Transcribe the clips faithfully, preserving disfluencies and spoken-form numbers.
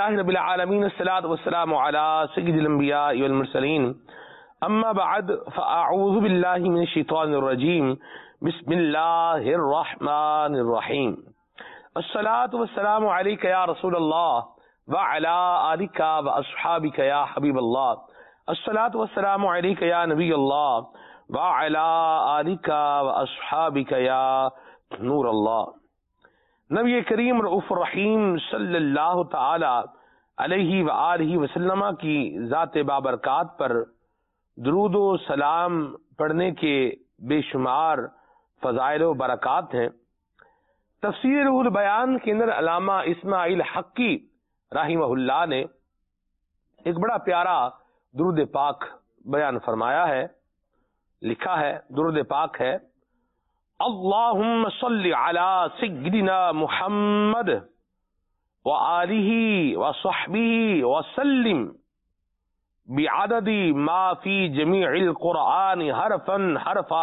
لله رب العالمين الصلاة والسلام على سيد الأنبياء والمرسلين أما بعد فأعوذ بالله من الشيطان الرجيم بسم الله الرحمن الرحيم الصلاة والسلام عليك يا رسول الله وعلى آلك وأصحابك يا حبيب الله الصلاة والسلام عليك يا نبي الله وعلى آلك وأصحابك يا نور الله۔ نبی کریم رؤوف الرحیم صلی اللہ تعالی علیہ وآلہ وسلم کی ذات بابرکات پر درود و سلام پڑھنے کے بے شمار فضائل و برکات ہیں۔ تفسیر روح البیان کے اندر علامہ اسماعیل حقی رحمہ اللہ نے ایک بڑا پیارا درود پاک بیان فرمایا ہے، لکھا ہے، درود پاک ہے: اللہم صلی علی سیدنا محمد وآلہ وصحبہ وسلم بعدد ما فی جمیع القرآن حرفا حرفا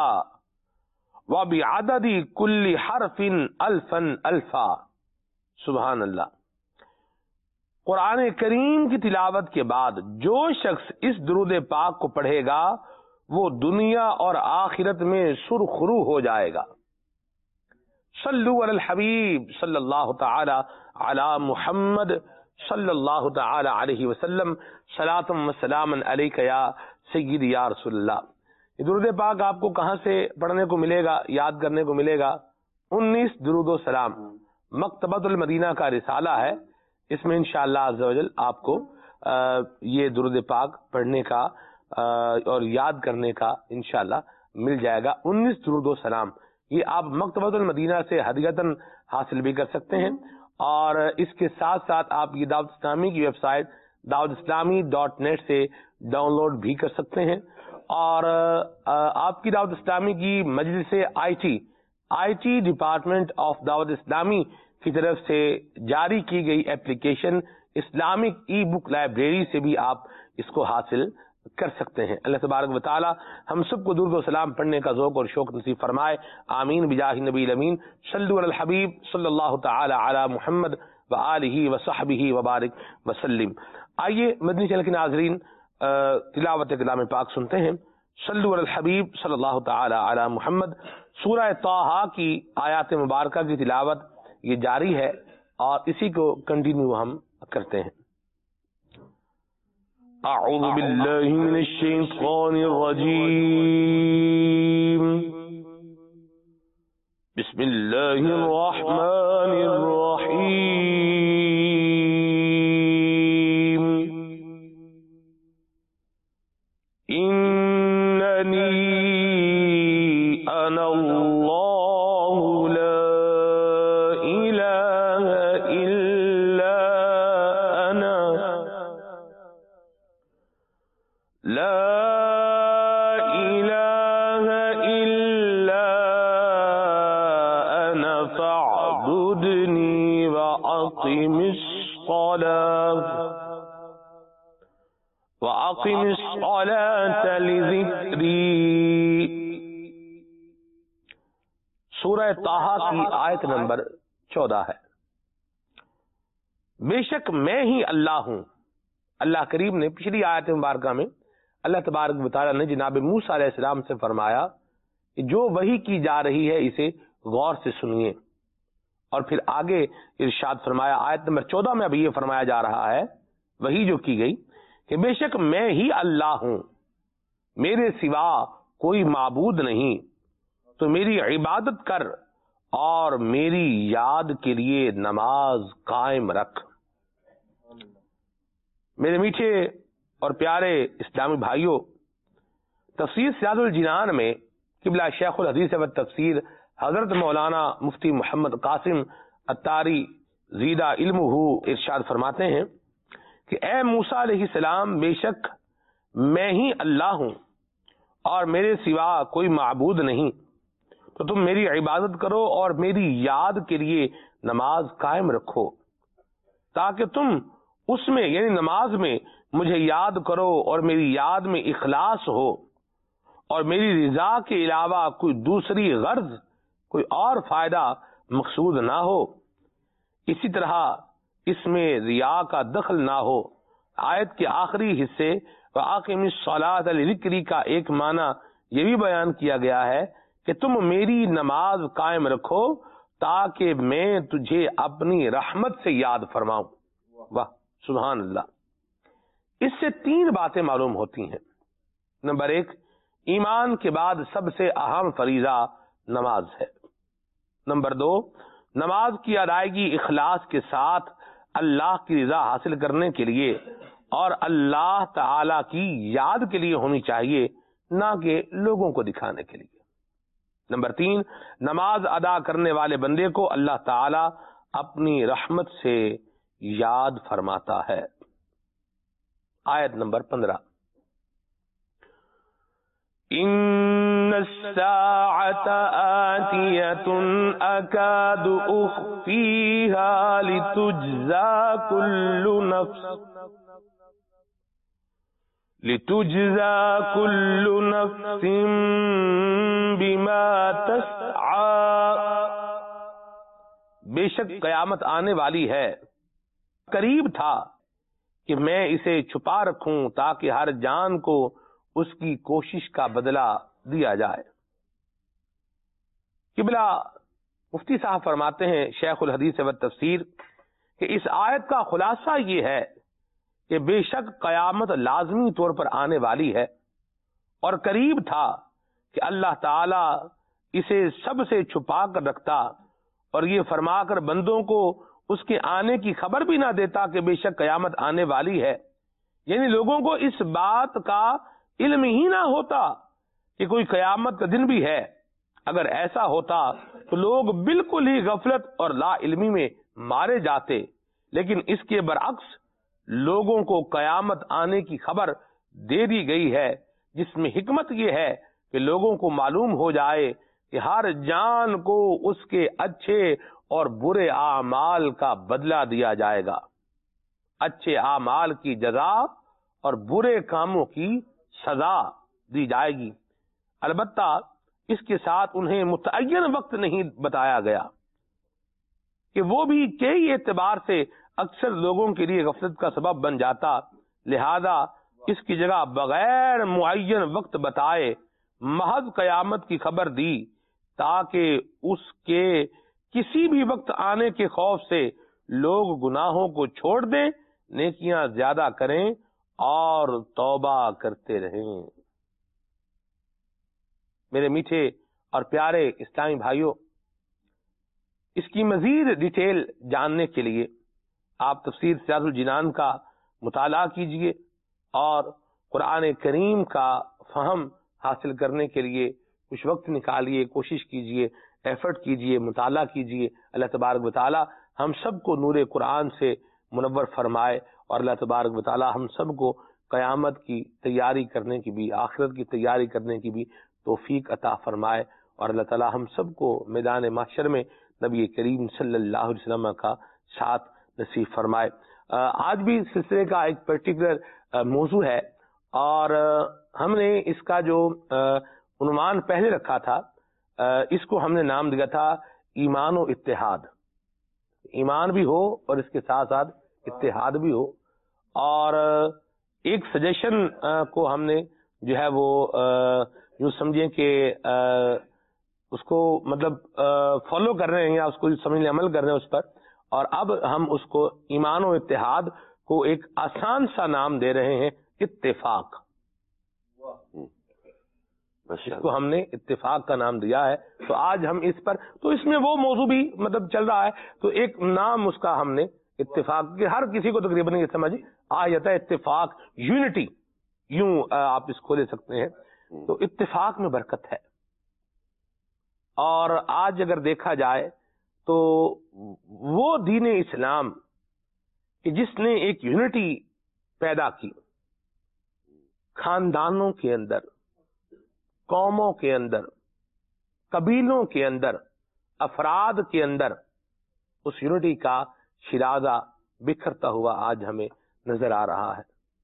وبعدد کل حرف الفا الفا۔ سبحان اللہ۔ قرآن کریم کی تلاوت کے بعد جو شخص اس درود پاک کو پڑھے گا وہ دنیا اور آخرت میں سرخرو ہو جائے گا۔ صلو علی الحبیب صلی اللہ تعالی علی محمد صلی اللہ تعالی علیہ وسلم صلاۃ و سلام علیک یا سیدی یا رسول اللہ۔ یہ درود پاک آپ کو کہاں سے پڑھنے کو ملے گا، یاد کرنے کو ملے گا؟ انیس درود و سلام مکتبۃ المدینہ کا رسالہ ہے، اس میں انشاءاللہ عز و جل آپ کو یہ درود پاک پڑھنے کا اور یاد کرنے کا انشاءاللہ مل جائے گا۔ انیس درود و سلام یہ آپ مکتبۃ المدینہ سے ہدیۃً حاصل بھی کر سکتے ہیں، اور اس کے ساتھ ساتھ آپ یہ دعوت اسلامی کی web site Dawat Islami dot net سے ڈاؤن لوڈ بھی کر سکتے ہیں۔ اور آپ کی دعوت اسلامی کی مجلس I T I T department of Dawat Islami کی طرف سے جاری کی گئی application Islamic e book library سے بھی آپ اس کو حاصل کر سکتے ہیں۔ اللہ تبارک و تعالی ہم سب کو درود و سلام پڑھنے کا ذوق اور شوق نصیب فرمائے، آمین بجاہ نبی الامین۔ صلو علی الحبیب صلی اللہ تعالی علی محمد وآلہ وصحبہ وبارک وسلم۔ آئیے مدنی چینل کے ناظرین تلاوت کلام پاک سنتے ہیں۔ صلو علی الحبیب صلی اللہ تعالی علی محمد۔ سورہ طٰہٰ کی آیات مبارکہ کی تلاوت یہ جاری ہے اور اسی کو کنٹینیو ہم کرتے ہیں۔ اعوذ باللہ من الشیطان الرجیم، بسم اللہ الرحمن الرحیم۔ اننی انا اللہ لا الہ الا انا لا الہ الا انا فاعبدنی واقم الصلاة واقم الصلاة لذکری۔ سورہ طٰہٰ کی آیت نمبر چودہ ہے۔ بے شک میں ہی اللہ ہوں۔ اللہ کریم نے پچھلی آیت مبارکہ میں اللہ تبارک و تعالی نے جناب موسیٰ علیہ السلام سے فرمایا کہ جو وحی کی جا رہی ہے اسے غور سے سنیے، اور پھر آگے ارشاد فرمایا آیت نمبر چودہ میں ابھی یہ فرمایا جا رہا ہے وحی جو کی گئی کہ بے شک میں ہی اللہ ہوں، میرے سوا کوئی معبود نہیں، تو میری عبادت کر اور میری یاد کے لیے نماز قائم رکھ۔ میرے میٹھے اور پیارے اسلامی بھائیوں، تفسیر سراج الجنان میں قبلہ شیخ الحدیث و تفسیر حضرت مولانا مفتی محمد قاسم اتاری زیدہ علمہ ارشاد فرماتے ہیں کہ اے موسیٰ علیہ السلام، بے شک میں ہی اللہ ہوں اور میرے سوا کوئی معبود نہیں، تو تم میری عبادت کرو اور میری یاد کے لیے نماز قائم رکھو، تاکہ تم اس میں یعنی نماز میں مجھے یاد کرو اور میری یاد میں اخلاص ہو، اور میری رضا کے علاوہ کوئی دوسری غرض، کوئی اور فائدہ مقصود نہ ہو۔ اسی طرح اس میں ریا کا دخل نہ ہو۔ آیت کے آخری حصے وَأَقِمِ الصَّلَاةَ لِذِكْرِی کا ایک معنی یہ بھی بیان کیا گیا ہے کہ تم میری نماز قائم رکھو تاکہ میں تجھے اپنی رحمت سے یاد فرماؤں۔ واہ سبحان اللہ۔ اس سے تین باتیں معلوم ہوتی ہیں۔ نمبر ایک، ایمان کے بعد سب سے اہم فریضہ نماز ہے۔ نمبر دو، نماز کی ادائیگی اخلاص کے ساتھ اللہ کی رضا حاصل کرنے کے لیے اور اللہ تعالی کی یاد کے لیے ہونی چاہیے، نہ کہ لوگوں کو دکھانے کے لیے۔ نمبر تین، نماز ادا کرنے والے بندے کو اللہ تعالی اپنی رحمت سے یاد فرماتا ہے۔ آیت نمبر پندرہ، ان الساعة آتیۃ اکاد اخفیہا لتجزا کل نفس لتجزا کل نفس بما تسعی، بے شک قیامت آنے والی ہے، قریب تھا کہ میں اسے چھپا رکھوں تاکہ ہر جان کو اس کی کوشش کا بدلہ دیا جائے۔ قبلہ مفتی صاحب فرماتے ہیں، شیخ الحدیث و تفسیر، کہ اس آیت کا خلاصہ یہ ہے کہ بے شک قیامت لازمی طور پر آنے والی ہے اور قریب تھا کہ اللہ تعالی اسے سب سے چھپا کر رکھتا اور یہ فرما کر بندوں کو اس کے آنے کی خبر بھی نہ دیتا کہ بے شک قیامت آنے والی ہے، یعنی لوگوں کو اس بات کا علم ہی نہ ہوتا کہ کوئی قیامت کا دن بھی ہے۔ اگر ایسا ہوتا تو لوگ بالکل ہی غفلت اور لا علمی میں مارے جاتے، لیکن اس کے برعکس لوگوں کو قیامت آنے کی خبر دے دی گئی ہے، جس میں حکمت یہ ہے کہ لوگوں کو معلوم ہو جائے کہ ہر جان کو اس کے اچھے اور برے اعمال کا بدلہ دیا جائے گا، اچھے اعمال کی جزا اور برے کاموں کی سزا دی جائے گی۔ البتہ اس کے ساتھ انہیں متعین وقت نہیں بتایا گیا کہ وہ بھی کئی اعتبار سے اکثر لوگوں کے لیے غفلت کا سبب بن جاتا، لہذا اس کی جگہ بغیر معین وقت بتائے محض قیامت کی خبر دی تاکہ اس کے کسی بھی وقت آنے کے خوف سے لوگ گناہوں کو چھوڑ دیں، نیکیاں زیادہ کریں اور توبہ کرتے رہیں۔ میرے میٹھے اور پیارے اسلامی بھائیوں، اس کی مزید ڈیٹیل جاننے کے لیے آپ تفسیر سیاض الجنان کا مطالعہ کیجئے اور قرآن کریم کا فہم حاصل کرنے کے لیے کچھ وقت نکالیے، کوشش کیجئے، ایفرٹ کیجئے، مطالعہ کیجئے۔ اللہ تبارک و تعالی ہم سب کو نور قرآن سے منور فرمائے اور اللہ تبارک و تعالی ہم سب کو قیامت کی تیاری کرنے کی بھی، آخرت کی تیاری کرنے کی بھی توفیق عطا فرمائے، اور اللہ تعالی ہم سب کو میدان محشر میں نبی کریم صلی اللہ علیہ وسلم کا ساتھ نصیب فرمائے۔ آج بھی سلسلے کا ایک پرٹیکولر موضوع ہے اور ہم نے اس کا جو عنوان پہلے رکھا تھا، اس کو ہم نے نام دیا تھا ایمان و اتحاد۔ ایمان بھی ہو اور اس کے ساتھ ساتھ اتحاد بھی ہو، اور ایک سجیشن کو ہم نے جو ہے وہ یوں سمجھیں کہ اس کو مطلب فالو کر رہے ہیں یا اس کو سمجھنے عمل کر رہے ہیں اس پر، اور اب ہم اس کو ایمان و اتحاد کو ایک آسان سا نام دے رہے ہیں، اتفاق۔ اس کو ہم نے اتفاق کا نام دیا ہے، تو آج ہم اس پر، تو اس میں وہ موضوع بھی مطلب چل رہا ہے، تو ایک نام اس کا ہم نے اتفاق، کہ ہر کسی کو تقریباً یہ سمجھ آ جاتا ہے اتفاق، یونٹی، یوں آپ اس کو لے سکتے ہیں۔ تو اتفاق میں برکت ہے، اور آج اگر دیکھا جائے تو وہ دین اسلام کہ جس نے ایک یونٹی پیدا کی، خاندانوں کے اندر، قوموں کے اندر، قبیلوں کے اندر، افراد کے اندر، اس یونٹی کا شیرازہ بکھرتا ہوا آج ہمیں نظر آ رہا ہے۔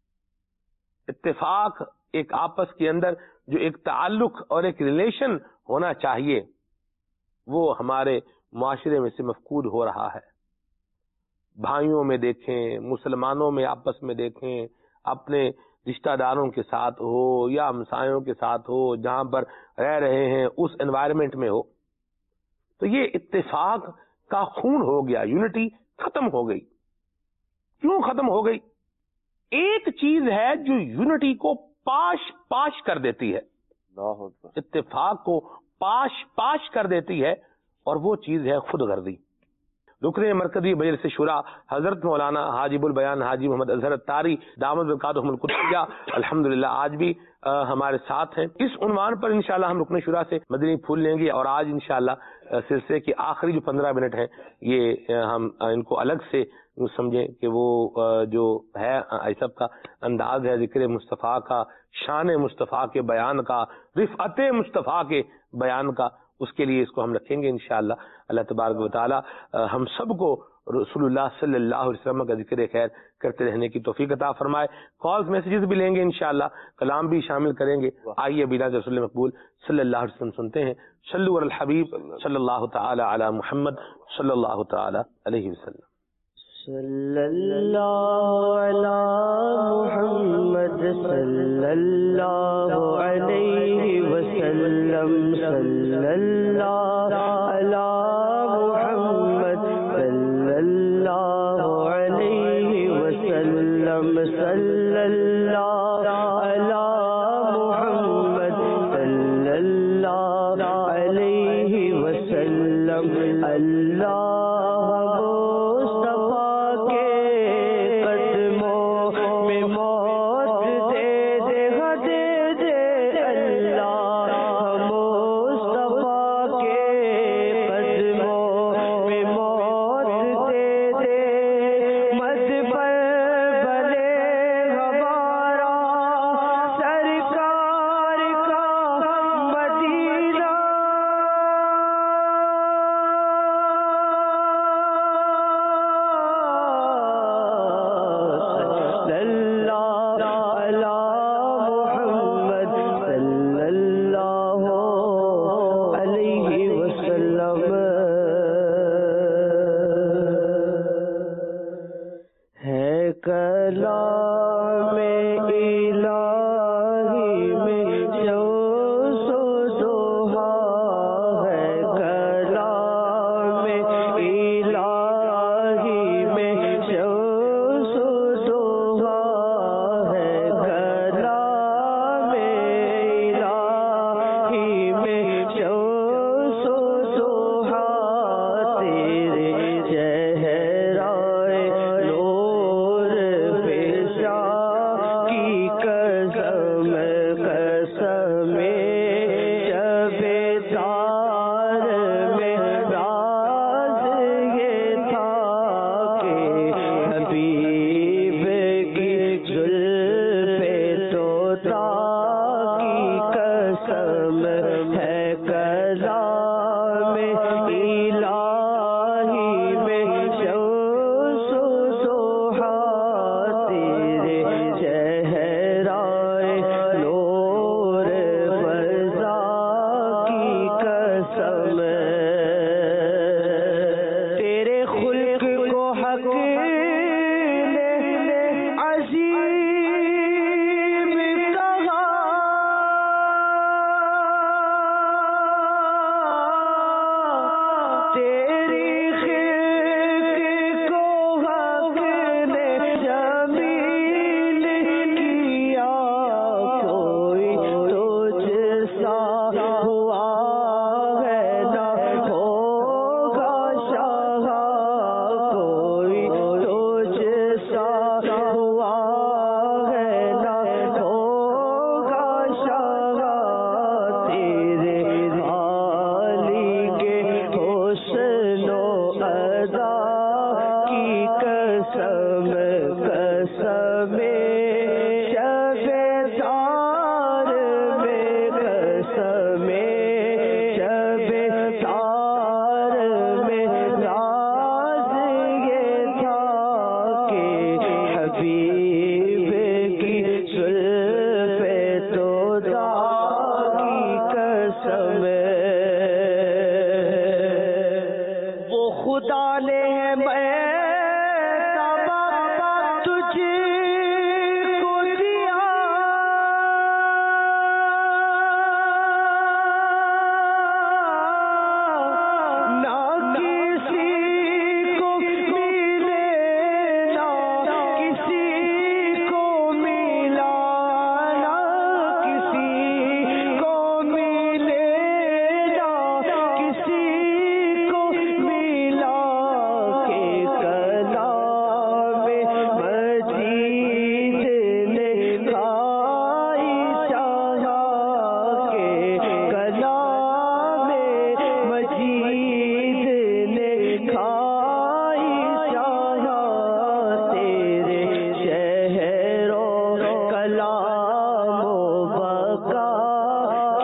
اتفاق ایک آپس کے اندر جو ایک تعلق اور ایک ریلیشن ہونا چاہیے، وہ ہمارے معاشرے میں سے مفقود ہو رہا ہے۔ بھائیوں میں دیکھیں، مسلمانوں میں آپس میں دیکھیں، اپنے رشتہ داروں کے ساتھ ہو یا ہمسایوں کے ساتھ ہو، جہاں پر رہ رہے ہیں اس انوائرمنٹ میں ہو، تو یہ اتفاق کا خون ہو گیا، یونٹی ختم ہو گئی۔ کیوں ختم ہو گئی؟ ایک چیز ہے جو یونٹی کو پاش پاش کر دیتی ہے، اتفاق کو پاش پاش کر دیتی ہے، اور وہ چیز ہے خود غرضی۔ رکن مرکزی مجلس شورا حضرت مولانا حاجی البیان حاجی محمد اظہر الطاری دامت برکاتہم القدسیہ الحمدللہ آج بھی ہمارے ساتھ ہیں۔ اس عنوان پر انشاءاللہ ہم رکن شورا سے مدنی پھول لیں گے، اور آج انشاءاللہ سلسلے کے آخری جو پندرہ منٹ ہیں یہ ہم ان کو الگ سے سمجھیں کہ وہ جو ہے ایسب کا انداز ہے ذکر مصطفیٰ کا، شان مصطفیٰ کے بیان کا، رفعت مصطفیٰ کے بیان کا، اس کے لیے اس کو ہم رکھیں گے انشاءاللہ۔ اللہ تبارک و تعالی ہم سب کو رسول اللہ صلی اللہ علیہ وسلم کا ذکر خیر کرتے رہنے کی توفیق عطا فرمائے۔ کالز میسیجز بھی لیں گے انشاءاللہ، کلام بھی شامل کریں گے۔ آئیے بنا رسول مقبول صلی اللہ علیہ وسلم سنتے ہیں، صلو علی الحبیب صلی اللہ تعالی علی محمد صلی اللہ تعالی علیہ وسلم۔ صلی اللہ علی محمد صلی اللہ علیہ وسلم، صلی اللہ علی محمد صلی اللہ علیہ وسلم، صلی اللہ علی محمد صلی اللہ علیہ وسلم۔ اللہ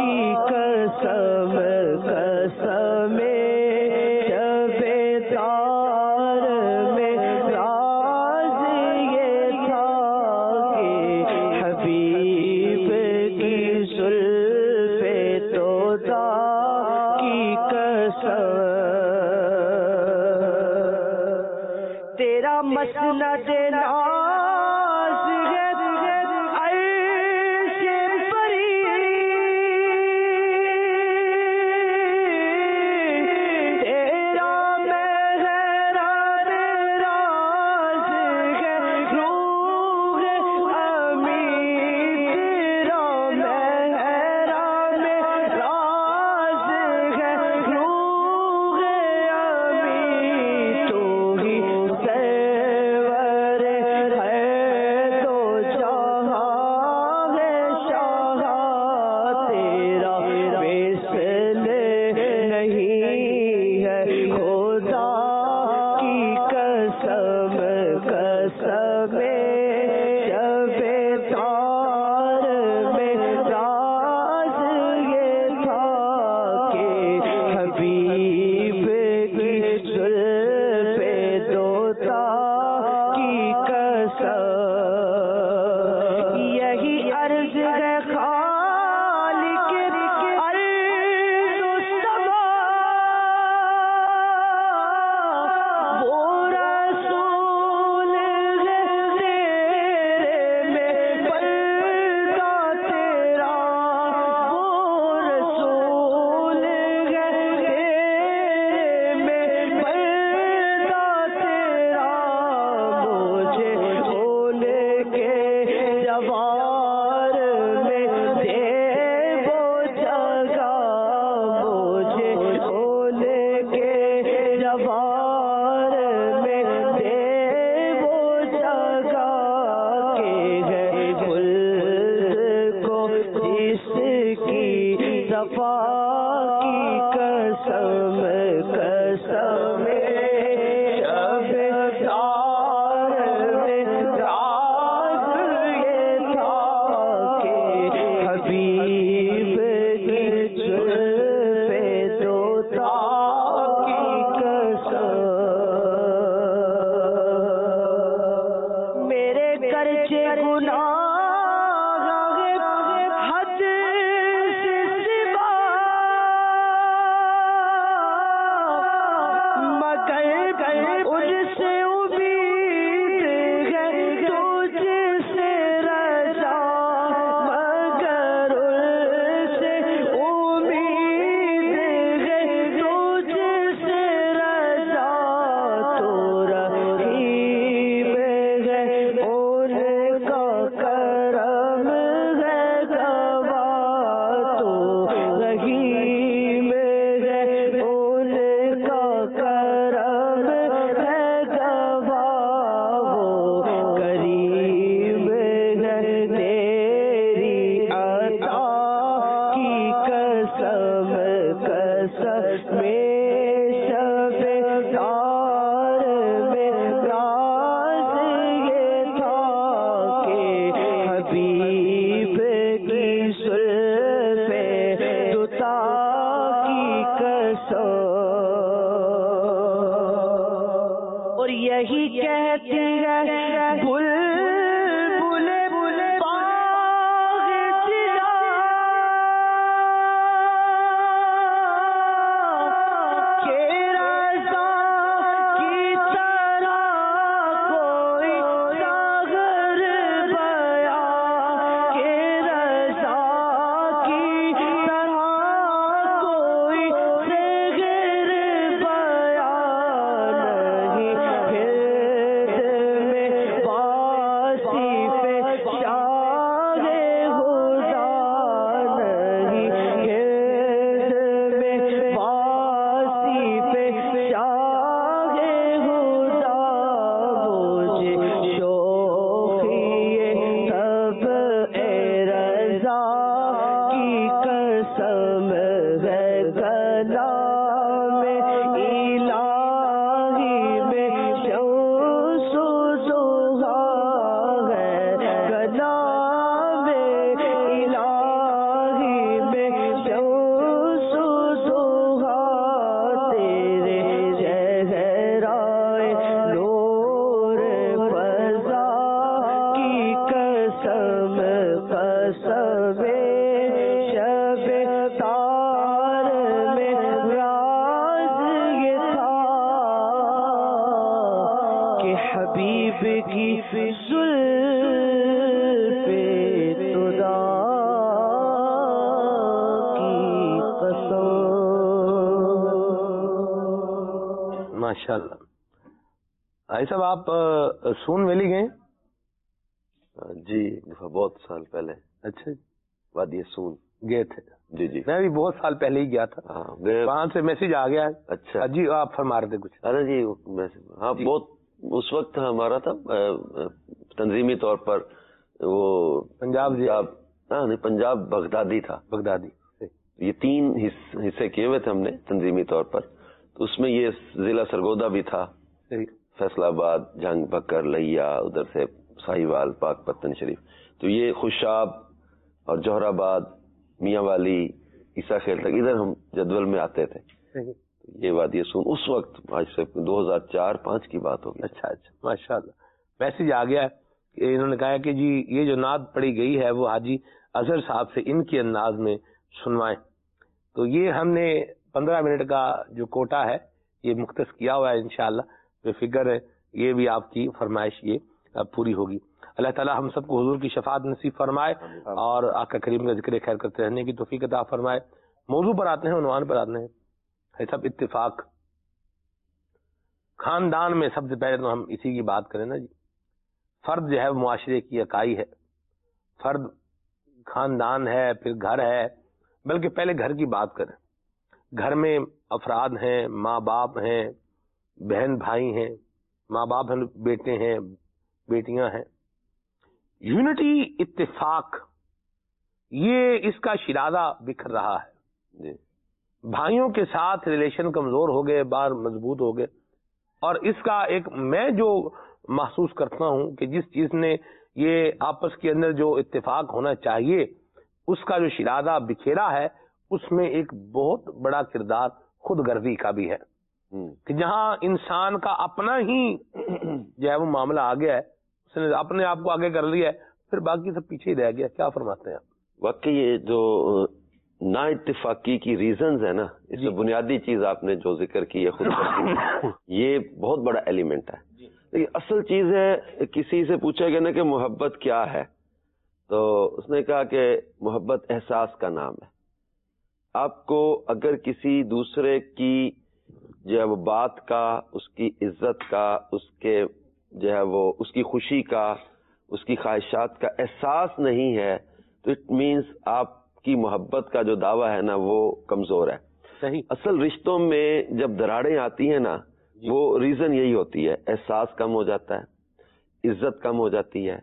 کی قسم قسم شب تار میں راز یہ تھا کہ حبیب کی زلف توتا کی قسم تیرا مسند ناز ہے عرش پری تیرا مہران راز ہے روح امی تیرا مہران راز ہے روح امی تو ہی کی زلف تدا کی قسم. ماشاء اللہ. بھائی صاحب آپ سون ویلی گئے؟ جی بہت سال پہلے. اچھا وادی سون گئے تھے؟ جی جی میں بھی بہت سال پہلے ہی گیا تھا. وہاں سے میسج آ گیا. اچھا جی آپ فرما رہے تھے کچھ؟ ارے جی ہاں بہت اس وقت ہمارا تھا تنظیمی طور پر وہ پنجاب ہاں نہیں پنجاب بغدادی تھا. بغدادی یہ تین حصے کیے ہوئے تھے ہم نے تنظیمی طور پر. تو اس میں یہ ضلع سرگودا بھی تھا, فیصل آباد, جنگ بکر, لیا, ادھر سے ساہیوال, پاک پتن شریف. تو یہ خوشاب اور جوہر آباد, میاں والی, عیسیٰ خیل تک ادھر ہم جدول میں آتے تھے. یہ وادی سون اس وقت آج سے دو ہزار چار پانچ کی بات ہوگی. اچھا اچھا ماشاء اللہ. میسج آ گیا کہ انہوں نے کہا کہ جی یہ جو نعت پڑھی گئی ہے وہ حاجی اظہر صاحب سے ان کے انداز میں سنوائیں. تو یہ ہم نے پندرہ منٹ کا جو کوٹا ہے یہ مختص کیا ہوا ہے. انشاءاللہ بے فکر ہے یہ بھی آپ کی فرمائش یہ پوری ہوگی. اللہ تعالی ہم سب کو حضور کی شفاعت نصیب فرمائے اور آقا کریم کا ذکر خیر کرتے رہنے کی توفیق عطا فرمائے. موضوع پر آتے ہیں, عنوان پر آتے ہیں. ہے سب اتفاق. خاندان میں سب سے پہلے تو ہم اسی کی بات کریں نا جی. فرد جو ہے معاشرے کی اکائی ہے. فرد خاندان ہے, پھر گھر ہے, بلکہ پہلے گھر کی بات کریں. گھر میں افراد ہیں, ماں باپ ہیں, بہن بھائی ہیں, ماں باپ ہیں, بیٹے ہیں, بیٹیاں ہیں. یونٹی اتفاق یہ اس کا شرازہ بکھر رہا ہے. بھائیوں کے ساتھ ریلیشن کمزور ہو گئے, بار مضبوط ہو گئے. اور اس کا ایک میں جو محسوس کرتا ہوں کہ جس چیز نے یہ آپس کے اندر جو اتفاق ہونا چاہیے اس کا جو شرازہ بکھیرا ہے اس میں ایک بہت بڑا کردار خود غرضی کا بھی ہے کہ جہاں انسان کا اپنا ہی جو ہے وہ معاملہ آ گیا ہے, اس نے اپنے آپ کو آگے کر لیا ہے, پھر باقی سب پیچھے ہی رہ گیا. کیا فرماتے ہیں آپ؟ واقعی یہ جو نا اتفاقی کی ریزنز ہے نا, اس میں بنیادی چیز آپ نے جو ذکر کی ہے خود یہ بہت بڑا ایلیمنٹ ہے. لیکن اصل چیز ہے, کسی سے پوچھا گیا نا کہ محبت کیا ہے, تو اس نے کہا کہ محبت احساس کا نام ہے. آپ کو اگر کسی دوسرے کی جو ہے وہ بات کا, اس کی عزت کا, اس کے جو ہے وہ اس کی خوشی کا, اس کی خواہشات کا احساس نہیں ہے تو اٹ مینس آپ کی محبت کا جو دعویٰ ہے نا وہ کمزور ہے. صحیح. اصل رشتوں میں جب دراڑیں آتی ہیں نا وہ ریزن یہی ہوتی ہے, احساس کم ہو جاتا ہے, عزت کم ہو جاتی ہے,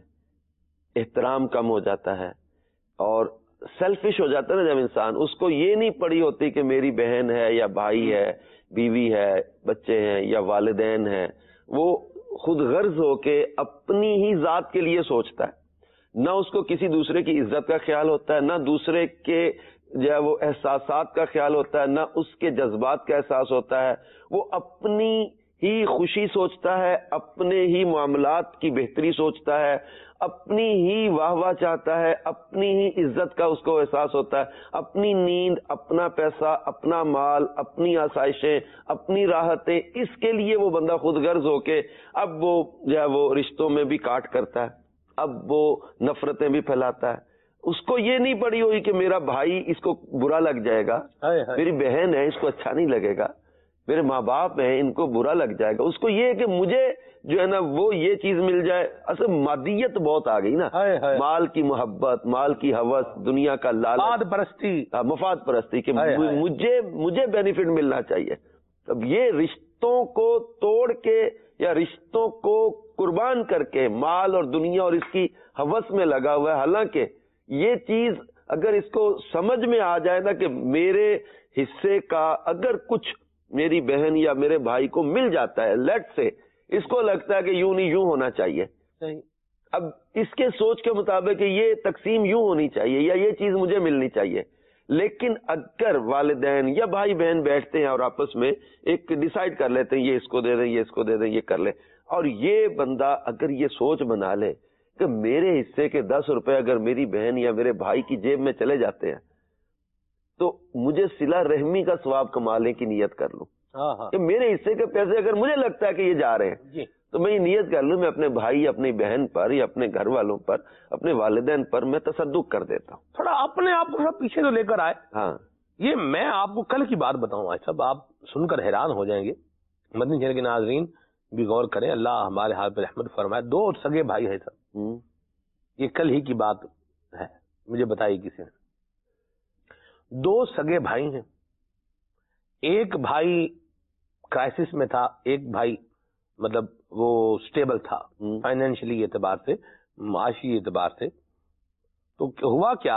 احترام کم ہو جاتا ہے, اور سیلفش ہو جاتا ہے نا جب انسان. اس کو یہ نہیں پڑی ہوتی کہ میری بہن ہے یا بھائی ہے, بیوی ہے, بچے ہیں یا والدین ہیں. وہ خود غرض ہو کے اپنی ہی ذات کے لیے سوچتا ہے, نہ اس کو کسی دوسرے کی عزت کا خیال ہوتا ہے, نہ دوسرے کے جو ہے وہ احساسات کا خیال ہوتا ہے, نہ اس کے جذبات کا احساس ہوتا ہے. وہ اپنی ہی خوشی سوچتا ہے, اپنے ہی معاملات کی بہتری سوچتا ہے, اپنی ہی واہ واہ چاہتا ہے, اپنی ہی عزت کا اس کو احساس ہوتا ہے. اپنی نیند, اپنا پیسہ, اپنا مال, اپنی آسائشیں, اپنی راحتیں, اس کے لیے وہ بندہ خود غرض ہو کے اب وہ جو ہے وہ رشتوں میں بھی کاٹ کرتا ہے, اب وہ نفرتیں بھی پھیلاتا ہے. اس کو یہ نہیں پڑی ہوئی کہ میرا بھائی اس کو برا لگ جائے گا, میری بہن ہے اس کو اچھا نہیں لگے گا, میرے ماں باپ ہیں ان کو برا لگ جائے گا. اس کو یہ ہے کہ مجھے جو ہے نا وہ یہ چیز مل جائے. اصل مادیت بہت آ گئی نا, مال کی محبت, مال کی ہوس, دنیا کا لالچ, مفاد پرستی, مفاد پرستی کہ مجھے مجھے بینیفٹ ملنا چاہیے. اب یہ رشتوں کو توڑ کے یا رشتوں کو قربان کر کے مال اور دنیا اور اس کی ہوس میں لگا ہوا ہے. حالانکہ یہ چیز اگر اس کو سمجھ میں آ جائے نا کہ میرے حصے کا اگر کچھ میری بہن یا میرے بھائی کو مل جاتا ہے, لیٹ سے اس کو لگتا ہے کہ یوں نہیں یوں ہونا چاہیے. اب اس کے سوچ کے مطابق یہ تقسیم یوں ہونی چاہیے یا یہ چیز مجھے ملنی چاہیے. لیکن اگر والدین یا بھائی بہن بیٹھتے ہیں اور آپس میں ایک ڈیسائیڈ کر لیتے ہیں یہ اس کو دے دیں, یہ اس کو دے دیں, یہ کر لیں, اور یہ بندہ اگر یہ سوچ بنا لے کہ میرے حصے کے دس روپے اگر میری بہن یا میرے بھائی کی جیب میں چلے جاتے ہیں تو مجھے صلہ رحمی کا ثواب کمانے کی نیت کر لوں. ہاں ہاں کہ میرے حصے کے پیسے اگر مجھے لگتا ہے کہ یہ جا رہے ہیں جی تو میں یہ نیت کر لوں میں اپنے بھائی اپنی بہن پر یا اپنے گھر والوں پر اپنے والدین پر میں تصدق کر دیتا ہوں. تھوڑا اپنے آپ کو تھوڑا پیچھے تو لے کر آئے. ہاں یہ میں آپ کو کل کی بات بتاؤں آج صاحب, آپ سن کر حیران ہو جائیں گے. مدنی چینل کے ناظرین بھی غور کریں, اللہ ہمارے حال پہ رحمت فرمائے. دو سگے بھائی ہیں سب, ہوں. یہ کل ہی کی بات ہے, مجھے بتائی کسی نے. دو سگے بھائی ہیں, ایک بھائی کرائسس میں تھا, ایک بھائی مطلب وہ سٹیبل تھا ہوں. فائنینشلی اعتبار سے, معاشی اعتبار سے. تو ہوا کیا,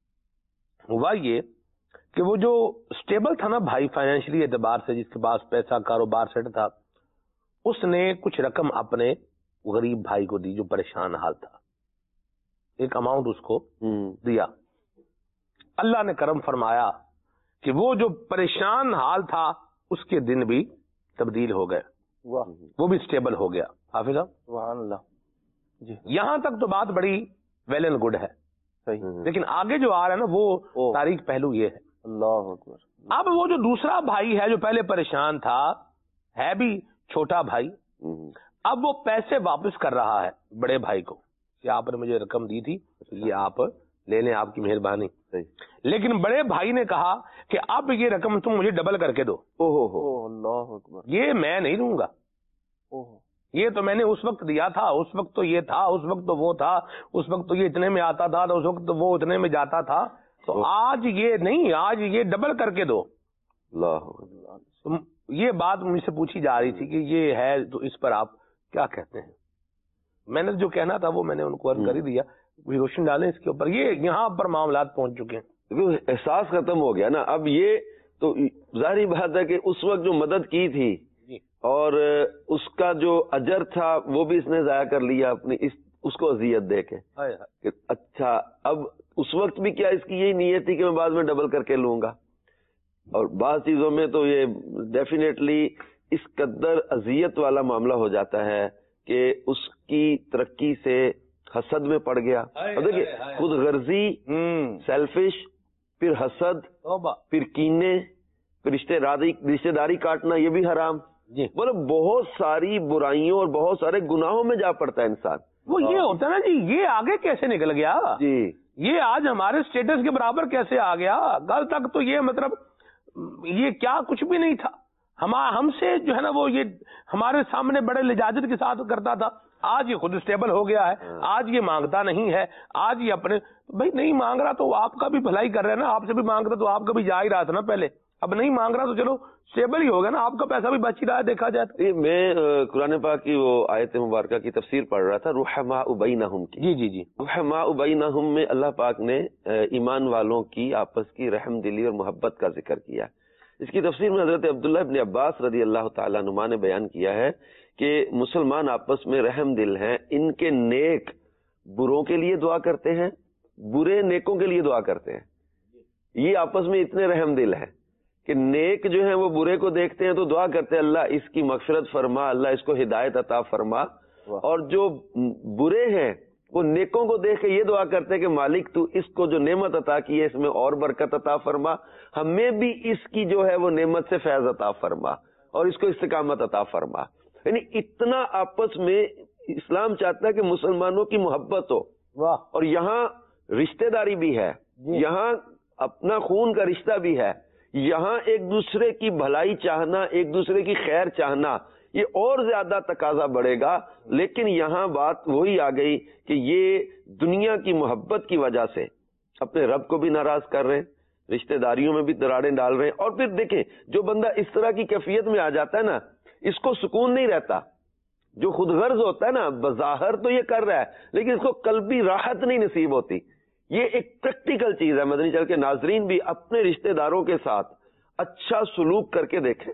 ہوا یہ کہ وہ جو سٹیبل تھا نا بھائی فائنینشلی اعتبار سے, جس کے پاس پیسہ کاروبار سیٹ تھا, اس نے کچھ رقم اپنے غریب بھائی کو دی جو پریشان حال تھا. ایک اماؤنٹ اس کو ہوں. دیا. اللہ نے کرم فرمایا کہ وہ جو پریشان حال تھا اس کے دن بھی تبدیل ہو گئے, واہ وہ بھی سٹیبل ہو گیا. حافظ صاحب سبحان اللہ. جی یہاں تک تو بات بڑی ویل اینڈ گڈ ہے, صحیح. ہوں. لیکن آگے جو آ رہا ہے نا وہ او. تاریخ پہلو یہ ہے. اللہ اکبر. اب وہ جو دوسرا بھائی ہے جو پہلے پریشان تھا, ہے بھی چھوٹا بھائی, ہوں. اب وہ پیسے واپس کر رہا ہے بڑے بھائی کو کہ آپ نے مجھے رقم دی تھی, یہ آپ لے لیں, آپ کی مہربانی. صحیح. لیکن بڑے بھائی نے کہا کہ اب یہ رقم تم مجھے ڈبل کر کے دو, او ہو ہو. او اللہ اکبر. یہ میں نہیں دوں گا, او یہ تو میں نے اس وقت دیا تھا, اس وقت تو یہ تھا, اس وقت تو وہ تھا, اس وقت تو یہ اتنے میں آتا تھا, تو اس وقت تو وہ اتنے میں جاتا تھا, تو آج یہ نہیں, آج یہ ڈبل کر کے دو. اللہ اکبر. تو یہ بات مجھ سے پوچھی جا رہی تھی کہ یہ ہے, تو اس پر آپ کیا کہتے ہیں؟ میں نے جو کہنا تھا وہ میں نے ان کو عرض کر ہی دیا. روشن ڈالیں اس کے اوپر. یہ یہاں پر معاملات پہنچ چکے ہیں, کیونکہ احساس ختم ہو گیا نا. اب یہ تو ظاہری بات ہے کہ اس وقت جو مدد کی تھی جی اور اس کا جو اجر تھا وہ بھی اس نے ضائع کر لیا اپنی اس اس کو اذیت دے کے. ہائے ہائے. کہ اچھا اب اس وقت بھی کیا اس کی یہی نیت تھی کہ میں بعد میں ڈبل کر کے لوں گا. اور بعض چیزوں میں تو یہ ڈیفینیٹلی اس قدر اذیت والا معاملہ ہو جاتا ہے کہ اس کی ترقی سے حسد میں پڑ گیا. اور دیکھیے خود غرضی, سیلفش, پھر حسد, توبہ. پھر کینے, پھر رشتے داری رشتے داری کاٹنا, یہ بھی حرام. جی مطلب بہت ساری برائیوں اور بہت سارے گناہوں میں جا پڑتا ہے انسان. وہ یہ ہوتا ہے نا جی, یہ آگے کیسے نکل گیا, جی یہ آج ہمارے سٹیٹس کے برابر کیسے آ گیا. کل تک تو یہ مطلب یہ کیا کچھ بھی نہیں تھا. ہم ہم سے جو ہے نا وہ یہ ہمارے سامنے بڑے لجاجت کے ساتھ کرتا تھا. آج یہ خود اسٹیبل ہو گیا ہے, آج یہ مانگتا نہیں ہے, آج یہ اپنے بھائی نہیں مانگ رہا تو آپ کا بھی بھلائی کر رہے ہیں نا, آپ سے بھی مانگ رہا تو آپ کا بھی جا ہی رہا تھا نا پہلے. اب نہیں مانگ رہا تو چلو اسٹیبل ہی ہوگا نا, آپ کا پیسہ بھی بچ ہی رہا ہے دیکھا جائے تو. یہ میں قرآن پاک کی وہ آیت مبارکہ کی تفسیر پڑھ رہا تھا, رحماء بینہم کی. جی جی جی رحماء بینہم میں اللہ پاک نے ایمان والوں کی آپس کی رحم دلی اور محبت کا ذکر کیا. اس کی تفسیر میں حضرت عبداللہ ابن عباس رضی اللہ تعالیٰ عنہما نے بیان کیا ہے کہ مسلمان آپس میں رحم دل ہیں, ان کے نیک بروں کے لیے دعا کرتے ہیں, برے نیکوں کے لیے دعا کرتے ہیں. یہ آپس میں اتنے رحم دل ہیں کہ نیک جو ہیں وہ برے کو دیکھتے ہیں تو دعا کرتے ہیں اللہ اس کی مغفرت فرما, اللہ اس کو ہدایت عطا فرما. اور جو برے ہیں وہ نیکوں کو دیکھ کے یہ دعا کرتے ہیں کہ مالک تو اس کو جو نعمت عطا کی ہے اس میں اور برکت عطا فرما, ہمیں بھی اس کی جو ہے وہ نعمت سے فیض عطا فرما اور اس کو استقامت عطا فرما. یعنی اتنا آپس میں اسلام چاہتا ہے کہ مسلمانوں کی محبت ہو. واہ. اور یہاں رشتہ داری بھی ہے, یہاں اپنا خون کا رشتہ بھی ہے, یہاں ایک دوسرے کی بھلائی چاہنا, ایک دوسرے کی خیر چاہنا, یہ اور زیادہ تقاضا بڑھے گا. لیکن یہاں بات وہی آ گئی کہ یہ دنیا کی محبت کی وجہ سے اپنے رب کو بھی ناراض کر رہے ہیں, رشتہ داریوں میں بھی دراڑیں ڈال رہے ہیں. اور پھر دیکھیں جو بندہ اس طرح کی کیفیت میں آ جاتا ہے نا, اس کو سکون نہیں رہتا. جو خود غرض ہوتا ہے نا, بظاہر تو یہ کر رہا ہے لیکن اس کو قلبی راحت نہیں نصیب ہوتی. یہ ایک پریکٹیکل چیز ہے. مدنی چینل کے ناظرین بھی اپنے رشتہ داروں کے ساتھ اچھا سلوک کر کے دیکھیں,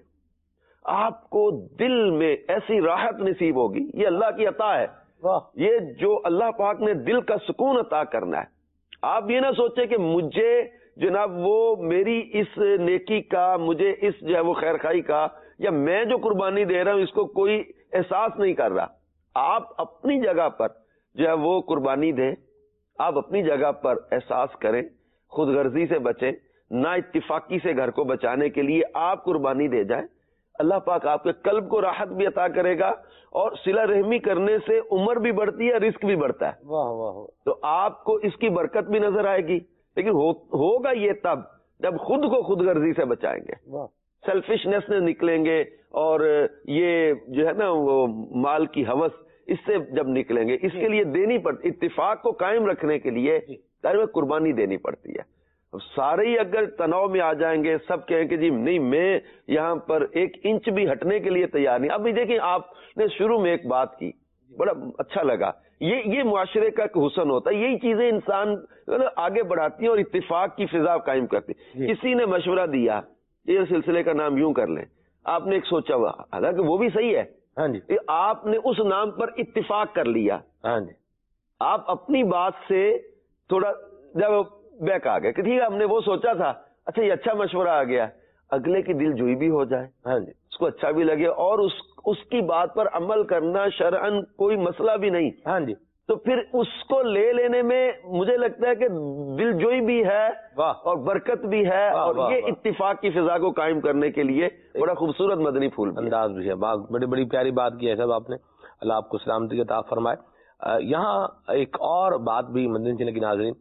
آپ کو دل میں ایسی راحت نصیب ہوگی. یہ اللہ کی عطا ہے, یہ جو اللہ پاک نے دل کا سکون عطا کرنا ہے. آپ یہ نہ سوچیں کہ مجھے جناب وہ میری اس نیکی کا, مجھے اس جو ہے وہ خیر خائی کا, یا میں جو قربانی دے رہا ہوں اس کو کوئی احساس نہیں کر رہا. آپ اپنی جگہ پر جو ہے وہ قربانی دیں, آپ اپنی جگہ پر احساس کریں, خود غرضی سے بچیں, نا اتفاقی سے گھر کو بچانے کے لیے آپ قربانی دے جائیں. اللہ پاک آپ کے قلب کو راحت بھی عطا کرے گا، اور صلہ رحمی کرنے سے عمر بھی بڑھتی ہے، رزق بھی بڑھتا ہے. واہ واہ. تو آپ کو اس کی برکت بھی نظر آئے گی، لیکن ہو, ہوگا یہ تب جب خود کو خود غرضی سے بچائیں گے، سیلفشنس سے نکلیں گے، اور یہ جو ہے نا وہ مال کی ہوس، اس سے جب نکلیں گے. اس کے لیے دینی پڑتی، اتفاق کو قائم رکھنے کے لیے قربانی دینی پڑتی ہے. سارے ہی اگر تناؤ میں آ جائیں گے، سب کہیں کہ جی نہیں میں یہاں پر ایک انچ بھی ہٹنے کے لیے تیار نہیں. ابھی دیکھیں آپ نے شروع میں ایک بات کی، بڑا اچھا لگا. یہ یہ معاشرے کا ایک حسن ہوتا ہے، یہی چیزیں انسان آگے بڑھاتی ہیں اور اتفاق کی فضا قائم کرتی. کسی نے مشورہ دیا، یہ سلسلے کا نام یوں کر لیں، آپ نے ایک سوچا ہوا، حالانکہ وہ بھی صحیح ہے، ہاں جی، آپ نے اس نام پر اتفاق کر لیا. ہاں جی، آپ اپنی بات سے تھوڑا جب بیک آ گئے کہ ٹھیک ہے ہم نے وہ سوچا تھا، اچھا یہ اچھا مشورہ آ گیا، اگلے کی دل جوئی بھی ہو جائے، ہاں جی، اس کو اچھا بھی لگے، اور اس اس کی بات پر عمل کرنا شرعن کوئی مسئلہ بھی نہیں. ہاں جی، تو پھر اس کو لے لینے میں مجھے لگتا ہے کہ دل جوئی بھی ہے اور برکت بھی ہے، اور یہ اتفاق کی فضا کو قائم کرنے کے لیے بڑا خوبصورت مدنی پھول انداز بھی ہے. بڑی بڑی پیاری بات کی ہے صاحب آپ نے، اللہ آپ کو سلامتی عطا فرمائے. یہاں ایک اور بات بھی مدنی چینل کی ناظرین،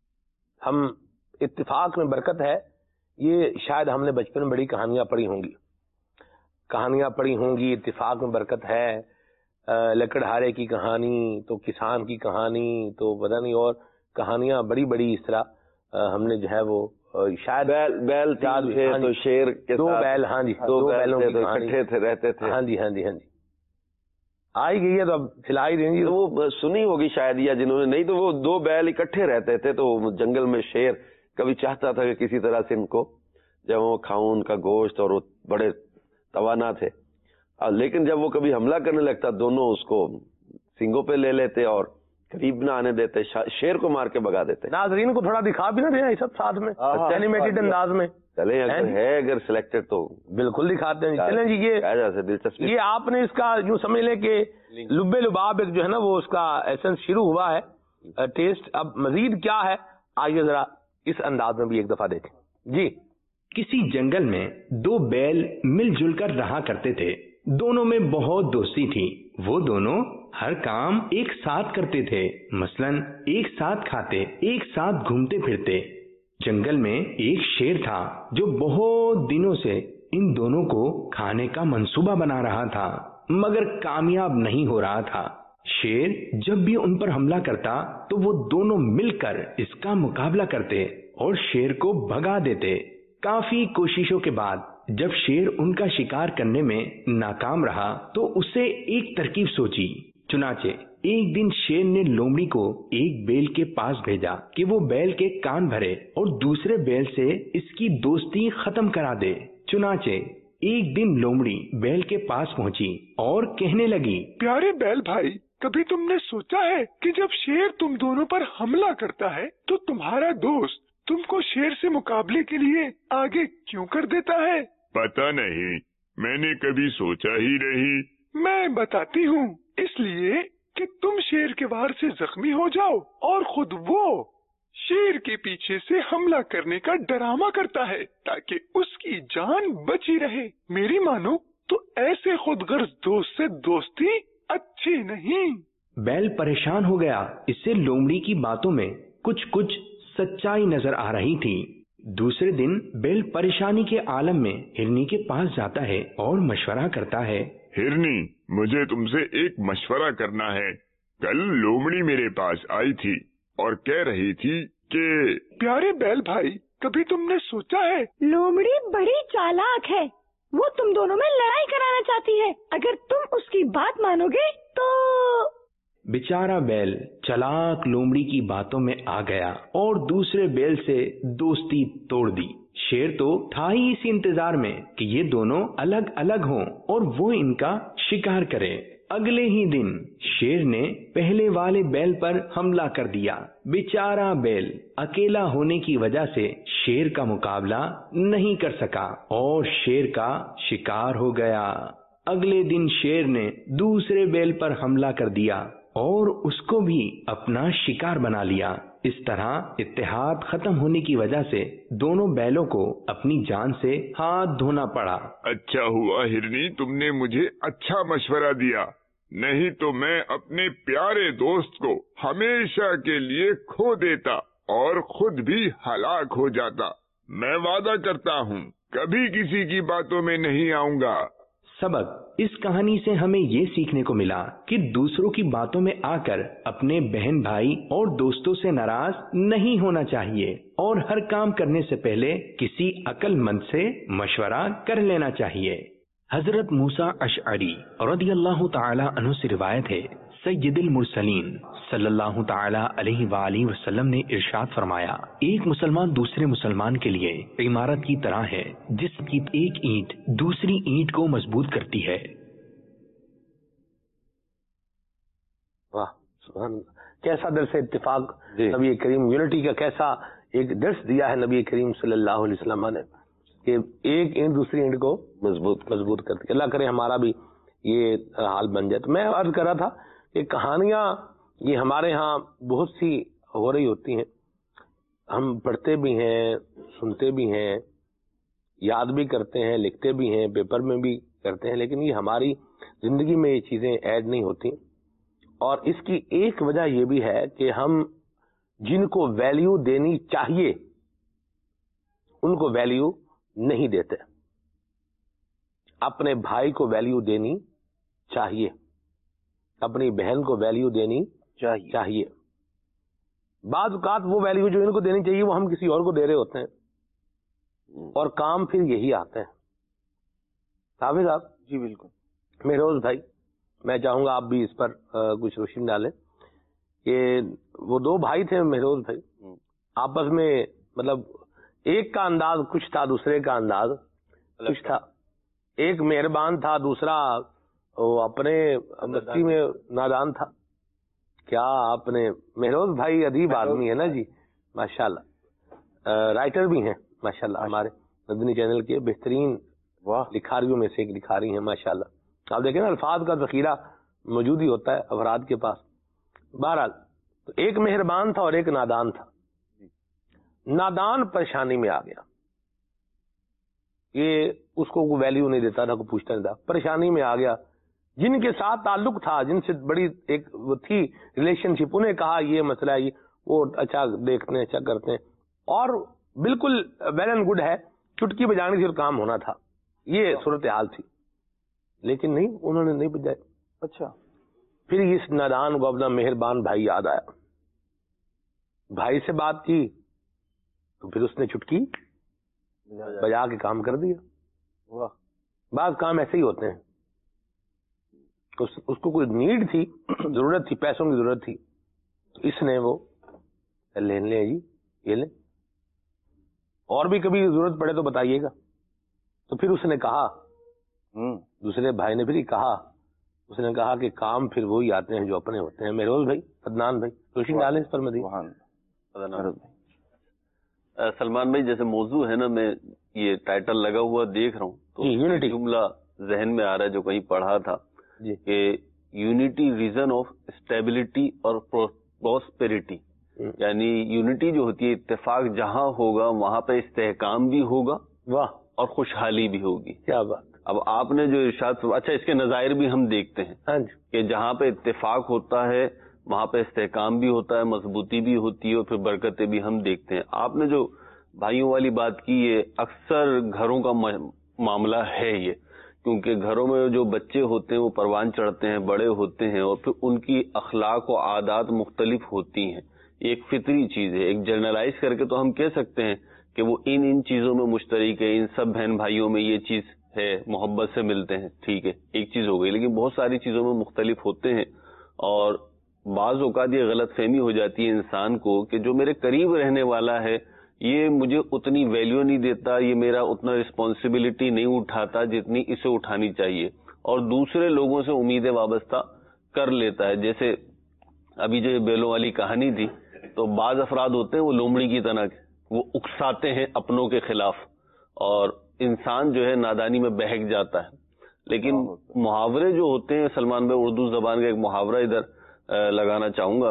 ہم اتفاق میں برکت ہے، یہ شاید ہم نے بچپن میں بڑی کہانیاں پڑھی ہوں گی، کہانیاں پڑھی ہوں گی اتفاق میں برکت ہے، لکڑہارے کی کہانی، تو کسان کی کہانی، تو پتہ نہیں اور کہانیاں بڑی بڑی اس طرح ہم نے جو ہے وہ شاید بیل بیل تھے تو شیر کے دو بیل، ہاں جی، دو بیلوں کی اکٹھے تھے رہتے تھے، ہاں جی ہاں جی ہاں جی آئی گئی ہے تو اب کھلائی دیں گی. وہ سنی ہوگی شاید، یا جنہوں نے نہیں، تو وہ دو بیل اکٹھے رہتے تھے، تو جنگل میں شیر کبھی چاہتا تھا کہ کسی طرح سے ان کو جب وہ کھاؤں ان کا گوشت، اور وہ بڑے توانا تھے، لیکن جب وہ کبھی حملہ کرنے لگتا دونوں اس کو سینگوں پہ لے لیتے اور قریب نہ آنے دیتے، شیر کو مار کے بگا دیتے. ناظرین کو تھوڑا دکھا بھی نہ دیں سب ساتھ میں اینیمیٹڈ انداز میں، چلیں اگر ہے اگر سلیکٹڈ تو بالکل دکھاتے ہیں. چلیں جی، یہ دلچسپی، یہ آپ نے اس کا یوں سمجھ لیں کہ لبے لباب ایک جو ہے نا وہ اس کا ایسنس شروع ہوا ہے ٹیسٹ. اب مزید کیا ہے آئیے ذرا اس انداز میں بھی ایک دفعہ دیکھیں. جی، کسی جنگل میں دو بیل مل جل کر رہا کرتے تھے، دونوں میں بہت دوستی تھی. وہ دونوں ہر کام ایک ساتھ کرتے تھے، مثلاً ایک ساتھ کھاتے، ایک ساتھ گھومتے پھرتے. جنگل میں ایک شیر تھا جو بہت دنوں سے ان دونوں کو کھانے کا منصوبہ بنا رہا تھا، مگر کامیاب نہیں ہو رہا تھا. شیر جب بھی ان پر حملہ کرتا تو وہ دونوں مل کر اس کا مقابلہ کرتے اور شیر کو بھگا دیتے. کافی کوششوں کے بعد جب شیر ان کا شکار کرنے میں ناکام رہا تو اسے ایک ترکیب سوچی. چنانچہ ایک دن شیر نے لومڑی کو ایک بیل کے پاس بھیجا کہ وہ بیل کے کان بھرے اور دوسرے بیل سے اس کی دوستی ختم کرا دے. چنانچہ ایک دن لومڑی بیل کے پاس پہنچی اور کہنے لگی، پیارے بیل بھائی، کبھی تم نے سوچا ہے کہ جب شیر تم دونوں پر حملہ کرتا ہے تو تمہارا دوست تم کو شیر سے مقابلے کے لیے آگے کیوں کر دیتا ہے؟ پتہ نہیں، میں نے کبھی سوچا ہی نہیں. میں بتاتی ہوں، اس لیے کہ تم شیر کے وار سے زخمی ہو جاؤ اور خود وہ شیر کے پیچھے سے حملہ کرنے کا ڈرامہ کرتا ہے تاکہ اس کی جان بچی رہے. میری مانو تو ایسے خود غرض دوست سے دوستی اچھی نہیں. بیل پریشان ہو گیا. اس سے لومڑی کی باتوں میں کچھ کچھ سچائی نظر آ رہی تھی. دوسرے دن بیل پریشانی کے عالم میں ہرنی کے پاس جاتا ہے اور مشورہ کرتا ہے. ہرنی، مجھے تم سے ایک مشورہ کرنا ہے. کل لومڑی میرے پاس آئی تھی اور کہہ رہی تھی کہ پیارے بیل بھائی، کبھی تم نے سوچا ہے لومڑی بڑی چالاک ہے، وہ تم دونوں میں لڑائی کرانا چاہتی ہے. اگر تم اس کی بات مانو گے تو بیچارہ بیل چلاک لومڑی کی باتوں میں آ گیا اور دوسرے بیل سے دوستی توڑ دی. شیر تو تھا ہی اسی انتظار میں کہ یہ دونوں الگ الگ ہوں اور وہ ان کا شکار کرے. اگلے ہی دن شیر نے پہلے والے بیل پر حملہ کر دیا. بیچارہ بیل اکیلا ہونے کی وجہ سے شیر کا مقابلہ نہیں کر سکا اور شیر کا شکار ہو گیا. اگلے دن شیر نے دوسرے بیل پر حملہ کر دیا اور اس کو بھی اپنا شکار بنا لیا. اس طرح اتحاد ختم ہونے کی وجہ سے دونوں بیلوں کو اپنی جان سے ہاتھ دھونا پڑا۔ اچھا ہوا ہرنی تم نے مجھے اچھا مشورہ دیا، نہیں تو میں اپنے پیارے دوست کو ہمیشہ کے لیے کھو دیتا اور خود بھی ہلاک ہو جاتا۔ میں وعدہ کرتا ہوں کبھی کسی کی باتوں میں نہیں آؤں گا۔ سبق اس کہانی سے ہمیں یہ سیکھنے کو ملا کہ دوسروں کی باتوں میں آ کر اپنے بہن بھائی اور دوستوں سے ناراض نہیں ہونا چاہیے، اور ہر کام کرنے سے پہلے کسی عقل مند سے مشورہ کر لینا چاہیے۔ حضرت موسیٰ اشعری رضی اللہ تعالی عنہ سے روایت ہے، سید المرسلین صلی اللہ تعالی علیہ وآلہ وسلم نے ارشاد فرمایا، ایک مسلمان دوسرے مسلمان کے لیے عمارت کی طرح ہے جس کی ایک اینٹ دوسری اینٹ کو مضبوط کرتی ہے۔ واہ سبحان اللہ، کیسا درس اتفاق نبی کریم، یونٹی کا کیسا ایک درس دیا ہے نبی کریم صلی اللہ علیہ وسلم نے کہ ایک اینٹ دوسری اینٹ کو مضبوط مضبوط کرتی ہے۔ اللہ کرے ہمارا بھی یہ حال بن جائے۔ تو میں عرض کر رہا تھا کہ کہانیاں یہ ہمارے ہاں بہت سی ہو رہی ہوتی ہیں، ہم پڑھتے بھی ہیں، سنتے بھی ہیں، یاد بھی کرتے ہیں، لکھتے بھی ہیں، پیپر میں بھی کرتے ہیں، لیکن یہ ہماری زندگی میں یہ چیزیں ایڈ نہیں ہوتی، اور اس کی ایک وجہ یہ بھی ہے کہ ہم جن کو ویلیو دینی چاہیے ان کو ویلیو نہیں دیتے۔ اپنے بھائی کو ویلیو دینی چاہیے، اپنی بہن کو ویلیو دینی چاہیے چاہیے بعض اوقات وہ ویلیو جو ان کو دینی چاہیے وہ ہم کسی اور کو دے رہے ہوتے ہیں، اور کام پھر یہی آتے ہیں۔ حافظ صاحب جی بالکل، مہروز بھائی، میں چاہوں گا آپ بھی اس پر کچھ روشنی ڈالیں کہ وہ دو بھائی تھے مہروز بھائی، آپس میں مطلب ایک کا انداز کچھ تھا، دوسرے کا انداز کچھ تھا۔ ایک مہربان تھا، دوسرا وہ اپنے مستی میں نادان تھا۔ کیا آپ نے مہروز بھائی ادیب آدمی ہے نا جی، ماشاءاللہ، رائٹر بھی ہیں ماشاءاللہ، ہمارے مدنی چینل کے بہترین لکھاریوں میں سے ایک لکھاری ہیں ماشاءاللہ۔ آپ دیکھیں نا الفاظ کا ذخیرہ موجود ہی ہوتا ہے افراد کے پاس۔ بہرحال تو ایک مہربان تھا اور ایک نادان تھا۔ نادان پریشانی میں آ گیا، یہ اس کو کوئی ویلیو نہیں دیتا تھا، کوئی پوچھتا نہیں تھا، پریشانی میں آ گیا۔ جن کے ساتھ تعلق تھا، جن سے بڑی ایک وہ تھی ریلیشن شپ، انہیں کہا یہ مسئلہ ہے، وہ اچھا دیکھتے ہیں، اچھا کرتے ہیں، اور بالکل ویل اینڈ گڈ ہے، چٹکی بجانے سے کام ہونا تھا، یہ صورتحال تھی، لیکن نہیں، انہوں نے نہیں بجائے۔ اچھا، پھر اس نادان کو اپنا مہربان بھائی یاد آیا، بھائی سے بات کی تو پھر اس نے چٹکی بجا کے کام کر دیا۔ واہ، بعض کام ایسے ہی ہوتے ہیں، اس, اس کو کوئی نیڈ تھی، ضرورت تھی، پیسوں کی ضرورت تھی، تو اس نے وہ لے لیں جی، یہ لیں، اور بھی کبھی ضرورت پڑے تو بتائیے گا۔ تو پھر اس نے کہا، دوسرے بھائی نے پھر ہی کہا، اس نے کہا کہ کام پھر وہی آتے ہیں جو اپنے ہوتے ہیں۔ مہروز بھائی، عدنان بھائی، روشنی ڈالیں اس پر مزید۔ سلمان بھائی، جیسے موضوع ہے نا، میں یہ ٹائٹل لگا ہوا دیکھ رہا ہوں تو یونٹی جملہ ذہن میں آ رہا ہے جو کہیں پڑھا تھا جی، کہ یونٹی ریزن آف اسٹیبلٹی اور پراسپیرٹی، یعنی یونٹی جو ہوتی ہے، اتفاق جہاں ہوگا وہاں پہ استحکام بھی ہوگا، واہ، اور خوشحالی بھی ہوگی۔ کیا بات۔ اب آپ نے جو ارشاد، اچھا اس کے نظائر بھی ہم دیکھتے ہیں ہاں جی، کہ جہاں پہ اتفاق ہوتا ہے وہاں پہ استحکام بھی ہوتا ہے، مضبوطی بھی ہوتی ہے، اور پھر برکتیں بھی ہم دیکھتے ہیں۔ آپ نے جو بھائیوں والی بات کی، یہ اکثر گھروں کا معاملہ ہے یہ، کیونکہ گھروں میں جو بچے ہوتے ہیں وہ پروان چڑھتے ہیں، بڑے ہوتے ہیں، اور پھر ان کی اخلاق و عادات مختلف ہوتی ہیں۔ یہ ایک فطری چیز ہے، ایک جنرلائز کر کے تو ہم کہہ سکتے ہیں کہ وہ ان ان چیزوں میں مشترک ہے، ان سب بہن بھائیوں میں یہ چیز ہے، محبت سے ملتے ہیں، ٹھیک ہے، ایک چیز ہو گئی، لیکن بہت ساری چیزوں میں مختلف ہوتے ہیں، اور بعض اوقات یہ غلط فہمی ہو جاتی ہے انسان کو کہ جو میرے قریب رہنے والا ہے یہ مجھے اتنی ویلیو نہیں دیتا، یہ میرا اتنا رسپانسبلٹی نہیں اٹھاتا جتنی اسے اٹھانی چاہیے، اور دوسرے لوگوں سے امیدیں وابستہ کر لیتا ہے۔ جیسے ابھی جو بیلوں والی کہانی تھی، تو بعض افراد ہوتے ہیں وہ لومڑی کی طرح وہ اکساتے ہیں اپنوں کے خلاف، اور انسان جو ہے نادانی میں بہک جاتا ہے۔ لیکن محاورے جو ہوتے ہیں، سلمان بھائی اردو زبان کا ایک محاورہ ادھر لگانا چاہوں گا میں،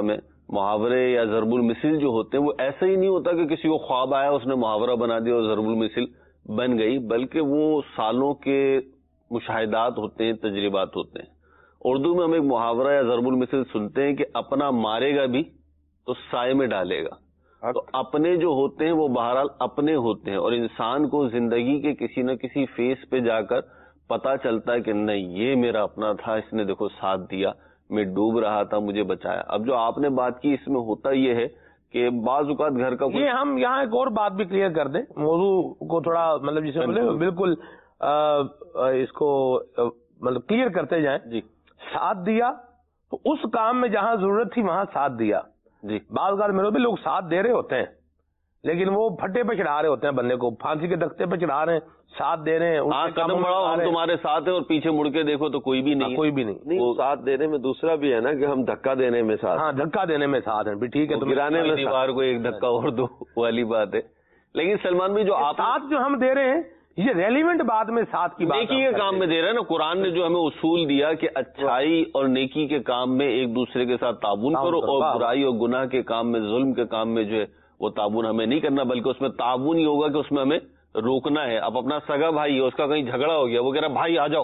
محاورے یا ضرب المثل جو ہوتے ہیں وہ ایسا ہی نہیں ہوتا کہ کسی کو خواب آیا اس نے محاورہ بنا دیا اور ضرب المثل بن گئی، بلکہ وہ سالوں کے مشاہدات ہوتے ہیں، تجربات ہوتے ہیں. اردو میں ہم ایک محاورہ یا ضرب المثل سنتے ہیں کہ اپنا مارے گا بھی تو سائے میں ڈالے گا. تو اپنے جو ہوتے ہیں وہ بہرحال اپنے ہوتے ہیں، اور انسان کو زندگی کے کسی نہ کسی فیس پہ جا کر پتا چلتا ہے کہ نہیں یہ میرا اپنا تھا، اس نے دیکھو ساتھ دیا، میں ڈوب رہا تھا مجھے بچایا. اب جو آپ نے بات کی اس میں ہوتا یہ ہے کہ بعض اوقات گھر کا یہ ہم یہاں ایک اور بات بھی کلیئر کر دیں، موضوع کو تھوڑا مطلب جسے بولے بالکل اس کو مطلب کلیئر کرتے جائیں. جی ساتھ دیا تو اس کام میں جہاں ضرورت تھی وہاں ساتھ دیا. جی بعض اوقات میرے بھی لوگ ساتھ دے رہے ہوتے ہیں لیکن وہ پھٹے پہ چڑھا رہے ہوتے ہیں، بندے کو پھانسی کے تختے پہ چڑھا رہے ہیں، ساتھ دے رہے ہیں، قدم بڑھاؤ ہم تمہارے ساتھ ہیں اور پیچھے مڑ کے دیکھو تو کوئی بھی نہیں، کوئی بھی نہیں. وہ ساتھ دینے میں دوسرا بھی ہے نا کہ ہم دھکا دینے میں ساتھ، ہاں دھکا دینے میں ساتھ ہیں بھی ٹھیک ہے، گرانے میں دیوار کو ایک دھکا اور دو والی بات ہے. لیکن سلمان بھی جو آپ ساتھ جو ہم دے رہے ہیں یہ ریلیونٹ بات میں ساتھ کی بات نیکی کے کام میں دے رہا ہے نا. قرآن نے جو ہمیں اصول دیا کہ اچھائی اور نیکی کے کام میں ایک دوسرے کے ساتھ تعاون کرو، اور برائی اور گناہ کے کام میں، ظلم کے کام میں جو ہے وہ تعاون ہمیں نہیں کرنا، بلکہ اس میں تعاون ہی ہوگا کہ اس میں ہمیں روکنا ہے. اب اپنا سگا بھائی ہے، اس کا کہیں جھگڑا ہو گیا، وہ کہہ رہا بھائی آ جاؤ،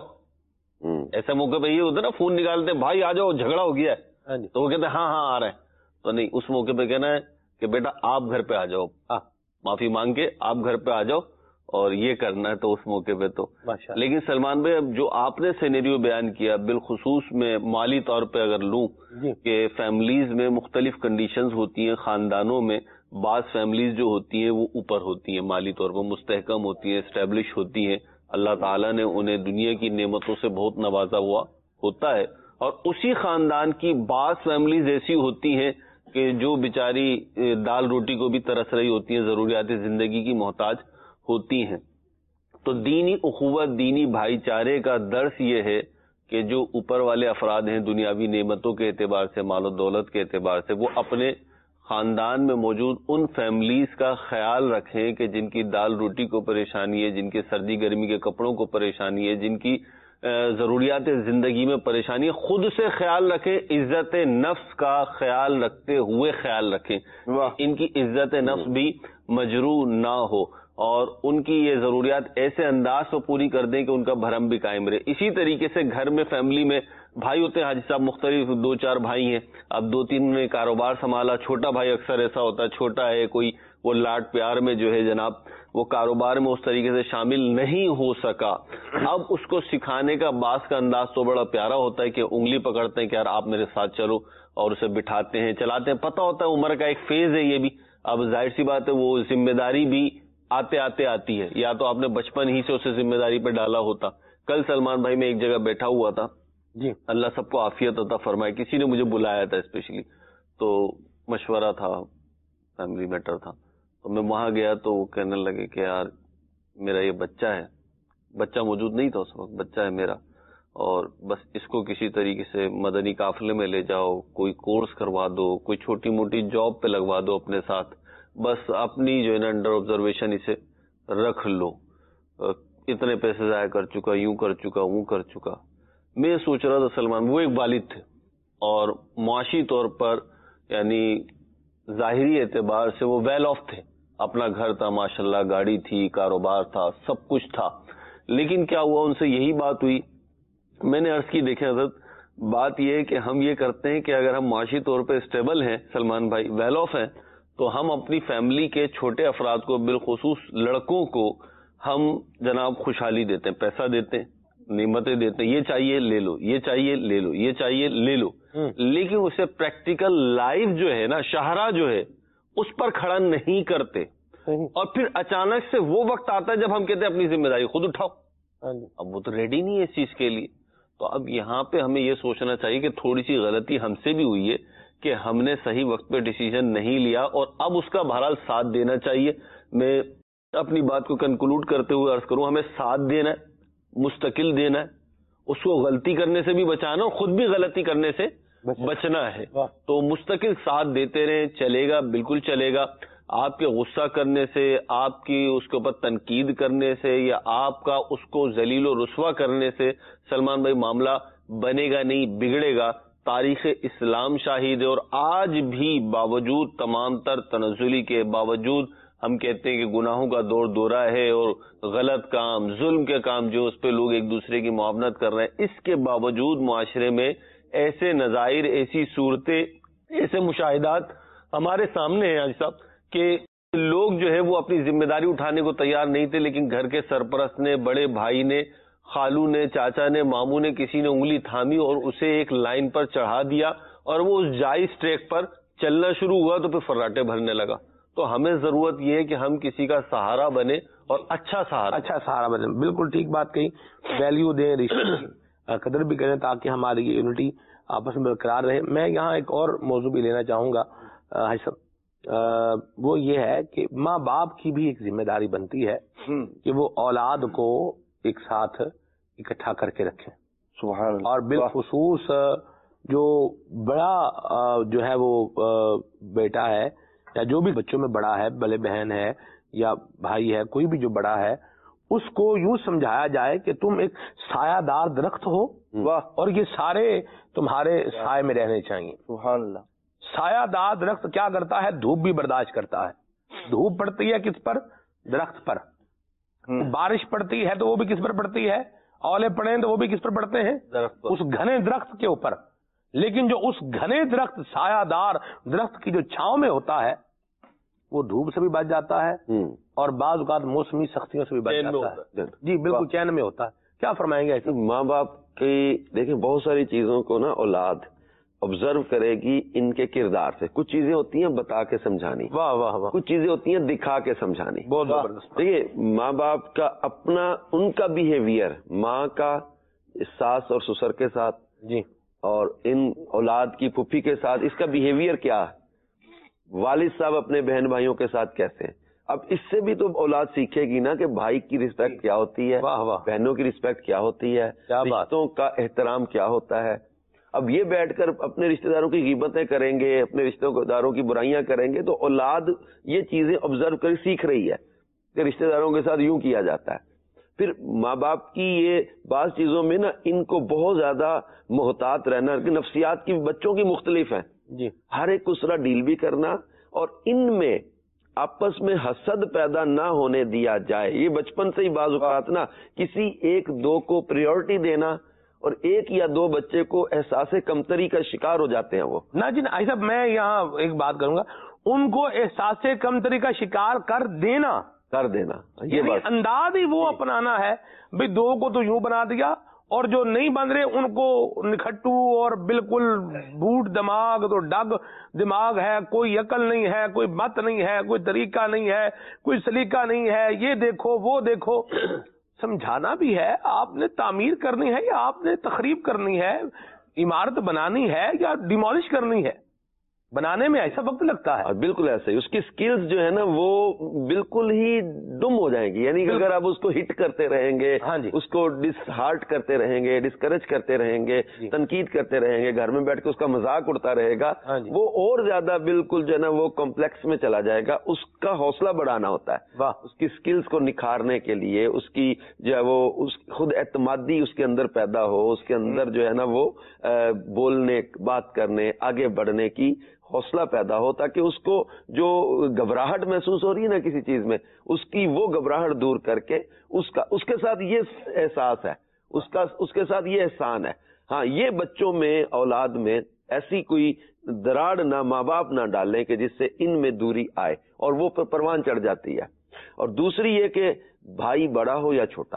ایسے موقع پہ یہ ہوتا ہے نا فون نکالتے ہیں بھائی آ جاؤ جھگڑا ہو گیا ہے، تو وہ کہتے ہیں ہاں ہاں آ رہے ہیں. تو نہیں، اس موقع پہ کہنا ہے کہ بیٹا آپ گھر پہ آ جاؤ، معافی مانگ کے آپ گھر پہ آ جاؤ اور یہ کرنا ہے. تو اس موقع پہ تو لیکن سلمان بھائی اب جو آپ نے سینیریو بیان کیا، بالخصوص میں مالی طور پہ اگر لوں کہ فیملیز میں مختلف کنڈیشنز ہوتی ہیں، خاندانوں میں بعض فیملیز جو ہوتی ہیں وہ اوپر ہوتی ہیں، مالی طور پر مستحکم ہوتی ہیں، اسٹیبلش ہوتی ہیں، اللہ تعالیٰ نے انہیں دنیا کی نعمتوں سے بہت نوازا ہوا ہوتا ہے. اور اسی خاندان کی بعض فیملیز ایسی ہوتی ہیں کہ جو بیچاری دال روٹی کو بھی ترس رہی ہوتی ہیں، ضروریات زندگی کی محتاج ہوتی ہیں. تو دینی اخوت، دینی بھائی چارے کا درس یہ ہے کہ جو اوپر والے افراد ہیں دنیاوی نعمتوں کے اعتبار سے، مال و دولت کے اعتبار سے، وہ اپنے خاندان میں موجود ان فیملیز کا خیال رکھیں کہ جن کی دال روٹی کو پریشانی ہے، جن کے سردی گرمی کے کپڑوں کو پریشانی ہے، جن کی ضروریات زندگی میں پریشانی ہے. خود سے خیال رکھیں، عزت نفس کا خیال رکھتے ہوئے خیال رکھیں، ان کی عزت نفس بھی مجروح نہ ہو، اور ان کی یہ ضروریات ایسے انداز سے پوری کر دیں کہ ان کا بھرم بھی قائم رہے. اسی طریقے سے گھر میں فیملی میں بھائی ہوتے ہیں، حاجی صاحب مختلف دو چار بھائی ہیں، اب دو تین نے کاروبار سنبھالا، چھوٹا بھائی اکثر ایسا ہوتا ہے چھوٹا ہے، کوئی وہ لاڈ پیار میں جو ہے جناب وہ کاروبار میں اس طریقے سے شامل نہیں ہو سکا. اب اس کو سکھانے کا باس کا انداز تو بڑا پیارا ہوتا ہے کہ انگلی پکڑتے ہیں کہ یار آپ میرے ساتھ چلو، اور اسے بٹھاتے ہیں، چلاتے ہیں. پتہ ہوتا ہے عمر کا ایک فیز ہے یہ بھی، اب ظاہر سی بات ہے وہ ذمہ داری بھی آتے آتے آتی ہے، یا تو آپ نے بچپن ہی سے اسے ذمہ داری پہ ڈالا ہوتا. کل سلمان بھائی میں ایک جگہ بیٹھا ہوا تھا، جی اللہ سب کو عافیت عطا فرمائے، کسی نے مجھے بلایا تھا اسپیشلی، تو مشورہ تھا، فیملی میٹر تھا. تو میں وہاں گیا تو وہ کہنے لگے کہ یار میرا یہ بچہ ہے، بچہ موجود نہیں تھا اس وقت، بچہ ہے میرا، اور بس اس کو کسی طریقے سے مدنی قافلے میں لے جاؤ، کوئی کورس کروا دو، کوئی چھوٹی موٹی جاب پہ لگوا دو اپنے ساتھ، بس اپنی جو ہے نا انڈر آبزرویشن اسے رکھ لو. اتنے پیسے ضائع کر چکا، یوں کر چکا، وہ کر چکا. میں سوچ رہا تھا سلمان، وہ ایک والد تھے اور معاشی طور پر یعنی ظاہری اعتبار سے وہ ویل آف تھے، اپنا گھر تھا ماشاءاللہ، گاڑی تھی، کاروبار تھا، سب کچھ تھا. لیکن کیا ہوا، ان سے یہی بات ہوئی، میں نے عرض کی دیکھیں حضرت بات یہ ہے کہ ہم یہ کرتے ہیں کہ اگر ہم معاشی طور پہ اسٹیبل ہیں سلمان بھائی، ویل آف ہیں، تو ہم اپنی فیملی کے چھوٹے افراد کو، بالخصوص لڑکوں کو ہم جناب خوشحالی دیتے ہیں، پیسہ دیتے ہیں، نعمتیں دیتے ہیں، یہ چاہیے لے لو، یہ چاہیے لے لو، یہ چاہیے لے لو. لیکن اسے پریکٹیکل لائف جو ہے نا، شاہراہ جو ہے اس پر کھڑا نہیں کرتے. اور پھر اچانک سے وہ وقت آتا ہے جب ہم کہتے ہیں اپنی ذمہ داری خود اٹھاؤ. اب وہ تو ریڈی نہیں ہے اس چیز کے لیے. تو اب یہاں پہ ہمیں یہ سوچنا چاہیے کہ تھوڑی سی غلطی ہم سے بھی ہوئی ہے کہ ہم نے صحیح وقت پہ ڈیسیجن نہیں لیا، اور اب اس کا بہرحال ساتھ دینا چاہیے. میں اپنی بات کو کنکلوڈ کرتے ہوئے عرض کروں، ہمیں ساتھ دینا ہے، مستقل دینا ہے، اس کو غلطی کرنے سے بھی بچانا اور خود بھی غلطی کرنے سے بچنا ہے. تو مستقل ساتھ دیتے رہیں، چلے گا، بالکل چلے گا. آپ کے غصہ کرنے سے، آپ کی اس کے اوپر تنقید کرنے سے، یا آپ کا اس کو ذلیل و رسوا کرنے سے سلمان بھائی معاملہ بنے گا نہیں، بگڑے گا. تاریخ اسلام شاہد ہے، اور آج بھی باوجود تمام تر تنزلی کے باوجود ہم کہتے ہیں کہ گناہوں کا دور دورہ ہے اور غلط کام، ظلم کے کام جو اس پہ لوگ ایک دوسرے کی معاونت کر رہے ہیں، اس کے باوجود معاشرے میں ایسے نظائر، ایسی صورتیں، ایسے مشاہدات ہمارے سامنے ہیں آج صاحب کہ لوگ جو ہے وہ اپنی ذمہ داری اٹھانے کو تیار نہیں تھے، لیکن گھر کے سرپرست نے، بڑے بھائی نے، خالو نے، چاچا نے، ماموں نے، کسی نے انگلی تھامی اور اسے ایک لائن پر چڑھا دیا اور وہ اس جائز ٹریک پر چلنا شروع ہوا تو پھر فراٹے بھرنے لگا. تو ہمیں ضرورت یہ ہے کہ ہم کسی کا سہارا بنے اور اچھا سہارا اچھا سہارا بنے. بالکل ٹھیک بات کہی. ویلیو دیں، رشتے کی قدر بھی کریں تاکہ ہماری یہ یونٹی آپس میں برقرار رہے. میں یہاں ایک اور موضوع بھی لینا چاہوں گا حاجی صاحب، وہ یہ ہے کہ ماں باپ کی بھی ایک ذمہ داری بنتی ہے کہ وہ اولاد کو ایک ساتھ اکٹھا کر کے رکھیں. سبحان اللہ. اور بالخصوص جو بڑا جو ہے وہ بیٹا ہے یا جو بھی بچوں میں بڑا ہے، بڑے بہن ہے یا بھائی ہے، کوئی بھی جو بڑا ہے، اس کو یوں سمجھایا جائے کہ تم ایک سایہ دار درخت ہو اور یہ سارے تمہارے سائے میں رہنے چاہیے. سبحان اللہ. سایہ دار درخت کیا کرتا ہے؟ دھوپ بھی برداشت کرتا ہے. دھوپ پڑتی ہے کس پر؟ درخت پر. بارش پڑتی ہے تو وہ بھی کس پر پڑتی ہے؟ اولے پڑیں تو وہ بھی کس پر پڑتے ہیں؟ اس گھنے درخت کے اوپر. لیکن جو اس گھنے درخت، سایہ دار درخت کی جو چھاؤں میں ہوتا ہے، وہ دھوپ سے بھی بچ جاتا ہے اور بعض اوقات موسمی سختیوں سے بھی بچ جاتا ہے. جی بالکل چین میں ہوتا ہے. کیا فرمائیں گے ایسے؟ ماں باپ کی دیکھیں بہت ساری چیزوں کو نا اولاد آبزرو کرے گی ان کے کردار سے. کچھ چیزیں ہوتی ہیں بتا کے سمجھانی، واہ واہ واہ، کچھ چیزیں ہوتی ہیں دکھا کے سمجھانی. بہت زبردست. دیکھیے ماں باپ کا اپنا ان کا بیہیویئر، ماں کا ساس اور سسر کے ساتھ، جی، اور ان اولاد کی پھپھی کے ساتھ اس کا بیہیویئر کیا ہے، والد صاحب اپنے بہن بھائیوں کے ساتھ کیسے ہیں. اب اس سے بھی تو اولاد سیکھے گی نا کہ بھائی کی رسپیکٹ کیا ہوتی ہے، واہ واہ، بہنوں کی رسپیکٹ کیا ہوتی ہے، رشتوں کا احترام کیا ہوتا ہے. اب یہ بیٹھ کر اپنے رشتہ داروں کی غیبتیں کریں گے، اپنے رشتہ داروں کی برائیاں کریں گے تو اولاد یہ چیزیں آبزرو کر سیکھ رہی ہے کہ رشتہ داروں کے ساتھ یوں کیا جاتا ہے. پھر ماں باپ کی یہ بعض چیزوں میں نا ان کو بہت زیادہ محتاط رہنا، کہ نفسیات کی بچوں کی مختلف ہیں، جی، ہر ایک کو ذرا ڈیل بھی کرنا اور ان میں آپس میں حسد پیدا نہ ہونے دیا جائے. یہ بچپن سے ہی بعض اوقات نا کسی ایک دو کو پریورٹی دینا اور ایک یا دو بچے کو احساس کمتری کا شکار ہو جاتے ہیں. وہ نہ جی بھائی صاحب، میں یہاں ایک بات کروں گا، ان کو احساس کمتری کا شکار کر دینا کر دینا یہ یعنی بات انداز ہی وہ اپنانا ہے. بھئی دو کو تو یوں بنا دیا اور جو نہیں بن رہے ان کو نکھٹو اور بالکل بوٹ دماغ، تو ڈگ دماغ ہے، کوئی عقل نہیں ہے، کوئی مت نہیں ہے، کوئی طریقہ نہیں ہے، کوئی سلیقہ نہیں ہے، یہ دیکھو وہ دیکھو. سمجھانا بھی ہے، آپ نے تعمیر کرنی ہے یا آپ نے تخریب کرنی ہے، عمارت بنانی ہے یا ڈیمولش کرنی ہے. بنانے میں ایسا وقت لگتا ہے. بالکل ایسے ہی اس کی سکلز جو ہے نا وہ بالکل ہی ڈم ہو جائیں گی. یعنی کہ اگر آپ اس کو ہٹ کرتے رہیں گے، ہاں جی، اس کو ڈس ہارٹ کرتے رہیں گے، ڈسکریج کرتے رہیں گے، تنقید کرتے رہیں گے، گھر میں بیٹھ کے اس کا مذاق اڑتا رہے گا، وہ اور زیادہ بالکل جو ہے نا وہ کمپلیکس میں چلا جائے گا. اس کا حوصلہ بڑھانا ہوتا ہے، اس کی سکلز کو نکھارنے کے لیے، اس کی جو ہے وہ اس خود اعتمادی اس کے اندر پیدا ہو، اس کے اندر جو ہے نا وہ بولنے، بات کرنے، آگے بڑھنے کی حوصلہ پیدا ہو، تاکہ اس کو جو گھبراہٹ محسوس ہو رہی ہے نا کسی چیز میں، اس کی وہ گھبراہٹ دور کر کے اس کا اس کے ساتھ یہ احساس ہے، اس کا اس کے ساتھ یہ احسان ہے. ہاں یہ بچوں میں، اولاد میں ایسی کوئی دراڑ نہ ماں باپ نہ ڈالیں کہ جس سے ان میں دوری آئے اور وہ پروان چڑھ جاتی ہے. اور دوسری یہ کہ بھائی بڑا ہو یا چھوٹا،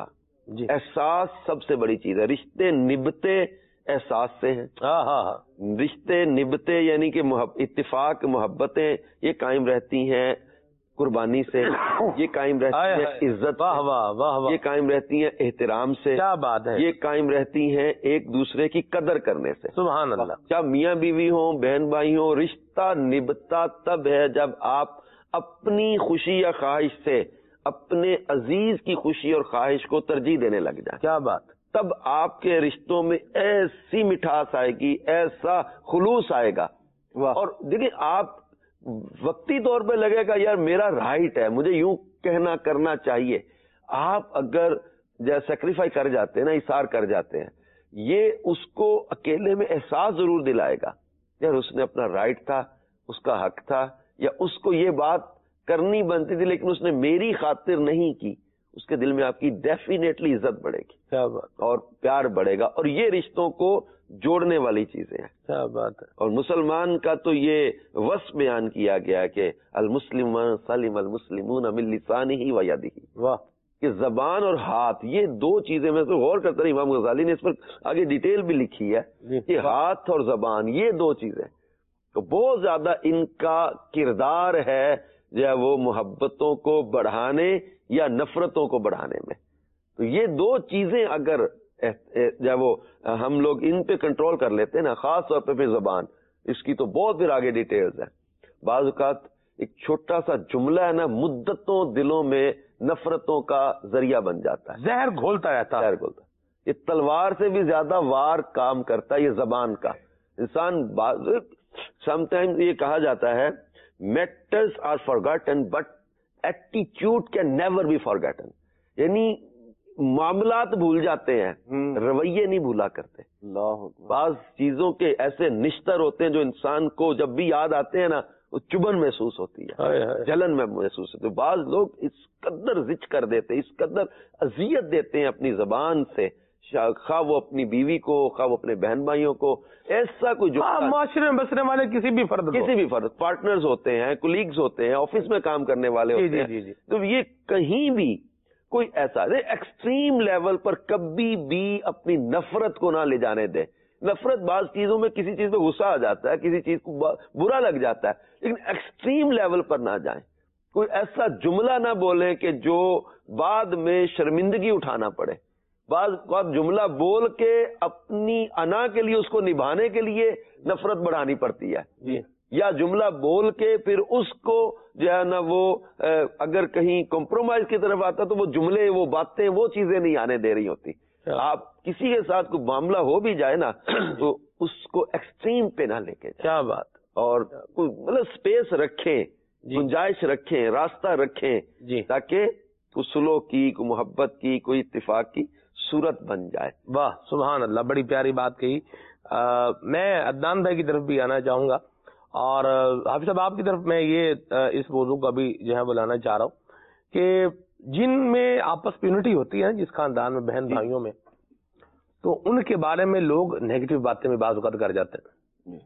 احساس سب سے بڑی چیز ہے. رشتے نبھتے احساس سے ہیں. ہاں ہاں ہاں رشتے نبھتے یعنی کہ اتفاق، محبتیں یہ قائم رہتی ہیں قربانی سے، یہ قائم رہتی ہیں عزت، واہ واہ واہ واہ، یہ قائم رہتی ہیں احترام سے، کیا بات ہے، یہ قائم رہتی ہیں ایک دوسرے کی قدر کرنے سے. سبحان اللہ. کیا میاں بیوی ہوں، بہن بھائی ہوں، رشتہ نبھتا تب ہے جب آپ اپنی خوشی یا خواہش سے اپنے عزیز کی خوشی اور خواہش کو ترجیح دینے لگ جائیں. کیا بات. تب آپ کے رشتوں میں ایسی مٹھاس آئے گی، ایسا خلوص آئے گا. اور دیکھیں آپ وقتی طور پہ لگے گا یار میرا رائٹ ہے، مجھے یوں کہنا کرنا چاہیے. آپ اگر سیکریفائی کر جاتے ہیں نا، اثار کر جاتے ہیں، یہ اس کو اکیلے میں احساس ضرور دلائے گا یار اس نے اپنا رائٹ تھا, اس کا حق تھا, یا اس کو یہ بات کرنی بنتی تھی لیکن اس نے میری خاطر نہیں کی. اس کے دل میں آپ کی ڈیفینیٹلی عزت بڑھے گی, کیا بات, اور پیار بڑھے گا, اور یہ رشتوں کو جوڑنے والی چیزیں ہیں. کیا بات ہے. اور مسلمان کا تو یہ وصف بیان کیا گیا کہ المسلم سلم المسلمون من لسانہ و یدہ, واہ, کہ زبان اور ہاتھ یہ دو چیزیں, میں تو غور کرتا رہا, امام غزالی نے اس پر آگے ڈیٹیل بھی لکھی ہے کہ ہاتھ اور زبان یہ دو چیزیں تو بہت زیادہ ان کا کردار ہے جو ہے وہ محبتوں کو بڑھانے یا نفرتوں کو بڑھانے میں. تو یہ دو چیزیں اگر جو ہے وہ ہم لوگ ان پہ کنٹرول کر لیتے ہیں نا, خاص طور پہ پھر زبان, اس کی تو بہت پھر آگے ڈیٹیلز ہیں. بعض اوقات ایک چھوٹا سا جملہ ہے نا, مدتوں دلوں میں نفرتوں کا ذریعہ بن جاتا ہے, زہر گھولتا رہتا ہے. زہر گھولتا ہے. یہ تلوار سے بھی زیادہ وار کام کرتا ہے یہ زبان کا. انسان سم ٹائمز یہ کہا جاتا ہے matters are forgotten but attitude can never be forgotten, یعنی معاملات بھول جاتے ہیں, رویے نہیں بھولا کرتے. بعض چیزوں کے ایسے نشتر ہوتے ہیں جو انسان کو جب بھی یاد آتے ہیں نا وہ چبن محسوس ہوتی ہے, جلن میں محسوس ہوتی ہے. بعض لوگ اس قدر زچ کر دیتے ہیں, اس قدر اذیت دیتے ہیں اپنی زبان سے, خواہ وہ اپنی بیوی کو, خواہ وہ اپنے بہن بھائیوں کو, ایسا کوئی جو معاشرے میں بسنے والے کسی بھی فرد کسی بھی فرد, پارٹنرز ہوتے ہیں, کولیگز ہوتے ہیں, آفس میں کام کرنے والے ہوتے ہیں, تو یہ کہیں بھی کوئی ایسا ایکسٹریم لیول پر کبھی بھی اپنی نفرت کو نہ لے جانے دے. نفرت بعض چیزوں میں کسی چیز پہ غصہ آ جاتا ہے, کسی چیز کو برا لگ جاتا ہے, لیکن ایکسٹریم لیول پر نہ جائیں. کوئی ایسا جملہ نہ بولیں کہ جو بعد میں شرمندگی اٹھانا پڑے. بعض بعض جملہ بول کے اپنی انا کے لیے, اس کو نبھانے کے لیے نفرت بڑھانی پڑتی ہے, یا جملہ بول کے پھر اس کو جو ہے نا وہ اگر کہیں کمپرومائز کی طرف آتا تو وہ جملے, وہ باتیں, وہ چیزیں نہیں آنے دے رہی ہوتی. آپ کسی کے ساتھ کوئی معاملہ ہو بھی جائے نا تو اس کو ایکسٹریم پہ نہ لے کے جائیں. کیا بات. اور مطلب اسپیس رکھیں, گنجائش رکھیں, راستہ رکھیں, تاکہ کوئی سلوک کی, کوئی محبت کی, کوئی اتفاق کی صورت بن جائے. واہ سبحان اللہ, بڑی پیاری بات کہی. میں عدنان بھائی کی طرف بھی آنا چاہوں گا, اور حافظ صاحب آپ کی طرف میں یہ اس موضوع کو ابھی جو ہے بلانا چاہ رہا ہوں کہ جن میں آپس میں یونٹی ہوتی ہے جس خاندان میں بہن بھائیوں میں, تو ان کے بارے میں لوگ نیگیٹو باتیں میں بعض اوقات کر جاتے ہیں.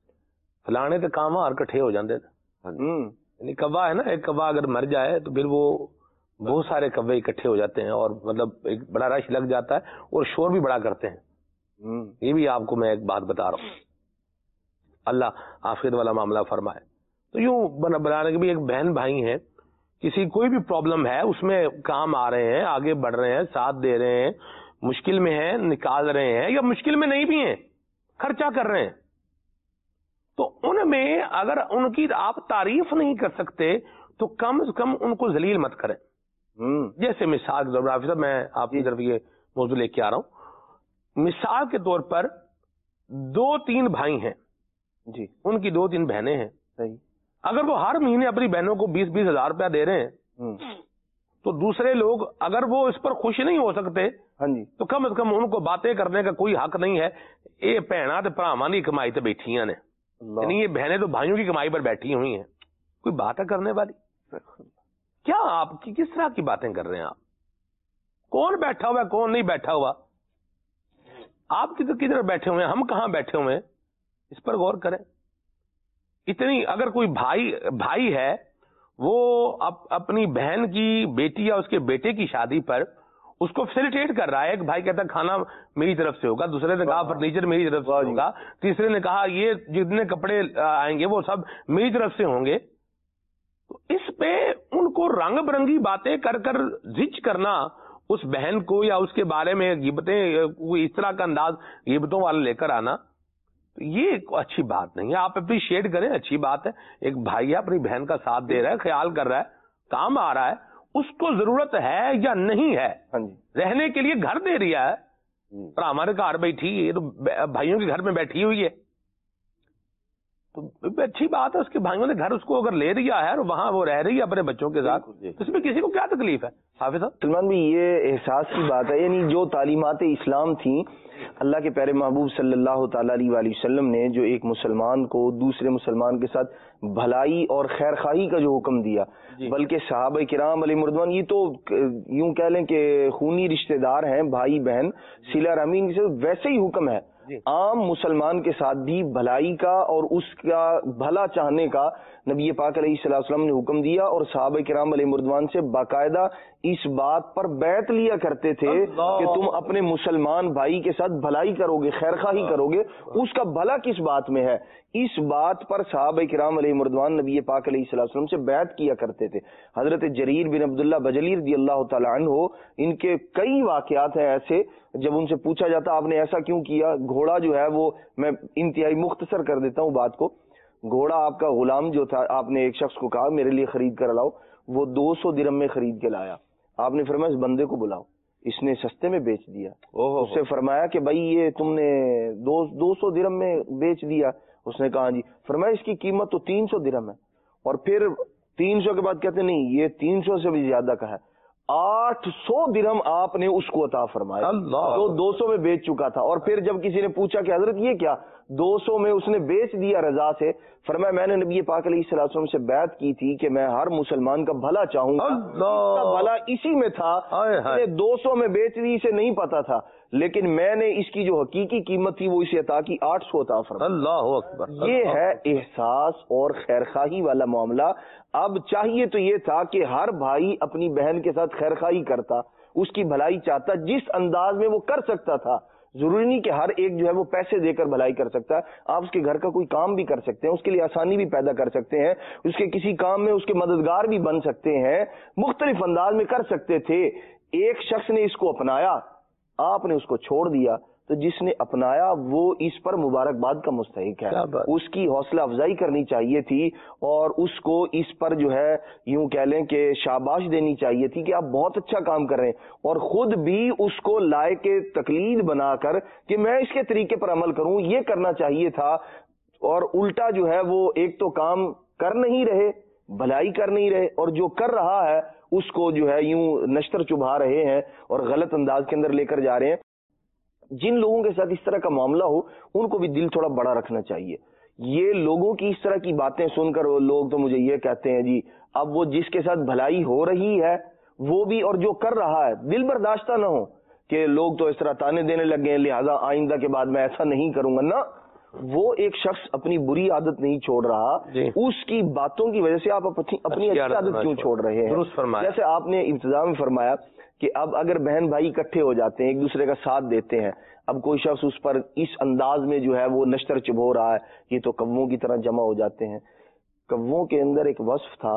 فلانے تو کام اور کٹھے ہو جاتے ہیں, یعنی کوا ہے نا, ایک کوا اگر مر جائے تو پھر وہ بہت سارے کوے اکٹھے ہو جاتے ہیں اور مطلب ایک بڑا رش لگ جاتا ہے اور شور بھی بڑا کرتے ہیں. یہ بھی آپ کو میں ایک بات بتا رہا ہوں, اللہ آخرت والا معاملہ فرمائے. تو یوں بنانے کے بھی ایک بہن بھائی ہیں, کسی کوئی بھی پرابلم ہے اس میں کام آ رہے ہیں, آگے بڑھ رہے ہیں, ساتھ دے رہے ہیں, مشکل میں ہیں نکال رہے ہیں, یا مشکل میں نہیں بھی ہیں خرچہ کر رہے ہیں, تو ان میں اگر ان کی آپ تعریف نہیں کر سکتے تو کم از کم ان کو ذلیل مت کریں. جیسے مثال کے طور پر حافظ صاحب میں آپ کی طرف یہ موضوع لے کے آ رہا ہوں, مثال کے طور پر دو تین بھائی ہیں جی, ان کی دو تین بہنیں ہیں, صحیح, اگر وہ ہر مہینے اپنی بہنوں کو بیس بیس ہزار روپیہ دے رہے ہیں تو دوسرے لوگ اگر وہ اس پر خوش نہیں ہو سکتے تو کم از کم ان کو باتیں کرنے کا کوئی حق نہیں ہے. یہ بہنا تو پراواں کی کمائی تے بیٹھی ہیں, یعنی یہ بہنیں تو بھائیوں کی کمائی پر بیٹھی ہوئی ہیں, کوئی بات ہے کرنے والی. کیا آپ کی کس طرح کی باتیں کر رہے ہیں آپ؟ کون بیٹھا ہوا ہے, کون نہیں بیٹھا ہوا, آپ کدھر بیٹھے ہوئے ہیں, ہم کہاں بیٹھے ہوئے ہیں, اس پر غور کریں. اتنی اگر کوئی بھائی بھائی ہے وہ اپ, اپنی بہن کی بیٹی یا اس کے بیٹے کی شادی پر اس کو فیسیلیٹیٹ کر رہا ہے. ایک بھائی کہتا ہے کھانا میری طرف سے ہوگا, دوسرے نے کہا فرنیچر میری طرف سے ہوگا, تیسرے نے کہا یہ جتنے کپڑے آئیں گے وہ سب میری طرف سے ہوں گے. تو اس پہ ان کو رنگ برنگی باتیں کر کر زچ کرنا اس بہن کو, یا اس کے بارے میں غیبتیں, کوئی اس طرح کا انداز غیبتوں والا لے کر آنا, تو یہ اچھی بات نہیں ہے. آپ اپریشیٹ کریں, اچھی بات ہے, ایک بھائی ہے اپنی بہن کا ساتھ دے رہا ہے, خیال کر رہا ہے, کام آ رہا ہے, اس کو ضرورت ہے یا نہیں ہے, رہنے کے لیے گھر دے رہا ہے, پر ہمارے گھر بیٹھی, یہ تو بھائیوں کے گھر میں بیٹھی ہوئی ہے. تو اچھی بات ہے، اس کے بھائیوں نے گھر اس کو اگر لے دیا ہے اور وہاں وہ رہ رہی ہے اپنے بچوں کے ساتھ، تو اس میں کسی کو کیا تکلیف ہے؟ حافظ صاحب سلمان بھی یہ احساس کی بات ہے، یعنی جو تعلیمات اسلام تھیں، اللہ کے پیارے محبوب صلی اللہ تعالی علیہ وآلہ وسلم نے جو ایک مسلمان کو دوسرے مسلمان کے ساتھ بھلائی اور خیر خواہی کا جو حکم دیا، بلکہ صحابہ کرام علیہ مردوان یہ تو یوں کہہ لیں کہ خونی رشتہ دار ہیں، بھائی بہن، صلہ رحمی کے ساتھ ویسے ہی حکم ہے عام مسلمان کے ساتھ بھی بھلائی کا اور اس کا بھلا چاہنے کا نبی پاک علیہ الصلوۃ والسلام نے حکم دیا، اور صحابہ کرام علیہ مردوان سے باقاعدہ اس بات پر بیعت لیا کرتے تھے کہ تم اپنے مسلمان بھائی کے ساتھ بھلائی کرو گے، خیر خواہی کرو گے، اس کا بھلا کس بات میں ہے، اس بات پر صحابہ کرام علیہ مردوان نبی پاک علیہ الصلوۃ والسلام سے بیعت کیا کرتے تھے۔ حضرت جریر بن عبداللہ بجلی رضی اللہ تعالی عنہ، ان کے کئی واقعات ہیں ایسے، جب ان سے پوچھا جاتا آپ نے ایسا کیوں کیا، گھوڑا جو ہے وہ، میں انتہائی مختصر کر دیتا ہوں بات کو، گھوڑا آپ کا غلام جو تھا، آپ نے ایک شخص کو کہا میرے لیے خرید کر لاؤ، وہ دو سو درہم میں خرید کے لایا، آپ نے فرمایا اس بندے کو بلاؤ، اس نے سستے میں بیچ دیا، اس سے فرمایا کہ بھائی یہ تم نے دو دو سو درہم میں بیچ دیا، اس نے کہا جی، فرمایا اس کی قیمت تو تین سو درہم ہے، اور پھر تین سو کے بعد کہتے نہیں یہ تین سو سے بھی زیادہ کا ہے، آٹھ سو درہم آپ نے اس کو عطا فرمایا، جو دو سو میں بیچ چکا تھا۔ اور پھر جب کسی نے پوچھا کہ حضرت یہ کیا، دو سو میں اس نے بیچ دیا رضا سے، فرمایا میں نے نبی پاک علیہ الصلوۃ والسلام سے بیعت کی تھی کہ میں ہر مسلمان کا بھلا چاہوں گا، اس کا بھلا اسی میں تھا، دو سو میں بیچ دی اسے نہیں پتا تھا، لیکن میں نے اس کی جو حقیقی قیمت تھی وہ اسے عطا کی، آٹھ سو عطا فرمایا۔ اللہ اکبر، یہ ہے احساس اور خیر خواہی والا معاملہ۔ اب چاہیے تو یہ تھا کہ ہر بھائی اپنی بہن کے ساتھ خیر خواہی کرتا، اس کی بھلائی چاہتا، جس انداز میں وہ کر سکتا تھا، ضروری نہیں کہ ہر ایک جو ہے وہ پیسے دے کر بھلائی کر سکتا ہے، آپ اس کے گھر کا کوئی کام بھی کر سکتے ہیں، اس کے لیے آسانی بھی پیدا کر سکتے ہیں، اس کے کسی کام میں اس کے مددگار بھی بن سکتے ہیں، مختلف انداز میں کر سکتے تھے۔ ایک شخص نے اس کو اپنایا، آپ نے اس کو چھوڑ دیا، تو جس نے اپنایا وہ اس پر مبارکباد کا مستحق ہے، اس کی حوصلہ افزائی کرنی چاہیے تھی، اور اس کو اس پر جو ہے یوں کہہ لیں کہ شاباش دینی چاہیے تھی کہ آپ بہت اچھا کام کر رہے ہیں، اور خود بھی اس کو لائق تقلید بنا کر کہ میں اس کے طریقے پر عمل کروں، یہ کرنا چاہیے تھا۔ اور الٹا جو ہے وہ ایک تو کام کر نہیں رہے، بھلائی کر نہیں رہے، اور جو کر رہا ہے اس کو جو ہے یوں نشتر چبھا رہے ہیں اور غلط انداز کے اندر لے کر جا رہے ہیں۔ جن لوگوں کے ساتھ اس طرح کا معاملہ ہو ان کو بھی دل تھوڑا بڑا رکھنا چاہیے۔ یہ لوگوں کی اس طرح کی باتیں سن کر وہ لوگ تو مجھے یہ کہتے ہیں جی اب وہ جس کے ساتھ بھلائی ہو رہی ہے وہ بھی اور جو کر رہا ہے دل برداشتہ نہ ہو کہ لوگ تو اس طرح تانے دینے لگ گئے لہذا آئندہ کے بعد میں ایسا نہیں کروں گا، نہ، وہ ایک شخص اپنی بری عادت نہیں چھوڑ رہا، اس کی باتوں کی وجہ سے آپ اپنی اچھی عادت کیوں چھوڑ رہے ہیں؟ جیسے آپ نے ابتدا میں فرمایا کہ اب اگر بہن بھائی اکٹھے ہو جاتے ہیں، ایک دوسرے کا ساتھ دیتے ہیں، اب کوئی شخص اس پر اس انداز میں جو ہے وہ نشتر چبھو رہا ہے، یہ تو کووں کی طرح جمع ہو جاتے ہیں۔ کووں کے اندر ایک وصف تھا،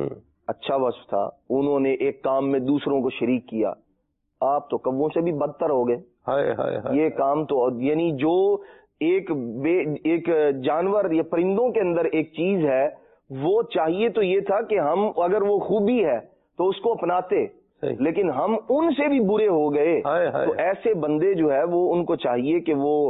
اچھا وصف تھا، انہوں نے ایک کام میں دوسروں کو شریک کیا، آپ تو کووں سے بھی بدتر ہو گئے۔ یہ کام تو یعنی جو ایک بے ایک جانور یا پرندوں کے اندر ایک چیز ہے، وہ چاہیے تو یہ تھا کہ ہم اگر وہ خوبی ہے تو اس کو اپناتے، لیکن ہم ان سے بھی برے ہو گئے۔ تو ایسے بندے جو ہے وہ ان کو چاہیے کہ وہ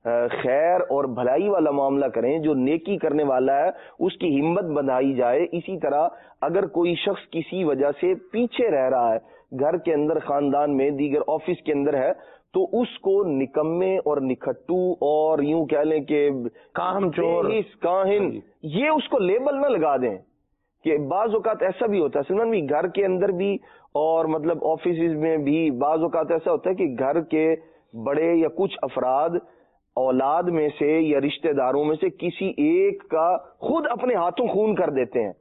خیر اور بھلائی والا معاملہ کریں، جو نیکی کرنے والا ہے اس کی ہمت بندھائی جائے۔ اسی طرح اگر کوئی شخص کسی وجہ سے پیچھے رہ رہا ہے، گھر کے اندر، خاندان میں، دیگر آفس کے اندر ہے، تو اس کو نکمے اور نکھٹو اور یوں کہہ لیں کہ کاہن چور، کاہن، یہ اس کو لیبل نہ لگا دیں کہ بعض اوقات ایسا بھی ہوتا ہے سلمان بھی، گھر کے اندر بھی اور مطلب آفیسز میں بھی بعض اوقات ایسا ہوتا ہے کہ گھر کے بڑے یا کچھ افراد اولاد میں سے یا رشتہ داروں میں سے کسی ایک کا خود اپنے ہاتھوں خون کر دیتے ہیں۔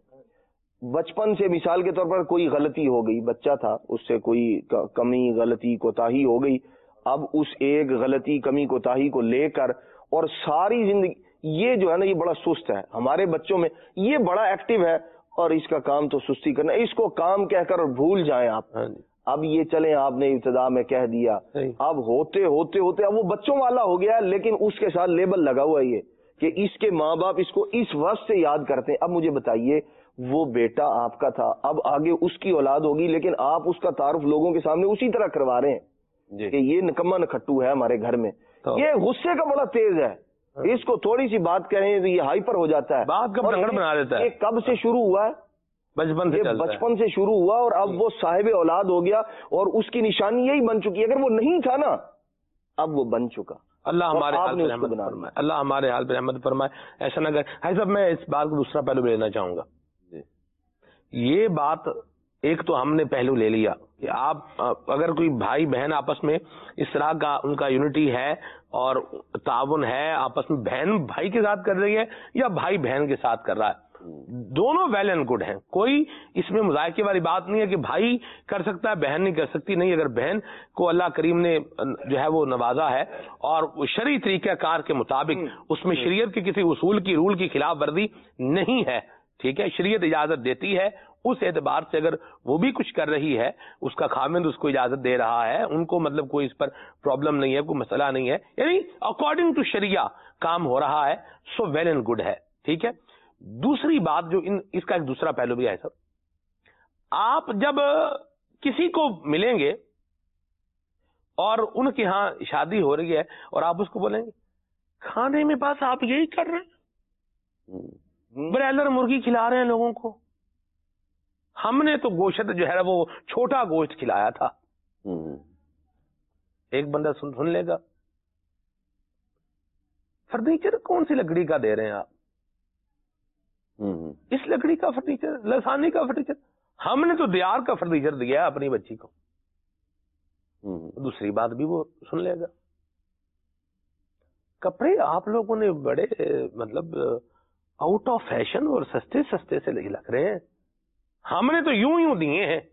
بچپن سے مثال کے طور پر کوئی غلطی ہو گئی، بچہ تھا، اس سے کوئی کمی غلطی کوتاہی ہو گئی، اب اس ایک غلطی کمی کوتاہی کو لے کر اور ساری زندگی، یہ جو ہے نا یہ بڑا سست ہے، ہمارے بچوں میں یہ بڑا ایکٹیو ہے اور اس کا کام تو سستی کرنا، اس کو کام کہہ کر اور بھول جائیں آپ۔ اب یہ چلیں آپ نے ابتدا میں کہہ دیا، اب ہوتے ہوتے ہوتے اب وہ بچوں والا ہو گیا، لیکن اس کے ساتھ لیبل لگا ہوا ہے یہ کہ اس کے ماں باپ اس کو اس وقت سے یاد کرتے ہیں۔ اب مجھے بتائیے، وہ بیٹا آپ کا تھا، اب آگے اس کی اولاد ہوگی، لیکن آپ اس کا تعارف لوگوں کے سامنے اسی طرح کروا رہے ہیں کہ یہ نکما نکھٹو ہے ہمارے گھر میں۔ یہ غصے کا بڑا تیز ہے، اس کو تھوڑی سی بات کہیں تو یہ ہائپر ہو جاتا ہے, بات کب تنگڑ بنا دیتا ہے. یہ کب سے شروع ہوا ہے؟ بچپن سے بچپن سے شروع ہوا اور اب وہ صاحب اولاد ہو گیا اور اس کی نشانی یہی بن چکی ہے. اگر وہ نہیں تھا نا اب وہ بن چکا. اللہ ہمارے حال پر رحمت فرمائے, اللہ ہمارے حال پر رحمت فرمائے. ایسا نہ کرے. بھائی صاحب میں اس بات کو دوسرا پہلو بھی لینا چاہوں گا. یہ بات ایک تو ہم نے پہلو لے لیا کہ آپ اگر کوئی بھائی بہن آپس میں اس طرح کا ان کا یونٹی ہے اور تعاون ہے آپس میں, بہن بھائی کے ساتھ کر رہی ہے یا بھائی بہن کے ساتھ کر رہا ہے, دونوں ویل اینڈ گڈ ہیں. کوئی اس میں مذائقے والی بات نہیں ہے کہ بھائی کر سکتا ہے بہن نہیں کر سکتی. نہیں, اگر بہن کو اللہ کریم نے جو ہے وہ نوازا ہے اور شرعی طریقہ کار کے مطابق اس میں شریعت کے کسی اصول کی رول کی خلاف ورزی نہیں ہے, ٹھیک ہے, شریعت اجازت دیتی ہے, اس اعتبار سے اگر وہ بھی کچھ کر رہی ہے, اس کا خامند اس کو اجازت دے رہا ہے, ان کو مطلب کوئی اس پر پرابلم نہیں ہے, کوئی مسئلہ نہیں ہے, یعنی اکارڈنگ ٹو شریعہ کام ہو رہا ہے, سو ویل اینڈ گڈ ہے, ٹھیک ہے. دوسری بات جو ان اس کا ایک دوسرا پہلو بھی ہے سر, آپ جب کسی کو ملیں گے اور ان کے ہاں شادی ہو رہی ہے اور آپ اس کو بولیں گے کھانے میں بس آپ یہی کر رہے ہیں, برائلر مرغی کھلا رہے ہیں لوگوں کو, ہم نے تو گوشت جو ہے وہ چھوٹا گوشت کھلایا تھا. ایک بندہ سن سن لے گا فرنیچر کون سی لکڑی کا دے رہے ہیں آپ, اس لکڑی کا فرنیچر, لسانی کا فرنیچر, ہم نے تو دیار کا فرنیچر دیا ہے اپنی بچی کو. دوسری بات بھی وہ سن لے گا, کپڑے آپ لوگوں نے بڑے مطلب آؤٹ آف فیشن اور سستے سستے سے لگ رہے ہیں, ہم نے تو یوں یوں دیے ہیں.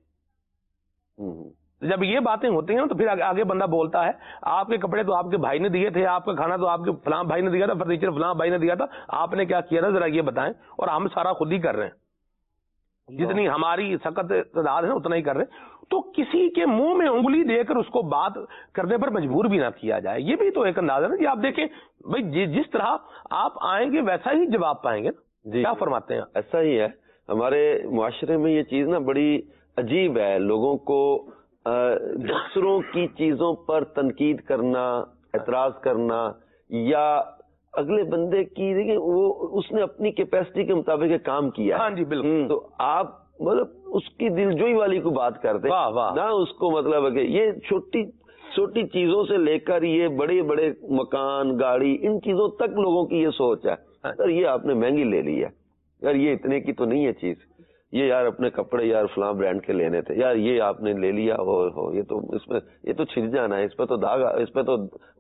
جب یہ باتیں ہوتی ہیں تو پھر آگے بندہ بولتا ہے آپ کے کپڑے تو آپ کے بھائی نے دیے تھے, آپ کا کھانا تو آپ کے فلاں بھائی نے دیا تھا, فرنیچر فلاں بھائی نے دیا تھا, آپ نے کیا کیا نا ذرا یہ بتائیں, اور ہم سارا خود ہی کر رہے ہیں, جتنی ہماری سخت تعداد ہے اتنا ہی کر رہے ہیں. تو کسی کے منہ میں انگلی دے کر اس کو بات کرنے پر مجبور بھی نہ کیا جائے, یہ بھی تو ایک انداز ہے نا. کہ آپ دیکھیں بھائی جس طرح آپ آئیں گے ویسا ہی جواب پائیں گے نا. کیا فرماتے ہیں؟ ایسا ہی ہے. ہمارے معاشرے میں یہ چیز نا بڑی عجیب ہے, لوگوں کو دوسروں کی چیزوں پر تنقید کرنا, اعتراض کرنا, یا اگلے بندے کی دیکھیں وہ اس نے اپنی کیپیسٹی کے مطابق کام کیا. ہاں جی بالکل. تو آپ مطلب اس کی دلجوئی والی کو بات کرتے نہ, اس کو مطلب ہے کہ یہ چھوٹی چھوٹی چیزوں سے لے کر یہ بڑے بڑے مکان گاڑی ان چیزوں تک لوگوں کی یہ سوچ ہے. سر یہ آپ نے مہنگی لے لی ہے یار, یہ اتنے کی تو نہیں ہے چیز, یہ یار اپنے کپڑے یار فلاں برانڈ کے لینے تھے یار, یہ آپ نے لے لیا ہو, ہو یہ تو اس میں یہ تو چھن جانا ہے, اس پہ تو داغ, اس پہ تو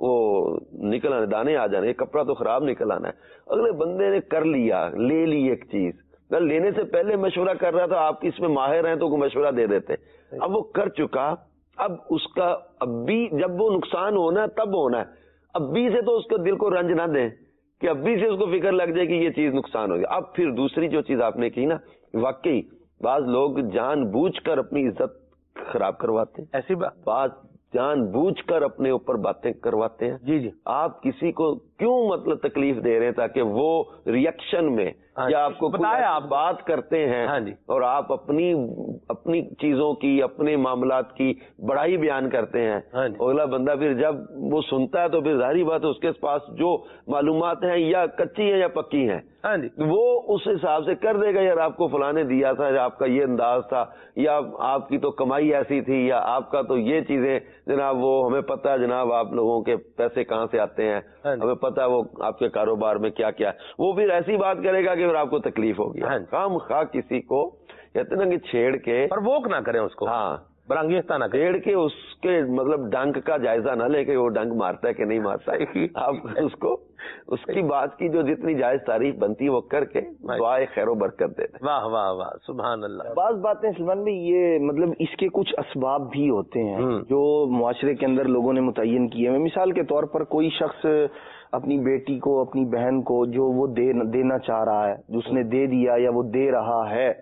وہ نکل آنے دانے آ جانے, یہ کپڑا تو خراب نکل آنا ہے. اگلے بندے نے کر لیا, لے لی ایک چیز, لینے سے پہلے مشورہ کر رہا تھا, آپ اس میں ماہر ہیں تو کوئی مشورہ دے دیتے. اب وہ کر چکا, اب اس کا اب بھی جب وہ نقصان ہونا ہے تب ہونا ہے. اب بھی سے تو اس کو دل کو رنج نہ دیں کہ اب بھی سے اس کو فکر لگ جائے کہ یہ چیز نقصان ہوگی. اب پھر دوسری جو چیز آپ نے کی نا, واقعی بعض لوگ جان بوجھ کر اپنی عزت خراب کرواتے ہیں, ایسی بات بعض جان بوجھ کر اپنے اوپر باتیں کرواتے ہیں. جی جی آپ کسی کو کیوں مطلب تکلیف دے رہے ہیں تاکہ وہ ریئیکشن میں یا آپ کو آپ بات کرتے ہیں اور آپ اپنی اپنی چیزوں کی اپنے معاملات کی بڑائی بیان کرتے ہیں. اگلا بندہ پھر جب وہ سنتا ہے تو پھر ظاہری بات ہے اس کے پاس جو معلومات ہیں یا کچی ہیں یا پکی ہیں وہ اس حساب سے کر دے گا, یار آپ کو فلاں نے دیا تھا, یا آپ کا یہ انداز تھا, یا آپ کی تو کمائی ایسی تھی, یا آپ کا تو یہ چیزیں جناب وہ ہمیں پتا ہے جناب آپ لوگوں کے پیسے کہاں سے آتے ہیں, ہمیں پتا ہے وہ آپ کے کاروبار میں کیا کیا. وہ پھر ایسی بات کرے گا کہ پھر آپ کو تکلیف ہوگی. خام خواہ کسی کو کہتے نا کہ چھیڑ کے پرووک نہ کریں اس کو, ہاں برانگیختہ نہ چھیڑ کے اس کے مطلب ڈنک کا جائزہ نہ لے کے وہ ڈنک مارتا ہے کہ نہیں مارتا ہے. آپ اس کو اس کی بات کی جو جتنی جائز تعریف بنتی ہے وہ کر کے دعائے خیر و برکت دیتے. واہ واہ واہ سبحان اللہ. بعض باتیں سلمان بھائی یہ مطلب اس کے کچھ اسباب بھی ہوتے ہیں جو معاشرے کے اندر لوگوں نے متعین کیے ہیں. مثال کے طور پر کوئی شخص اپنی بیٹی کو اپنی بہن کو جو وہ دینا چاہ رہا ہے, اس نے دے دیا یا وہ دے رہا ہے,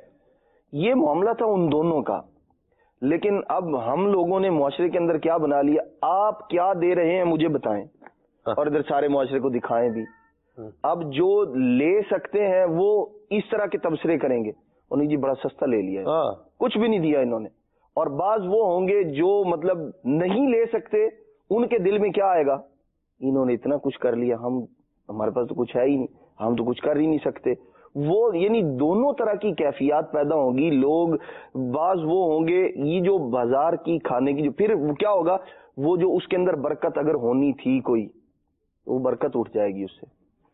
یہ معاملہ تھا ان دونوں کا. لیکن اب ہم لوگوں نے معاشرے کے اندر کیا بنا لیا, آپ کیا دے رہے ہیں مجھے بتائیں, اور ادھر سارے معاشرے کو دکھائیں بھی. اب جو لے سکتے ہیں وہ اس طرح کے تبصرے کریں گے, انہیں جی بڑا سستا لے لیا ہے, کچھ بھی نہیں دیا انہوں نے. اور بعض وہ ہوں گے جو مطلب نہیں لے سکتے, ان کے دل میں کیا آئے گا, انہوں نے اتنا کچھ کر لیا, ہم ہمارے پاس تو کچھ ہے ہی نہیں, ہم تو کچھ کر ہی نہیں سکتے. وہ یعنی دونوں طرح کی کیفیات پیدا ہوں گی. لوگ بعض وہ ہوں گے یہ جو بازار کی کھانے کی جو, پھر وہ کیا ہوگا, وہ جو اس کے اندر برکت اگر ہونی تھی کوئی, وہ برکت اٹھ جائے گی اس سے.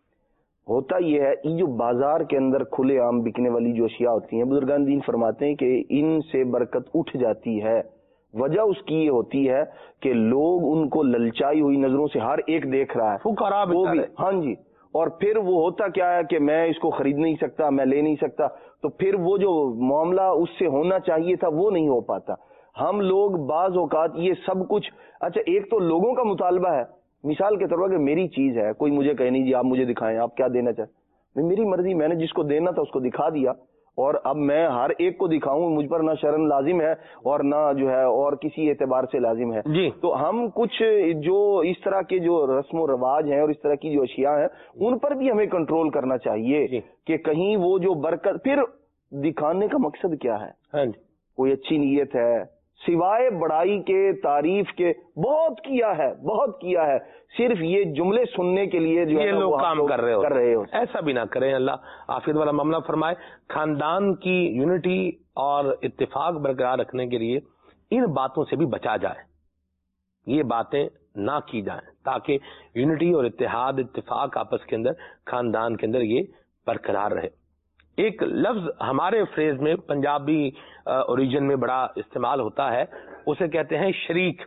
ہوتا یہ ہے یہ جو بازار کے اندر کھلے عام بکنے والی جو اشیاء ہوتی ہیں, بزرگان دین فرماتے ہیں کہ ان سے برکت اٹھ جاتی ہے. وجہ اس کی یہ ہوتی ہے کہ لوگ ان کو للچائی ہوئی نظروں سے ہر ایک دیکھ رہا ہے, وہ بھی ہاں جی. اور پھر وہ ہوتا کیا ہے کہ میں اس کو خرید نہیں سکتا, میں لے نہیں سکتا, تو پھر وہ جو معاملہ اس سے ہونا چاہیے تھا وہ نہیں ہو پاتا. ہم لوگ بعض اوقات یہ سب کچھ, اچھا ایک تو لوگوں کا مطالبہ ہے, مثال کے طور پر کہ میری چیز ہے, کوئی مجھے کہے نہیں جی آپ مجھے دکھائیں آپ کیا دینا چاہتے, میری مرضی, میں نے جس کو دینا تھا اس کو دکھا دیا, اور اب میں ہر ایک کو دکھاؤں مجھ پر نہ شرن لازم ہے اور نہ جو ہے اور کسی اعتبار سے لازم ہے جی. تو ہم کچھ جو اس طرح کے جو رسم و رواج ہیں اور اس طرح کی جو اشیاء ہیں ان پر بھی ہمیں کنٹرول کرنا چاہیے جی. کہ کہیں وہ جو برکت, پھر دکھانے کا مقصد کیا ہے, ہاں جی, کوئی اچھی نیت ہے, سوائے بڑائی کے تعریف کے بہت کیا ہے بہت کیا ہے, صرف یہ جملے سننے کے لیے جو یہ ہے لوگ وہ کام کر رہے ہو, کر رہے ہو. ایسا بھی نہ کریں. اللہ عافیت والا معاملہ فرمائے. خاندان کی یونٹی اور اتفاق برقرار رکھنے کے لیے ان باتوں سے بھی بچا جائے, یہ باتیں نہ کی جائیں تاکہ یونٹی اور اتحاد اتفاق آپس کے اندر خاندان کے اندر یہ برقرار رہے. ایک لفظ ہمارے فریز میں پنجابی اوریجن میں بڑا استعمال ہوتا ہے, اسے کہتے ہیں شریک.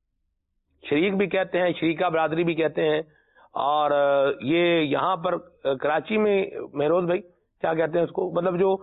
شریک بھی کہتے ہیں, شریکہ برادری بھی کہتے ہیں, اور یہ یہاں پر کراچی میں مہروز بھائی کیا کہتے ہیں اس کو, مطلب جو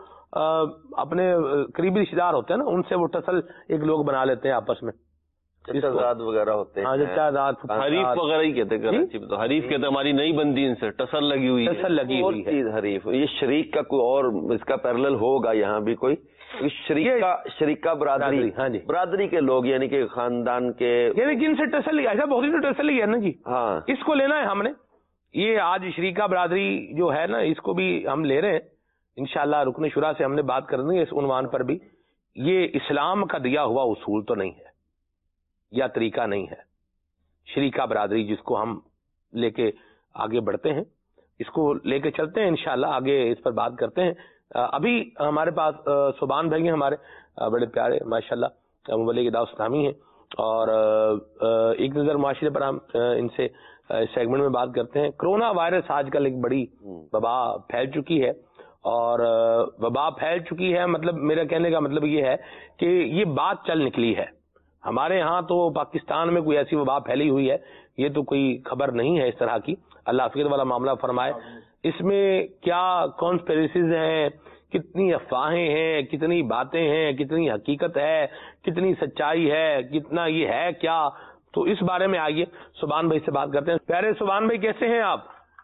اپنے قریبی رشتے دار ہوتے ہیں نا ان سے وہ ٹسل ایک لوگ بنا لیتے ہیں آپس میں, چچازاد وغیرہ ہوتے ہیں, حریف وغیرہ ہی کہتے ہیں کراچی میں, تو حریف کہتے ہیں ہماری نئی بندی ان سے ٹسل لگی ہوئی ہے, ٹسل لگی ہوئی ہے. حریف یہ شریک کا کوئی اور اس کا پیرلل ہوگا یہاں بھی کوئی شریکہ شریکہ برادری, ہاں جی, برادری کے لوگ یعنی کہ خاندان کے, یعنی جن سے ٹسل لیا, ایسا بہت ہی ٹسل لیا ہے نا جی, ہاں اس کو لینا ہے ہم نے. یہ آج شریکہ برادری جو ہے نا اس کو بھی ہم لے رہے ہیں انشاءاللہ. رکن شورا سے ہم نے بات کرنی ہے اس عنوان پر بھی. یہ اسلام کا دیا ہوا اصول تو نہیں ہے یا طریقہ نہیں ہے. شریکہ برادری جس کو ہم لے کے آگے بڑھتے ہیں, اس کو لے کے چلتے ہیں انشاءاللہ, آگے اس پر بات کرتے ہیں. ابھی ہمارے پاس سبحان بھائی ہیں ہمارے بڑے پیارے ماشاءاللہ مبلغ دعوت اسلامی ہیں, اور ایک نظر معاشرے پر ہم ان سے سیگمنٹ میں بات کرتے ہیں. کرونا وائرس آج کل ایک بڑی وبا پھیل چکی ہے, اور وبا پھیل چکی ہے مطلب میرا کہنے کا مطلب یہ ہے کہ یہ بات چل نکلی ہے. ہمارے ہاں تو پاکستان میں کوئی ایسی وبا پھیلی ہوئی ہے, یہ تو کوئی خبر نہیں ہے اس طرح کی. اللہ عافیت والا معاملہ فرمائے. اس میں کیا کانسپیریسیز ہیں, کتنی افواہیں ہیں, کتنی باتیں ہیں, کتنی حقیقت ہے, کتنی سچائی ہے, کتنا یہ ہے کیا, تو اس بارے میں آئیے سبحان بھائی سے بات کرتے ہیں. پیارے سبحان بھائی کیسے ہیں آپ؟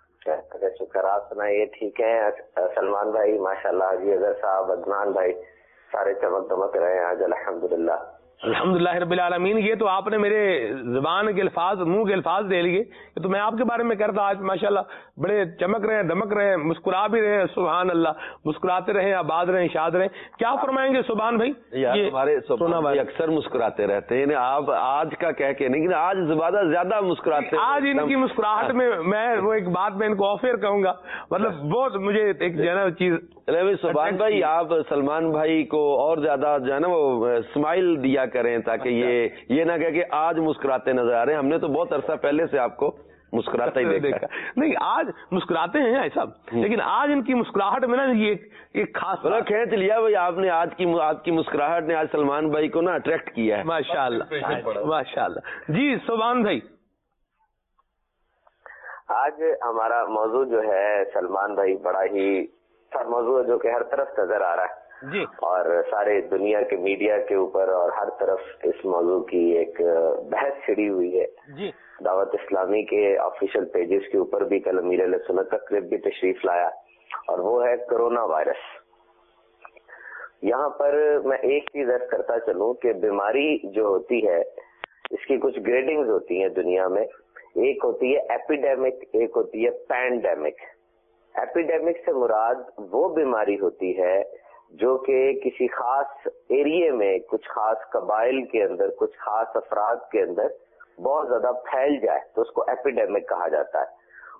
شکر, آپ سنائیے ٹھیک ہیں سلمان بھائی؟ ماشاءاللہ جی, اگر صاحب عدنان بھائی سارے چمک دمک رہے ہیں آج الحمدللہ. الحمدللہ رب العالمین. یہ تو آپ نے میرے زبان کے الفاظ, منہ کے الفاظ دے لیے کہ تو میں آپ کے بارے میں کرتا آج ماشاءاللہ بڑے چمک رہے ہیں, دمک رہے ہیں, مسکرا بھی رہے ہیں. سبحان اللہ, مسکراتے رہیں, آباد رہیں, شاد رہیں. کیا فرمائیں گے سبحان بھائی؟ یہ ہمارے سبحان بھائی اکثر مسکراتے رہتے ہیں, آپ آج کا کہہ کے نہیں, آج زیادہ زیادہ مسکراتے ہیں. آج ان کی مسکراہٹ میں میں وہ ایک بات میں ان کو آفر کہوں گا, مطلب بہت مجھے ایک جو ہے نا چیز. سبحان بھائی آپ سلمان بھائی کو اور زیادہ جو ہے نا وہ اسمائل دیا کریں تاکہ یہ یہ نہ کہ کہ آج مسکراتے نظر آ رہے ہیں. ہم نے تو بہت عرصہ پہلے سے آپ کو مسکراتا ہی دیکھا. نہیں آج مسکراتے ہیں ایسا, لیکن آج ان کی مسکراہٹ میں نا یہ ایک خاص کھینچ لیا بھائی آپ نے. آج کی آپ کی مسکراہٹ نے آج سلمان بھائی کو نا اٹریکٹ کیا ہے. ماشاءاللہ ماشاءاللہ. جی سبحان بھائی, آج ہمارا موضوع جو ہے سلمان بھائی بڑا ہی موضوع ہے جو کہ ہر طرف نظر آ رہا ہے جی, اور سارے دنیا کے میڈیا کے اوپر اور ہر طرف اس موضوع کی ایک بحث چھڑی ہوئی ہے جی. دعوت اسلامی کے آفیشیل پیجز کے اوپر بھی کل امیر علیہ سنت کا کلپ بھی تشریف لایا, اور وہ ہے کرونا وائرس. یہاں پر میں ایک چیز عرض کرتا چلوں کہ بیماری جو ہوتی ہے اس کی کچھ گریڈنگز ہوتی ہیں دنیا میں. ایک ہوتی ہے ایپیڈیمک, ایک ہوتی ہے پینڈیمک. ایپیڈیمک سے مراد وہ بیماری ہوتی ہے جو کہ کسی خاص ایریے میں, کچھ خاص قبائل کے اندر, کچھ خاص افراد کے اندر بہت زیادہ پھیل جائے تو اس کو ایپیڈیمک کہا جاتا ہے.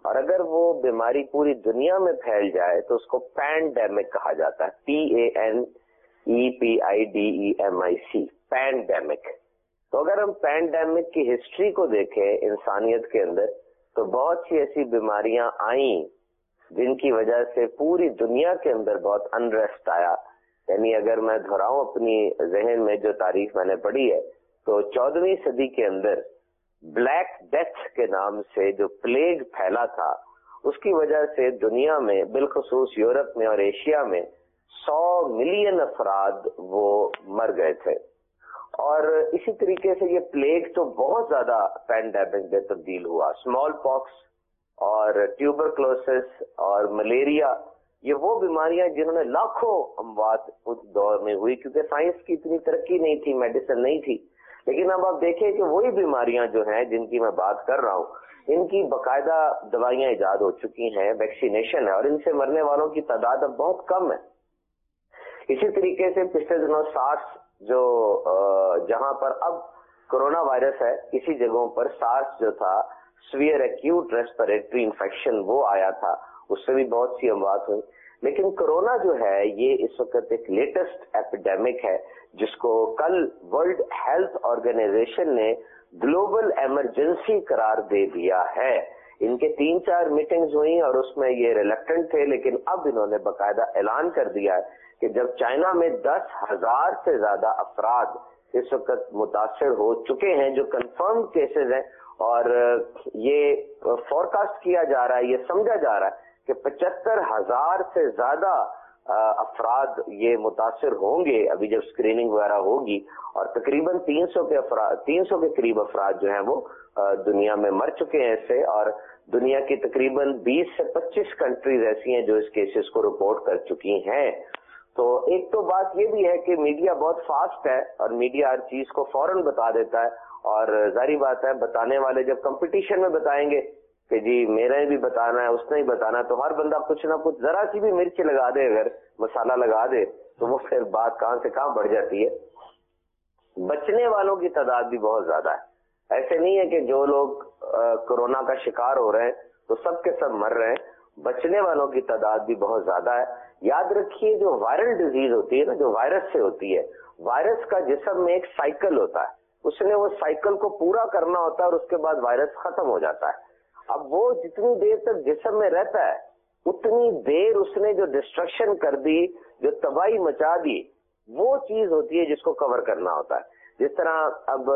اور اگر وہ بیماری پوری دنیا میں پھیل جائے تو اس کو پینڈیمک کہا جاتا ہے، P A N E P I D E M I C, pandemic. تو اگر ہم پینڈیمک کی ہسٹری کو دیکھیں انسانیت کے اندر تو بہت سی ایسی بیماریاں آئیں جن کی وجہ سے پوری دنیا کے اندر بہت انریسٹ آیا۔ یعنی اگر میں دہراؤں اپنی ذہن میں جو تاریخ میں نے پڑھی ہے تو چودہویں صدی کے اندر بلیک ڈیتھ کے نام سے جو پلیگ پھیلا تھا اس کی وجہ سے دنیا میں بالخصوص یورپ میں اور ایشیا میں سو ملین افراد وہ مر گئے تھے۔ اور اسی طریقے سے یہ پلیگ تو بہت زیادہ پینڈیمک میں تبدیل ہوا۔ اسمال پاکس اور ٹیوبرکلوسس اور ملیریا یہ وہ بیماریاں جنہوں نے لاکھوں اموات اس دور میں ہوئی، کیونکہ سائنس کی اتنی ترقی نہیں تھی، میڈیسن نہیں تھی۔ لیکن اب آپ دیکھیں کہ وہی بیماریاں جو ہیں جن کی میں بات کر رہا ہوں ان کی باقاعدہ دوائیاں ایجاد ہو چکی ہیں، ویکسینیشن ہے، اور ان سے مرنے والوں کی تعداد اب بہت کم ہے۔ اسی طریقے سے پچھلے دنوں سارس جو جہاں پر اب کرونا وائرس ہے، اسی جگہوں پر سارس جو تھا سویئر ایکیوٹ ریسپیریٹری انفیکشن وہ آیا تھا، اس سے بھی بہت سی اموات ہوئی۔ لیکن کرونا جو ہے یہ اس وقت ایک لیٹسٹ ایپیڈیمک ہے جس کو کل ورلڈ ہیلتھ آرگنائزیشن نے گلوبل ایمرجنسی قرار دے دیا ہے۔ ان کے تین چار میٹنگز ہوئی اور اس میں یہ ریلیکٹنٹ تھے، لیکن اب انہوں نے باقاعدہ اعلان کر دیا ہے کہ جب چائنا میں دس ہزار سے زیادہ افراد اس وقت متاثر ہو چکے ہیں جو کنفرم کیسز ہیں، اور یہ فورکاسٹ کیا جا رہا ہے، یہ سمجھا جا رہا ہے کہ پچہتر ہزار سے زیادہ افراد یہ متاثر ہوں گے ابھی جب اسکریننگ وغیرہ ہوگی، اور تقریباً تین سو کے افراد تین سو کے قریب افراد جو ہیں وہ دنیا میں مر چکے ہیں اس سے، اور دنیا کی تقریباً بیس سے پچیس کنٹریز ایسی ہیں جو اس کیسز کو رپورٹ کر چکی ہیں۔ تو ایک تو بات یہ بھی ہے کہ میڈیا بہت فاسٹ ہے اور میڈیا ہر چیز کو فوراً بتا دیتا ہے، اور ظاہری بات ہے بتانے والے جب کمپٹیشن میں بتائیں گے کہ جی میرا بھی بتانا ہے اس نے ہی بتانا ہے، تو ہر بندہ کچھ نہ کچھ ذرا سی بھی مرچ لگا دے، اگر مسالہ لگا دے تو وہ پھر بات کہاں سے کہاں بڑھ جاتی ہے۔ بچنے والوں کی تعداد بھی بہت زیادہ ہے، ایسے نہیں ہے کہ جو لوگ کورونا کا شکار ہو رہے ہیں تو سب کے سب مر رہے ہیں، بچنے والوں کی تعداد بھی بہت زیادہ ہے۔ یاد رکھیے جو وائرل ڈیزیز ہوتی ہے نا، جو وائرس سے ہوتی ہے، وائرس کا جسم میں ایک سائیکل ہوتا ہے، اس نے وہ سائیکل کو پورا کرنا ہوتا ہے اور اس کے بعد وائرس ختم ہو جاتا ہے۔ اب وہ جتنی دیر تک جسم میں رہتا ہے اتنی دیر اس نے جو ڈسٹرکشن کر دی، جو تباہی مچا دی، وہ چیز ہوتی ہے جس کو کور کرنا ہوتا ہے۔ جس طرح اب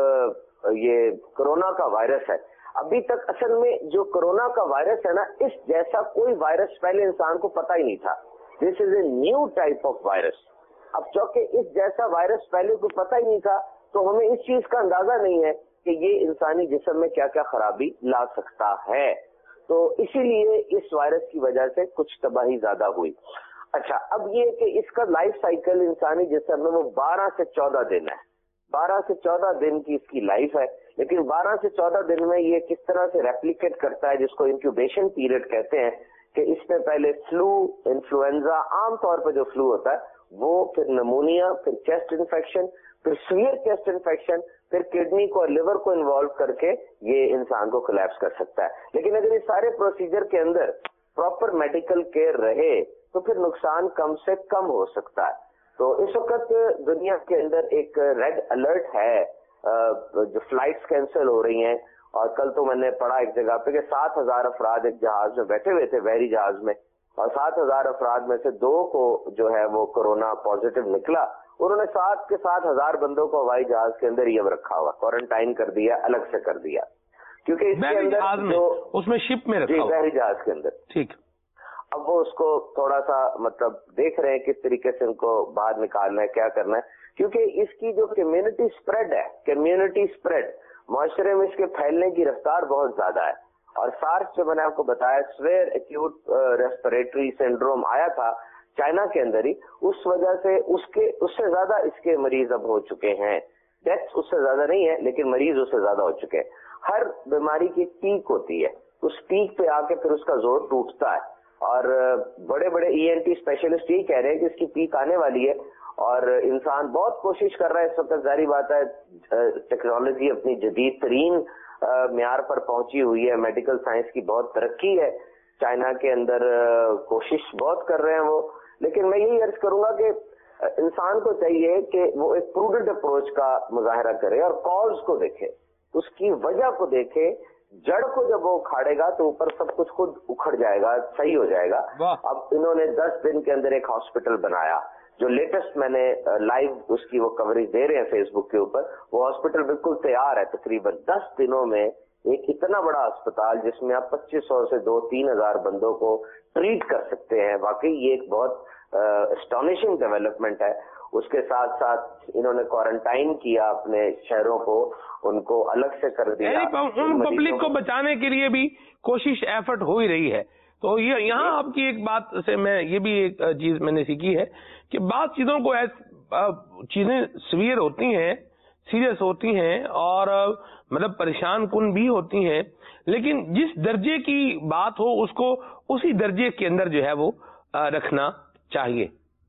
یہ کرونا کا وائرس ہے، ابھی تک اصل میں جو کرونا کا وائرس ہے نا، اس جیسا کوئی وائرس پہلے انسان کو پتہ ہی نہیں تھا۔ This is a new type of virus. اب چونکہ اس جیسا وائرس پہلے کو پتہ ہی نہیں تھا تو ہمیں اس چیز کا اندازہ نہیں ہے کہ یہ انسانی جسم میں کیا کیا خرابی لا سکتا ہے، تو اسی لیے اس وائرس کی وجہ سے کچھ تباہی زیادہ ہوئی۔ اچھا، اب یہ کہ اس کا لائف سائیکل انسانی جسم میں وہ بارہ سے چودہ دن ہے، بارہ سے چودہ دن کی اس کی لائف ہے، لیکن بارہ سے چودہ دن میں یہ کس طرح سے ریپلیکیٹ کرتا ہے، جس کو انکیوبیشن پیریڈ کہتے ہیں، کہ اس میں پہلے فلو، انفلوئنزا، عام طور پہ جو فلو ہوتا ہے وہ، پھر نمونیا، پھر چیسٹ انفیکشن، پھر سویئر چیسٹ انفیکشن، پھر کڈنی کو اور لیور کو انوالو کر کے یہ انسان کو کولیپس کر سکتا ہے۔ لیکن اگر اس سارے پروسیجر کے اندر پراپر میڈیکل کیئر رہے تو پھر نقصان کم سے کم ہو سکتا ہے۔ تو اس وقت دنیا کے اندر ایک ریڈ الرٹ ہے، جو فلائٹس کینسل ہو رہی ہیں، اور کل تو میں نے پڑھا ایک جگہ پہ کہ سات ہزار افراد ایک جہاز میں بیٹھے ہوئے تھے، بحری جہاز میں، اور سات ہزار افراد میں سے دو کو جو ہے وہ کورونا پازیٹیو نکلا۔ انہوں نے سات کے سات ہزار بندوں کو ہوائی جہاز کے اندر ہی اب رکھا ہوا، کوارنٹائن کر دیا، الگ سے کر دیا، کیونکہ اس کے اندر جو اس میں شپ میں رکھا ہوا، بحری جہاز کے اندر، ٹھیک، اب وہ اس کو تھوڑا سا مطلب دیکھ رہے ہیں کس طریقے سے ان کو باہر نکالنا ہے، کیا کرنا ہے، کیونکہ اس کی جو کمیونٹی سپریڈ ہے، کمیونٹی سپریڈ معاشرے میں اس کے پھیلنے کی رفتار بہت زیادہ ہے۔ اور سارس جو میں نے آپ کو بتایا سویئر ایکیوٹ ریسپیریٹری سنڈروم آیا تھا چائنا کے اندر ہی، اس وجہ سے اس کے اس سے زیادہ اس کے مریض اب ہو چکے ہیں، ڈیتھ اس سے زیادہ نہیں ہے لیکن مریض اس سے زیادہ ہو چکے ہیں۔ ہر بیماری کی پیک ہوتی ہے، اس پیک پہ آ کے پھر اس کا زور ٹوٹتا ہے، اور بڑے بڑے ای این ٹی اسپیشلسٹ یہی کہہ رہے ہیں کہ اس کی پیک آنے والی ہے، اور انسان بہت کوشش کر رہا ہے اس وقت، ظاہری بات ہے ٹیکنالوجی اپنی جدید ترین معیار پر پہنچی ہوئی ہے، میڈیکل سائنس کی بہت ترقی ہے، چائنا کے اندر کوشش بہت کر رہے ہیں وہ. لیکن میں یہی عرض کروں گا کہ انسان کو چاہیے کہ وہ ایک پروڈنٹ اپروچ کا مظاہرہ کرے اور کاز کو دیکھے، اس کی وجہ کو دیکھے. جڑ کو جب وہ اکھاڑے گا تو اوپر سب کچھ خود اکھڑ جائے گا، صحیح ہو جائے گا. اب انہوں نے دس دن کے اندر ایک ہاسپٹل بنایا، جو لیٹسٹ میں نے لائیو اس کی وہ کوریج دے رہے ہیں فیس بک کے اوپر. وہ ہاسپٹل بالکل تیار ہے، تقریباً دس دنوں میں ایک اتنا بڑا اسپتال جس میں آپ پچیس سو سے دو تین ہزار بندوں کو ٹریٹ کر سکتے ہیں. واقعی یہ ایک بہت اسٹانشنگ ڈیولپمنٹ ہے. اس کے ساتھ ساتھ انہوں نے کوارنٹائن کیا اپنے شہروں کو، ان کو الگ سے کر دیا. پبلک کو بچانے کے لیے بھی کوشش ایفرٹ ہو ہی رہی ہے. تو یہ یہاں آپ کی ایک بات سے میں یہ بھی ایک چیز میں نے سیکھی ہے کہ بعض چیزوں کو چیزیں سویئر ہوتی ہیں، سیریس ہوتی ہیں اور مطلب پریشان کن بھی ہوتی ہیں، لیکن جس درجے کی بات ہو اس کو اسی درجے کے اندر جو ہے وہ رکھنا چاہیے.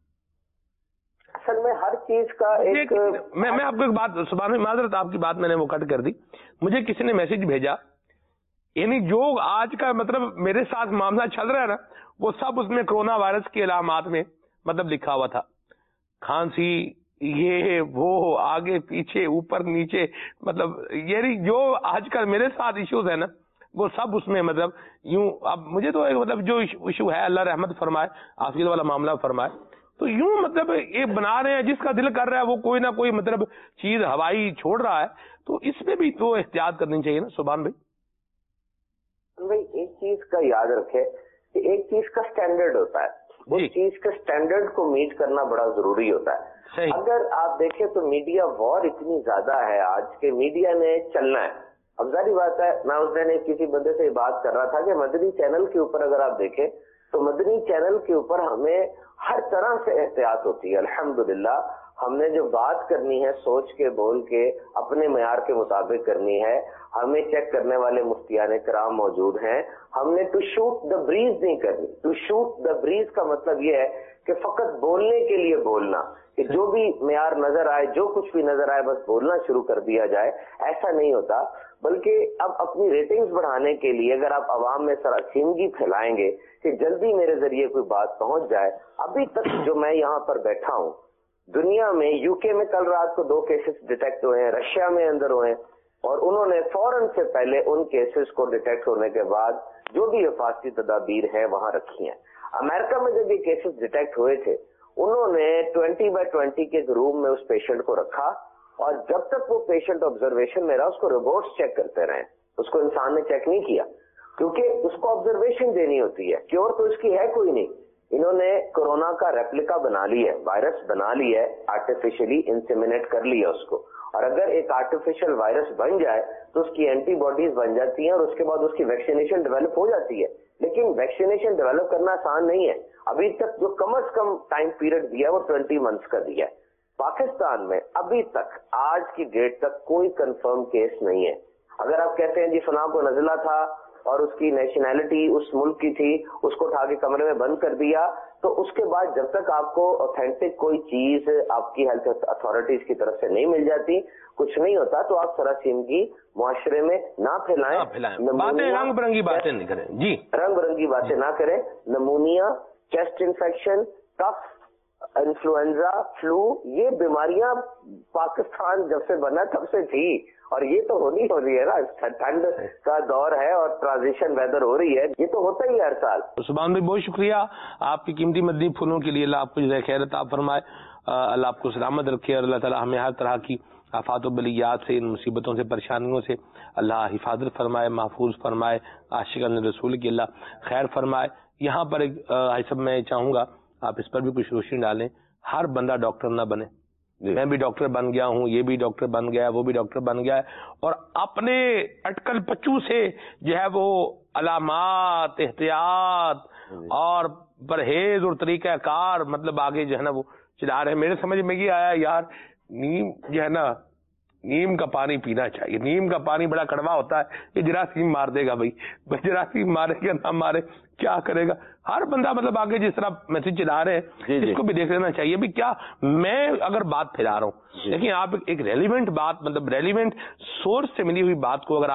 اصل میں ہر چیز کا ایک میں میں آپ کو ایک بات سبحان معذرت آپ کی بات میں نے وہ کٹ کر دی. مجھے کسی نے میسج بھیجا، یعنی جو آج کا مطلب میرے ساتھ معاملہ چل رہا ہے نا، وہ سب اس میں کرونا وائرس کے علامات میں مطلب لکھا ہوا تھا. کھانسی، یہ وہ، آگے پیچھے اوپر نیچے، مطلب یعنی جو آج کل میرے ساتھ ایشوز ہے نا وہ سب اس میں مطلب یوں. اب مجھے تو ایک مطلب جو ایشو ہے اللہ رحمت فرمائے، عافیت والا معاملہ فرمائے، تو یوں مطلب یہ بنا رہے ہیں جس کا دل کر رہا ہے وہ کوئی نہ کوئی مطلب چیز ہوائی چھوڑ رہا ہے. تو اس میں بھی تو احتیاط کرنی چاہیے نا سبحان بھائی. بھائی ایک چیز کا یاد رکھے کہ ایک چیز کا سٹینڈرڈ ہوتا ہے، اس چیز کے سٹینڈرڈ کو میٹ کرنا بڑا ضروری ہوتا ہے. اگر آپ دیکھیں تو میڈیا وار اتنی زیادہ ہے آج کے، میڈیا نے چلنا ہے. اب ظاہری بات ہے، میں اس دن ایک کسی بندے سے بات کر رہا تھا کہ مدنی چینل کے اوپر اگر آپ دیکھیں تو مدنی چینل کے اوپر ہمیں ہر طرح سے احتیاط ہوتی ہے. الحمدللہ ہم نے جو بات کرنی ہے سوچ کے بول کے اپنے معیار کے مطابق کرنی ہے. ہمیں چیک کرنے والے مفتیان کرام موجود ہیں. ہم نے ٹو شوٹ دا بریز نہیں کرنی. ٹو شوٹ دا بریز کا مطلب یہ ہے کہ فقط بولنے کے لیے بولنا، کہ جو بھی معیار نظر آئے، جو کچھ بھی نظر آئے بس بولنا شروع کر دیا جائے. ایسا نہیں ہوتا، بلکہ اب اپنی ریٹنگز بڑھانے کے لیے اگر آپ عوام میں سراسیمگی پھیلائیں گے کہ جلدی میرے ذریعے کوئی بات پہنچ جائے. ابھی تک جو میں یہاں پر بیٹھا ہوں، دنیا میں یو کے میں کل رات کو دو کیسز ڈیٹیکٹ ہوئے ہیں، رشیا میں اندر ہوئے ہیں، اور انہوں نے فوراً سے پہلے ان کیسز کو ڈیٹیکٹ ہونے کے بعد جو بھی حفاظتی تدابیر ہیں وہاں رکھی ہیں. امریکہ میں جب یہ کیسز ڈیٹیکٹ ہوئے تھے انہوں نے ٹوینٹی بائی ٹوینٹی کے روم میں اس پیشنٹ کو رکھا، اور جب تک وہ پیشنٹ آبزرویشن میں رہا اس کو رپورٹس چیک کرتے رہے. اس کو انسان نے چیک نہیں کیا کیونکہ اس کو آبزرویشن دینی ہوتی ہے. کیور تو اس کی ہے کوئی نہیں. انہوں نے کورونا کا ریپلیکا بنا لی ہے، وائرس بنا لی ہے، آرٹیفیشلی انسیمینیٹ کر لیا اس کو. اور اگر ایک آرٹیفیشل وائرس بن جائے تو اس کی اینٹی باڈیز بن جاتی ہیں اور اس کے بعد اس کی ویکسینیشن ڈیولپ ہو جاتی ہے. لیکن ویکسینیشن ڈیولپ کرنا آسان نہیں ہے. ابھی تک جو کم از کم ٹائم پیریڈ دیا ہے وہ ٹوینٹی منتھس کا دیا ہے. پاکستان میں ابھی تک آج کی ڈیٹ تک کوئی کنفرم کیس نہیں ہے. اگر آپ کہتے ہیں جی فلاں کو نزلہ تھا اور اس کی نیشنلٹی اس ملک کی تھی، اس کو اٹھا کے کمرے میں بند کر دیا، تو اس کے بعد جب تک آپ کو اوتھینٹک کوئی چیز آپ کی ہیلتھ اتھارٹیز کی طرف سے نہیں مل جاتی کچھ نہیں ہوتا. تو آپ سراسیمگی معاشرے میں نہ پھیلائیں، باتیں رنگ برنگی باتیں نہیں کریں. جی رنگ برنگی باتیں نہ کریں. Pneumonia, chest infection, cough, influenza, flu, یہ بیماریاں پاکستان جب سے بنا تب سے تھی، اور یہ تو ہونی ہو رہی ہے نا. ٹھنڈ کا دور ہے اور ٹرانزیشن ویدر ہو رہی ہے، یہ تو ہوتا ہی ہے ہر سال. سبحان بھائی بہت شکریہ آپ کی قیمتی مدنی پھولوں کے لیے. اللہ آپ کو جزائے خیر عطا فرمائے، اللہ آپ کو سلامت رکھے، اور اللہ تعالیٰ ہمیں ہر طرح کی آفات و بلیات سے، ان مصیبتوں سے، پریشانیوں سے اللہ حفاظت فرمائے، محفوظ فرمائے. عاشقان رسول کی اللہ خیر فرمائے. یہاں پر ایک سب میں چاہوں گا آپ اس پر بھی کچھ روشنی ڈالیں. ہر بندہ ڈاکٹر نہ بنے. میں بھی ڈاکٹر بن گیا ہوں، یہ بھی ڈاکٹر بن گیا ہے، وہ بھی ڈاکٹر بن گیا ہے، اور اپنے اٹکل پچو سے جو ہے وہ علامات، احتیاط اور پرہیز اور طریقہ کار مطلب آگے جو ہے نا وہ چلا رہے ہیں. میرے سمجھ میں یہ آیا یار نیم جو ہے نا نیم کا پانی پینا چاہیے. نیم کا پانی بڑا کڑوا ہوتا ہے، یہ جراثیم مار دے گا. بھائی جراثیم مارے گا نہ مارے کیا کرے گا. ہر بندہ مطلب آگے جس طرح میسج چلا رہے ہیں اس کو بھی دیکھ لینا چاہیے. بھی کیا میں اگر بات پھیلا رہا ہوں لیکن آپ ایک ریلیونٹ بات مطلب ریلیونٹ سورس سے ملی ہوئی بات کو اگر آپ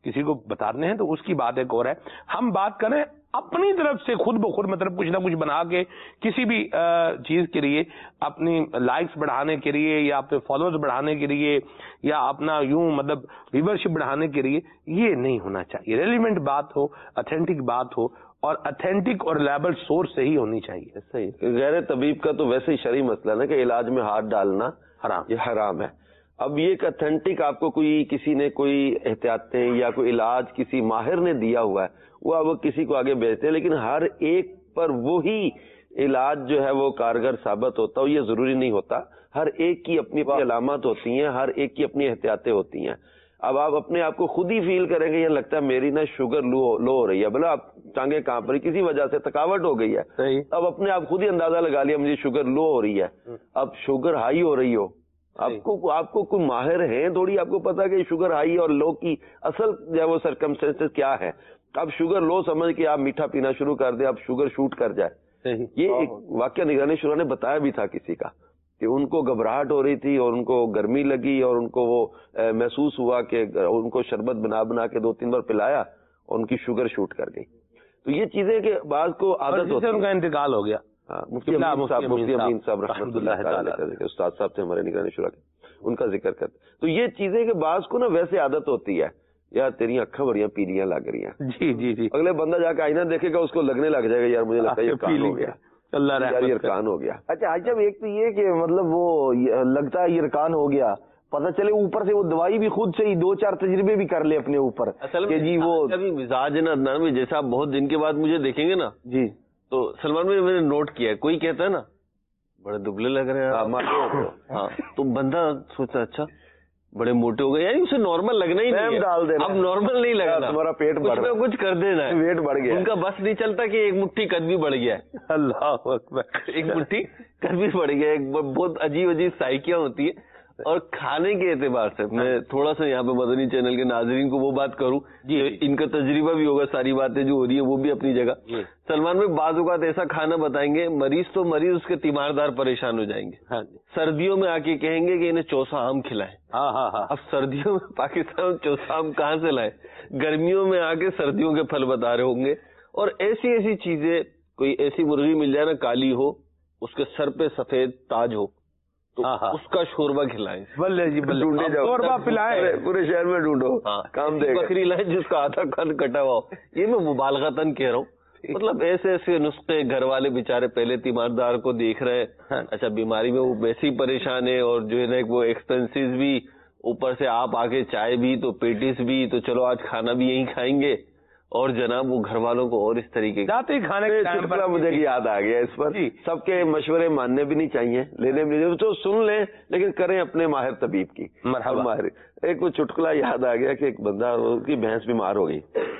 کسی کو بتانے ہیں تو اس کی بات ایک اور ہے. ہم بات کریں اپنی طرف سے خود بخود مطلب کچھ نہ کچھ بنا کے کسی بھی چیز کے لیے اپنی لائکس بڑھانے کے لیے یا اپنے فالوورز بڑھانے کے لیے یا اپنا یوں مطلب ویورشپ بڑھانے کے لیے یہ نہیں ہونا چاہیے. ریلیونٹ بات ہو, اتھینٹک بات ہو اور اتھینٹک اور ریلائبل سورس سے ہی ہونی چاہیے. صحیح. غیر طبیب کا تو ویسے ہی شرعی مسئلہ ہے نا کہ علاج میں ہاتھ ڈالنا حرام, یہ حرام ہے. اب یہ ایک اتھینٹک آپ کو کوئی کسی نے کوئی احتیاطیں یا کوئی علاج کسی ماہر نے دیا ہوا ہے وہ اب کسی کو آگے بھیجتے ہیں, لیکن ہر ایک پر وہی علاج جو ہے وہ کارگر ثابت ہوتا ہو یہ ضروری نہیں ہوتا. ہر ایک کی اپنی اپنی علامات ہوتی ہیں, ہر ایک کی اپنی احتیاطیں ہوتی ہیں. اب آپ اپنے آپ کو خود ہی فیل کریں گے یہ لگتا ہے میری نا شوگر لو لو ہو رہی ہے, بلا آپ ٹانگیں کانپ رہی کسی وجہ سے تھکاوٹ ہو گئی ہے, اب اپنے آپ خود ہی اندازہ لگا لیا مجھے شوگر لو ہو رہی ہے. اب شوگر ہائی ہو رہی ہو, آپ کو آپ کو کوئی ماہر ہیں تھوڑی آپ کو پتا کہ شوگر ہائی اور لو کی اصل جو ہے وہ سرکمسٹنس کیا ہے. اب شوگر لو سمجھ کے آپ میٹھا پینا شروع کر دیں, اب شوگر شوٹ کر جائے. یہ ایک واقعہ نگرانی شورا نے بتایا بھی تھا کسی کا کہ ان کو گھبراہٹ ہو رہی تھی اور ان کو گرمی لگی اور ان کو وہ محسوس ہوا کہ ان کو شربت بنا بنا کے دو تین بار پلایا اور ان کی شوگر شوٹ کر گئی. تو یہ چیزیں کہ بعض کو عادت ہوتی ہے. ان کا انتقال ہو گیا مفتی امین صاحب, مفتی امین صاحب رحمۃ اللہ تعالی علیہ, استاد صاحب تھے ہمارے نگرانی شورا کے, ان کا ذکر کرتے. تو یہ چیزیں کہ بعض کو نا ویسے عادت ہوتی ہے یار تیری اکھاں بڑیاں پیلیاں لگ رہی ہیں. جی جی جی. اگلے بندہ جا کے آئینہ دیکھے گا اس کو لگنے لگ جائے گا یار مجھے لگتا ہے یہ کان ہو گیا, اللہ یرکان ہو گیا. اچھا حاج صاحب ایک تو یہ کہ مطلب وہ لگتا ہے یرکان ہو گیا, پتہ چلے اوپر سے وہ دوائی بھی خود سے ہی دو چار تجربے بھی کر لے اپنے اوپر کہ جی وہ مزاج ہے نا عدنان میں, جیسا آپ بہت دن کے بعد مجھے دیکھیں گے نا جی تو سلمان بھائی میں نے نوٹ کیا ہے کوئی کہتا ہے نا بڑے دبلے لگ رہے ہیں ہاں تو بندہ سوچتا اچھا بڑے موٹے ہو گئے, یعنی اسے نارمل لگنا ہی نہیں ڈال دینا, اب نارمل نہیں لگنا, تمہارا پیٹ بڑھ رہا کچھ کر دینا, ویٹ بڑھ گیا, ان کا بس نہیں چلتا کہ ایک مٹھی قد بھی بڑھ گیا ہے. اللہ اکبر, ایک مٹھی قد بھی بڑھ گیا, ایک بہت عجیب عجیب سائیکیاں ہوتی ہے. اور کھانے کے اعتبار سے میں تھوڑا سا یہاں پہ مدنی چینل کے ناظرین کو وہ بات کروں جی ان کا تجربہ بھی ہوگا, ساری باتیں جو ہو رہی ہے وہ بھی اپنی جگہ. سلمان میں بعض اوقات ایسا کھانا بتائیں گے مریض تو مریض اس کے تیماردار پریشان ہو جائیں گے. سردیوں میں آ کے کہیں گے کہ انہیں چوسا آم کھلائیں. ہاں ہاں ہاں اب سردیوں میں پاکستان میں چوسا آم کہاں سے لائیں, گرمیوں میں آ کے سردیوں کے پھل بتا رہے ہوں گے. اور ایسی ایسی چیزیں, کوئی ایسی مرغی مل جائے نا کالی ہو, اس کے سر پہ سفید تاج ہو تو اس کا شوربہ کھلائیں, بلے جی بلے شوربہ پلائیں, پورے شہر میں ڈھونڈو کام دے, بکری لائیں جس کا آدھا کن کٹا ہوا ہو. یہ میں مبالغتاً کہہ رہا ہوں, مطلب ایسے ایسے نسخے گھر والے بےچارے پہلے تیماردار کو دیکھ رہے ہیں, اچھا بیماری میں وہ ویسے ہی پریشان ہے اور جو ہے نا وہ ایکسپینسز بھی, اوپر سے آپ آگے چائے بھی تو پیٹیز بھی, تو چلو آج کھانا بھی یہیں کھائیں گے, اور جناب وہ گھر والوں کو اور اس طریقے جاتے کھانے کا مجھے یاد آ گیا اس پر. سب کے مشورے ماننے بھی نہیں چاہیے, لینے بھی نہیں, تو سن لیں لیکن کریں اپنے ماہر طبیب کی. ماہر ایک وہ چٹکلا یاد آ گیا کہ ایک بندہ کی بھینس بیمار ہو گئی,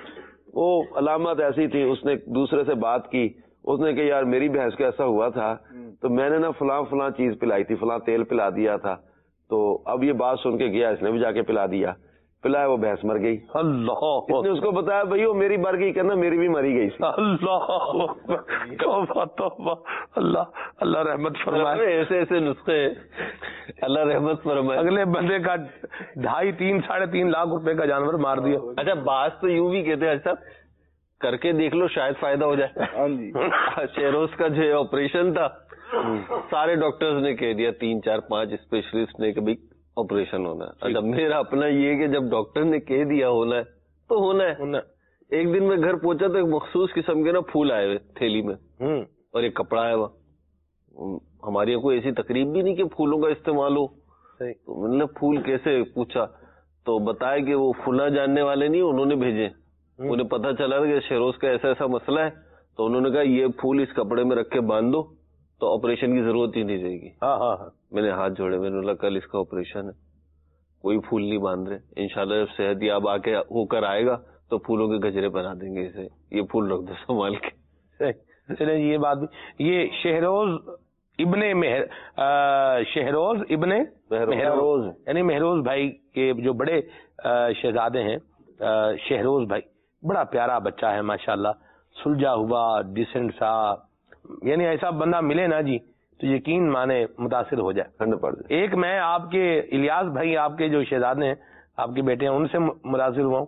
وہ علامات ایسی تھی, اس نے دوسرے سے بات کی, اس نے کہ یار میری بھینس کو ایسا ہوا تھا تو میں نے نا فلاں فلاں چیز پلائی تھی, فلاں تیل پلا دیا تھا, تو اب یہ بات سن کے گیا, اس نے بھی جا کے پلا دیا, پلایا وہ بھینس مر گئی. اللہ, اس نے اس کو بتایا بھائی وہ میری مر گئی, کہنا میری بھی مری گئی. اللہ اللہ اللہ رحمت فرمائے. ایسے ایسے نسخے اللہ رحمت فرمائے. اگلے بندے کا ڈھائی تین ساڑھے تین لاکھ روپے کا جانور مار دیا. اچھا بات تو یوں بھی کہتے ہیں اچھا کر کے دیکھ لو شاید فائدہ ہو جائے. ہاں جی, شہروز کا جو آپریشن تھا سارے ڈاکٹرز نے کہہ دیا, تین چار پانچ اسپیشلسٹ نے کہ بھائی آپریشن ہونا ہے. اچھا میرا اپنا یہ کہ جب ڈاکٹر نے کہہ دیا ہونا ہے تو ہونا ہے. ایک دن میں گھر پہنچا تو ایک مخصوص قسم کے نا پھول آئے ہوئے تھیلی میں اور ایک کپڑا آیا ہوا. ہماری یہاں کوئی ایسی تقریب بھی نہیں کہ پھولوں کا استعمال ہو. تو میں نے پھول کیسے پوچھا تو بتایا کہ وہ پھولا جاننے والے نہیں, انہوں نے بھیجے. انہیں پتا چلا کہ شہروز کا ایسا ایسا مسئلہ ہے, تو انہوں نے کہا یہ پھول اس کپڑے میں رکھ کے باندھ دو تو آپریشن کی ضرورت ہی نہیں رہے گی. ہاں ہاں میں نے ہاتھ جوڑے, میں نے بولا کل اس کا آپریشن ہے, کوئی پھول نہیں باندھ رہے, انشاءاللہ جب صحت یاب آ کے ہو کر آئے گا تو پھولوں کے گجرے بنا دیں گے اسے, یہ پھول رکھ دو سنبھال کے. چلے یہ بات بھی, یہ شہروز ابن مہر شہروز ابن مہروز یعنی مہروز بھائی کے جو بڑے شہزادے ہیں, شہروز بھائی بڑا پیارا بچہ ہے ماشاءاللہ, سلجھا ہوا ڈیسنٹ سا, یعنی ایسا بندہ ملے نا جی تو یقین مانے متاثر ہو جائے. ایک میں آپ کے الیاس بھائی, آپ کے جو شہزادے ہیں, آپ کے بیٹے ہیں, ان سے متاثر ہوا ہوں,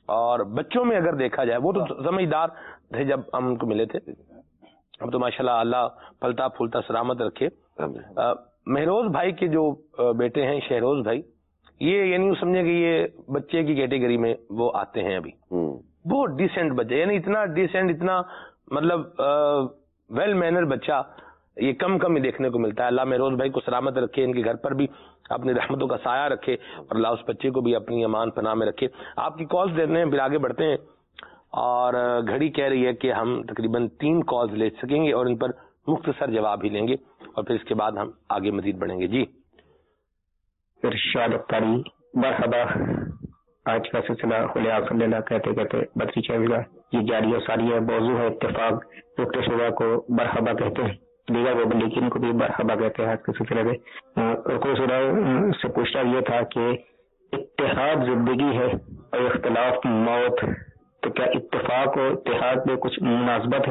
اور بچوں میں اگر دیکھا جائے وہ تو سمجھدار تھے جب ہم ان کو ملے تھے، اب تو ماشاءاللہ اللہ پھلتا پھولتا سلامت رکھے. مہروز بھائی کے جو بیٹے ہیں شہروز بھائی، یہ یعنی سمجھے کہ یہ بچے کی کیٹیگری میں وہ آتے ہیں ابھی. بہت ڈیسنٹ بچے، یعنی اتنا ڈیسنٹ، اتنا مطلب ویل مینر بچہ یہ کم کم ہی دیکھنے کو ملتا ہے. اللہ مہروز بھائی کو سلامت رکھے، ان کے گھر پر بھی اپنی رحمتوں کا سایہ رکھے، اور اللہ اس بچے کو بھی اپنی امان پناہ میں رکھے. آپ کی کالز دے رہے ہیں، پھر آگے بڑھتے ہیں. اور گھڑی کہہ رہی ہے کہ ہم تقریباً تین کالز لے سکیں گے اور ان پر مختصر جواب ہی لیں گے، اور پھر اس کے بعد ہم آگے مزید بڑھیں گے. جی ارشاد اختاری مرحبا. آج کا سلسلہ خلیہ صلی اللہ کہتے کہتے بدری چاہیے یہ جاری و ساری ہے. موضوع ہے اتفاق. ڈاکٹر شعبہ کو مرحبا کہتے ہیں، دیگر وہ بلیکن کو بھی مرحبا کہتے ہیں. آج کے سلسلے میں رکوع سورہ سے پوچھنا یہ تھا کہ اتحاد زندگی ہے اور اختلاف موت، تو کیا اتفاق اور اتحاد میں کچھ مناسبت ہے؟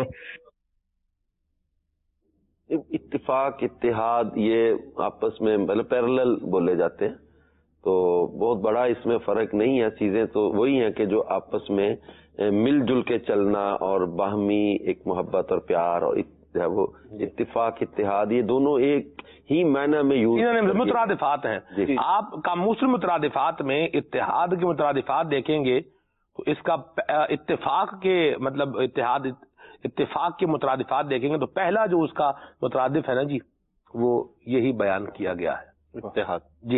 اتفاق اتحاد یہ آپس میں مطلب پیرلل بولے جاتے ہیں، تو بہت بڑا اس میں فرق نہیں ہے. چیزیں تو وہی ہیں کہ جو آپس میں مل جل کے چلنا اور باہمی ایک محبت اور پیار اور وہ اتفاق اتحاد، یہ دونوں ایک ہی معنی میں یوز مترادفات ہیں. آپ قاموس المترادفات میں اتحاد کے مترادفات دیکھیں گے تو اس کا اتفاق کے مطلب اتحاد اتفاق کے مترادفات دیکھیں گے تو پہلا جو اس کا مترادف ہے نا جی، وہ یہی بیان کیا گیا ہے، اتحاد. جی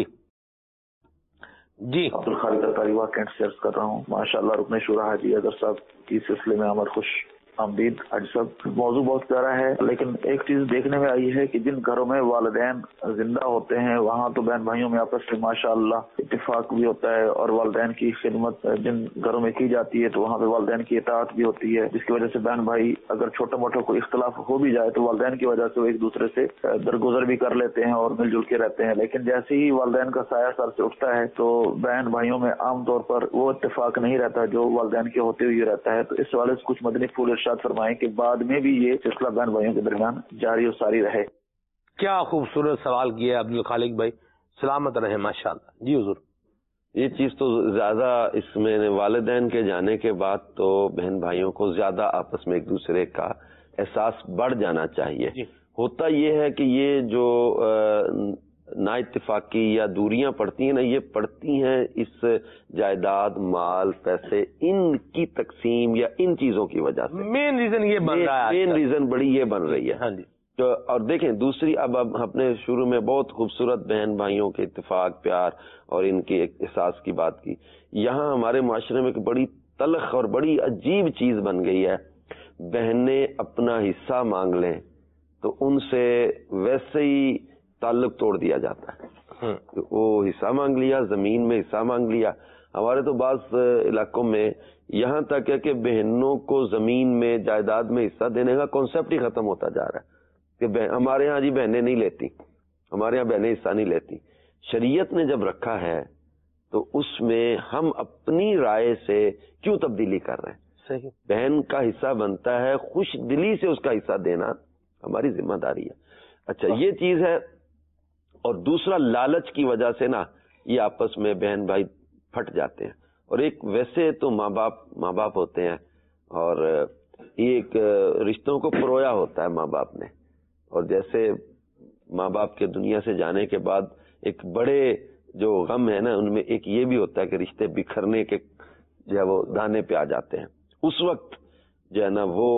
جی عبدالخالق اطاری کینٹ سے عرض کر رہا ہوں. ماشاء اللہ رکن شورا حاجی اظہر صاحب کی سلسلے میں ہمارا خوش آمدید. حاجی صاحب موضوع بہت پیارا ہے، لیکن ایک چیز دیکھنے میں آئی ہے کہ جن گھروں میں والدین زندہ ہوتے ہیں وہاں تو بہن بھائیوں میں آپس میں ماشاء اللہ اتفاق بھی ہوتا ہے، اور والدین کی خدمت جن گھروں میں کی جاتی ہے تو وہاں پہ والدین کی اطاعت بھی ہوتی ہے، جس کی وجہ سے بہن بھائی اگر چھوٹا موٹا کوئی اختلاف ہو بھی جائے تو والدین کی وجہ سے وہ ایک دوسرے سے درگزر بھی کر لیتے ہیں اور مل جل کے رہتے ہیں. لیکن جیسے ہی والدین کا سایہ سر سے اٹھتا ہے تو بہن بھائیوں میں عام طور پر وہ اتفاق نہیں رہتا جو والدین کے ہوتے ہوئے رہتا ہے. تو اس حوالے سے کچھ مدنی پھول ارشاد فرمائیں کہ بعد میں بھی یہ سلسلہ بہن بھائیوں کے درمیان جاری و ساری رہے. کیا خوبصورت سوال کیا عبدالخالق بھائی، سلامت رہے ماشاءاللہ. جی حضور. یہ چیز تو زیادہ اس میں والدین کے جانے کے بعد تو بہن بھائیوں کو زیادہ آپس میں ایک دوسرے کا احساس بڑھ جانا چاہیے. جی. ہوتا یہ ہے کہ یہ جو نا اتفاقی یا دوریاں پڑتی ہیں نا، یہ پڑتی ہیں اس جائیداد، مال، پیسے، ان کی تقسیم یا ان چیزوں کی وجہ سے. مین ریزن یہ بن رہا ہے، مین ریزن بڑی یہ بن رہی ہے. ہاں جی. تو اور دیکھیں دوسری، اب اب اپنے شروع میں بہت خوبصورت بہن بھائیوں کے اتفاق، پیار اور ان کے احساس کی بات کی. یہاں ہمارے معاشرے میں ایک بڑی تلخ اور بڑی عجیب چیز بن گئی ہے. بہنیں اپنا حصہ مانگ لیں تو ان سے ویسے ہی تعلق توڑ دیا جاتا ہے. وہ حصہ مانگ لیا، زمین میں حصہ مانگ لیا. ہمارے تو بعض علاقوں میں یہاں تک ہے کہ بہنوں کو زمین میں، جائیداد میں حصہ دینے کا کانسیپٹ ہی ختم ہوتا جا رہا ہے کہ ہمارے ہاں جی بہنیں نہیں لیتی، ہمارے ہاں بہنیں حصہ نہیں لیتی. شریعت نے جب رکھا ہے تو اس میں ہم اپنی رائے سے کیوں تبدیلی کر رہے ہیں؟ صحیح. بہن کا حصہ بنتا ہے، خوش دلی سے اس کا حصہ دینا ہماری ذمہ داری ہے. اچھا یہ چیز ہے. اور دوسرا لالچ کی وجہ سے نا یہ آپس میں بہن بھائی پھٹ جاتے ہیں. اور ایک ویسے تو ماں باپ ماں باپ ہوتے ہیں اور ایک رشتوں کو پرویا ہوتا ہے ماں باپ نے، اور جیسے ماں باپ کے دنیا سے جانے کے بعد ایک بڑے جو غم ہے نا ان میں ایک یہ بھی ہوتا ہے کہ رشتے بکھرنے کے جو ہے وہ دانے پہ آ جاتے ہیں. اس وقت جو ہے نا وہ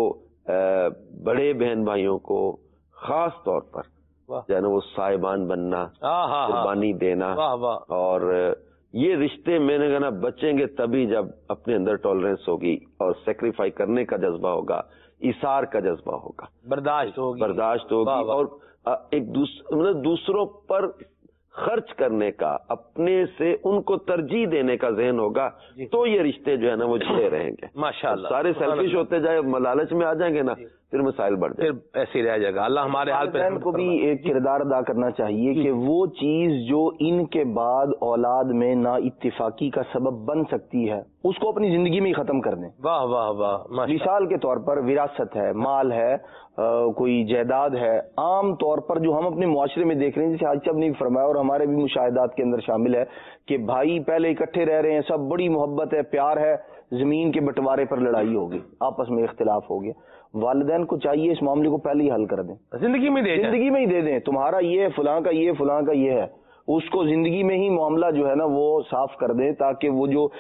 بڑے بہن بھائیوں کو خاص طور پر جو ہے نا وہ صاحبان بننا، قربانی دینا، اور یہ رشتے میں نے کہا بچیں گے تبھی جب اپنے اندر ٹالرنس ہوگی اور سیکریفائی کرنے کا جذبہ ہوگا، ایثار کا جذبہ ہوگا، برداشت ہوگی برداشت ہوگی اور ایک دوسرے دوسروں پر خرچ کرنے کا، اپنے سے ان کو ترجیح دینے کا ذہن ہوگا تو یہ رشتے جو ہے نا وہ جڑے رہیں گے. ماشاءاللہ سارے سیلفش ہوتے جائے، لالچ میں آ جائیں گے نا پھر مسائل بڑھ جائیں، پھر ایسے ہی رہ جائے گا. اللہ ہمارے حال پہ کو بھی ایک کردار ادا کرنا چاہیے کہ وہ چیز جو ان کے بعد اولاد میں نا اتفاقی کا سبب بن سکتی ہے اس کو اپنی زندگی میں ہی ختم کر دیں. واہ واہ واہ. مثال کے طور پر وراثت ہے، مال ہے، کوئی جائیداد ہے. عام طور پر جو ہم اپنے معاشرے میں دیکھ رہے ہیں، جسے حاجی صاحب نے فرمایا اور ہمارے بھی مشاہدات کے اندر شامل ہے کہ بھائی پہلے اکٹھے رہ رہے ہیں، سب بڑی محبت ہے، پیار ہے، زمین کے بٹوارے پر لڑائی ہوگی، آپس میں اختلاف ہو گیا، والدین کو چاہیے اس معاملے کو پہلے ہی حل کر دیں، زندگی میں دے زندگی میں ہی دے دیں، تمہارا یہ فلاں کا یہ فلاں کا یہ ہے، اس کو زندگی میں ہی معاملہ جو ہے نا وہ صاف کر دیں تاکہ وہ جو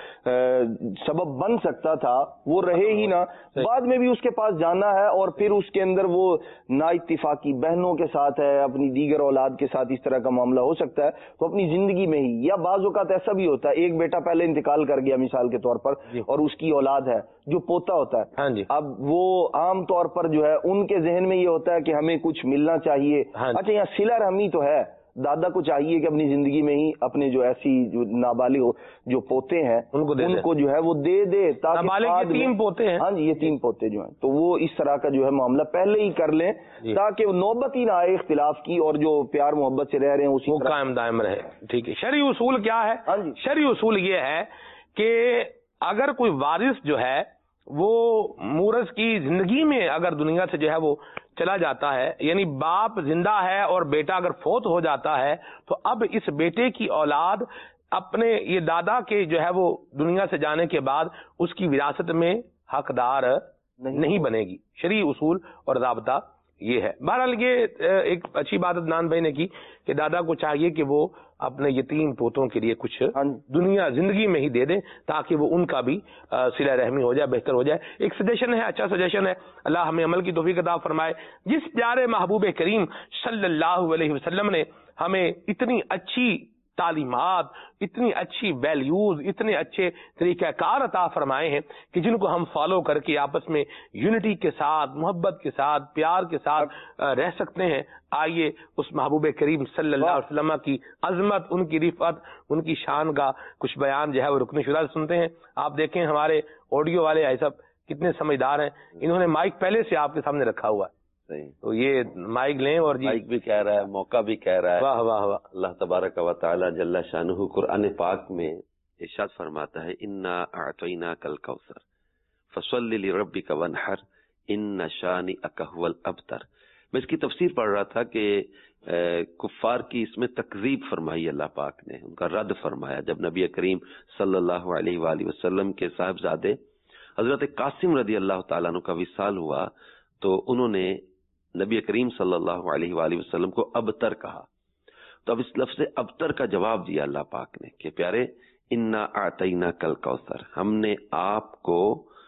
سبب بن سکتا تھا وہ رہے ہی نہ، بعد میں بھی اس کے پاس جانا ہے اور پھر اس کے اندر وہ نا اتفاقی بہنوں کے ساتھ ہے، اپنی دیگر اولاد کے ساتھ اس طرح کا معاملہ ہو سکتا ہے، تو اپنی زندگی میں ہی، یا بعض اوقات ایسا بھی ہوتا ہے ایک بیٹا پہلے انتقال کر گیا مثال کے طور پر اور اس کی اولاد ہے جو پوتا ہوتا ہے، اب وہ عام طور پر جو ہے ان کے ذہن میں یہ ہوتا ہے کہ ہمیں کچھ ملنا چاہیے، اچھا یہاں صلہ رحمی تو ہے، دادا کو چاہیے کہ اپنی زندگی میں ہی اپنے جو ایسی جو نابالغ جو پوتے ہیں ان کو ان کو جو ہے وہ دے دے تاکہ تین پوتے ہیں، ہاں جی یہ تین پوتے جو ہیں تو وہ اس طرح کا جو ہے معاملہ پہلے ہی کر لیں تاکہ نوبت ہی نہ آئے اختلاف کی، اور جو پیار محبت سے رہ رہے ہیں اسی وہ قائم دائم رہے. ٹھیک ہے. شرعی اصول کیا ہے؟ شرعی اصول یہ ہے کہ اگر کوئی وارث جو ہے وہ مورث کی زندگی میں اگر دنیا سے جو ہے وہ چلا جاتا ہے، یعنی باپ زندہ ہے اور بیٹا اگر فوت ہو جاتا ہے، تو اب اس بیٹے کی اولاد اپنے یہ دادا کے جو ہے وہ دنیا سے جانے کے بعد اس کی وراثت میں حقدار نہیں بنے گی. شرعی اصول اور ضابطہ یہ ہے. بہرحال یہ ایک اچھی بات عدنان بھائی نے کی کہ دادا کو چاہیے کہ وہ اپنے یتیم پوتوں کے لیے کچھ دنیا زندگی میں ہی دے دیں تاکہ وہ ان کا بھی صلہ رحمی ہو جائے، بہتر ہو جائے. ایک سجیشن ہے، اچھا سجیشن ہے، اللہ ہمیں عمل کی توفیق عطا فرمائے. جس پیارے محبوب کریم صلی اللہ علیہ وسلم نے ہمیں اتنی اچھی تعلیمات، اتنی اچھی ویلیوز، اتنے اچھے طریقہ کار عطا فرمائے ہیں کہ جن کو ہم فالو کر کے آپس میں یونٹی کے ساتھ، محبت کے ساتھ، پیار کے ساتھ رہ سکتے ہیں. آئیے اس محبوب کریم صلی اللہ علیہ وسلم کی عظمت، ان کی رفعت، ان کی شان کا کچھ بیان جو ہے وہ رکن شورا سنتے ہیں. آپ دیکھیں ہمارے آڈیو والے ایسا کتنے سمجھدار ہیں، انہوں نے مائک پہلے سے آپ کے سامنے رکھا ہوا ہے، تو یہ مائک لیں. اور جی مائک بھی کہہ رہا ہے، موقع بھی کہہ رہا ہے. واہ واہ واہ. اللہ تبارک و تعالی جل شانہ قرآن پاک میں ارشاد فرماتا ہے انا اعطیناک الکوثر فصل لربک وانحر ان شانئک ھو الابتر. میں اس کی تفسیر پڑھ رہا تھا کہ کفار کی اس میں تکذیب فرمائی اللہ پاک نے، ان کا رد فرمایا. جب نبی کریم صلی اللہ علیہ وآلہ وسلم کے صاحبزادے حضرت قاسم رضی اللہ تعالیٰ عنہ کا وصال ہوا تو انہوں نے نبی کریم صلی اللہ علیہ وآلہ وسلم کو ابتر کہا. تو اب اس لفظ ابتر کا جواب دیا اللہ پاک نے کہ پیارے انا اعطیناک الکوثر، ہم نے آپ کو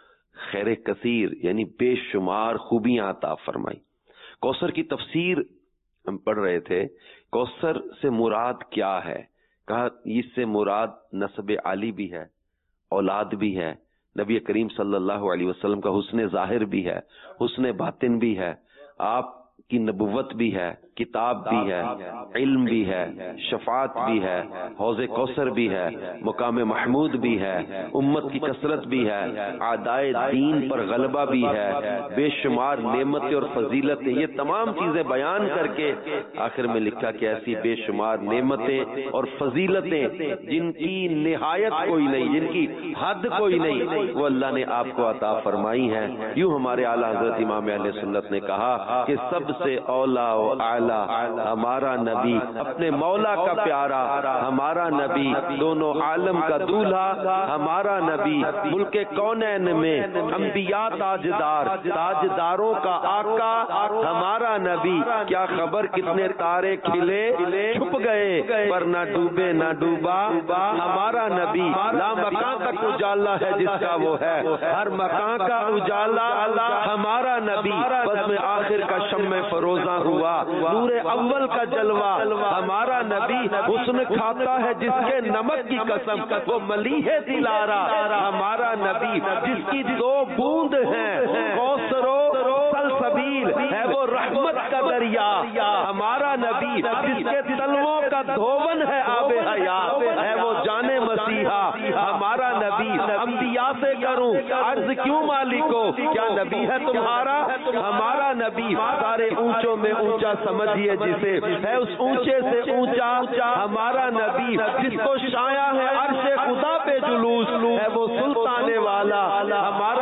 خیر کثیر یعنی بے شمار خوبیاں عطا فرمائی. کوثر کی تفسیر ہم پڑھ رہے تھے. کوثر سے مراد کیا ہے؟ کہا اس سے مراد نسب عالی بھی ہے، اولاد بھی ہے، نبی کریم صلی اللہ علیہ وسلم کا حسن ظاہر بھی ہے، حسن باطن بھی ہے، آپ کی نبوت بھی ہے، کتاب بھی ہے، علم بھی ہے، شفاعت بھی ہے، حوض کوثر بھی ہے، مقام محمود بھی ہے، امت کی کثرت بھی ہے، اعدائے دین پر غلبہ بھی ہے، بے شمار نعمتیں اور فضیلتیں. یہ تمام چیزیں بیان کر کے آخر میں لکھا کہ ایسی بے شمار نعمتیں اور فضیلتیں جن کی نہایت کوئی نہیں، جن کی حد کوئی نہیں، وہ اللہ نے آپ کو عطا فرمائی ہیں. یوں ہمارے اعلیٰ حضرت امام اہل سنت نے کہا کہ سب سے اولا و اعلیٰ ہمارا نبی، اپنے مولا کا پیارا ہمارا نبی، دونوں عالم کا دولہا ہمارا نبی، ملک کونین میں انبیاء تاجدار، تاجداروں کا آقا ہمارا نبی. کیا خبر کتنے تارے کھلے چھپ گئے پر نہ ڈوبے نہ ڈوبا ہمارا نبی. لا مکان تک اجالا ہے جس کا وہ ہے، ہر مکان کا اجالا ہمارا نبی. بس میں آخر کا شمع فروزاں ہوا، نور اول کا جلوہ ہمارا نبی. حسن کھاتا ہے جس کے نمک کی قسم، وہ ملی ہے دلارا ہمارا نبی. جس کی دو بوند ہیں کوثر و سلسبیل، ہے وہ رحمت کا دریا ہمارا نبی. جس کے تلووں کا دھون ہے آب حیات، ہے وہ جان مسیحا ہمارا نبی. انبیاء سے کروں عرض کیوں مالکو، کیا نبی ہے تمہارا ہمارا نبی. سارے اونچوں میں اونچا سمجھیے جسے، ہے اس اونچے سے اونچا ہمارا نبی. جس کو شایع ہے عرش خدا پہ جلوس، ہے وہ سلطان والا ہمارا نبی.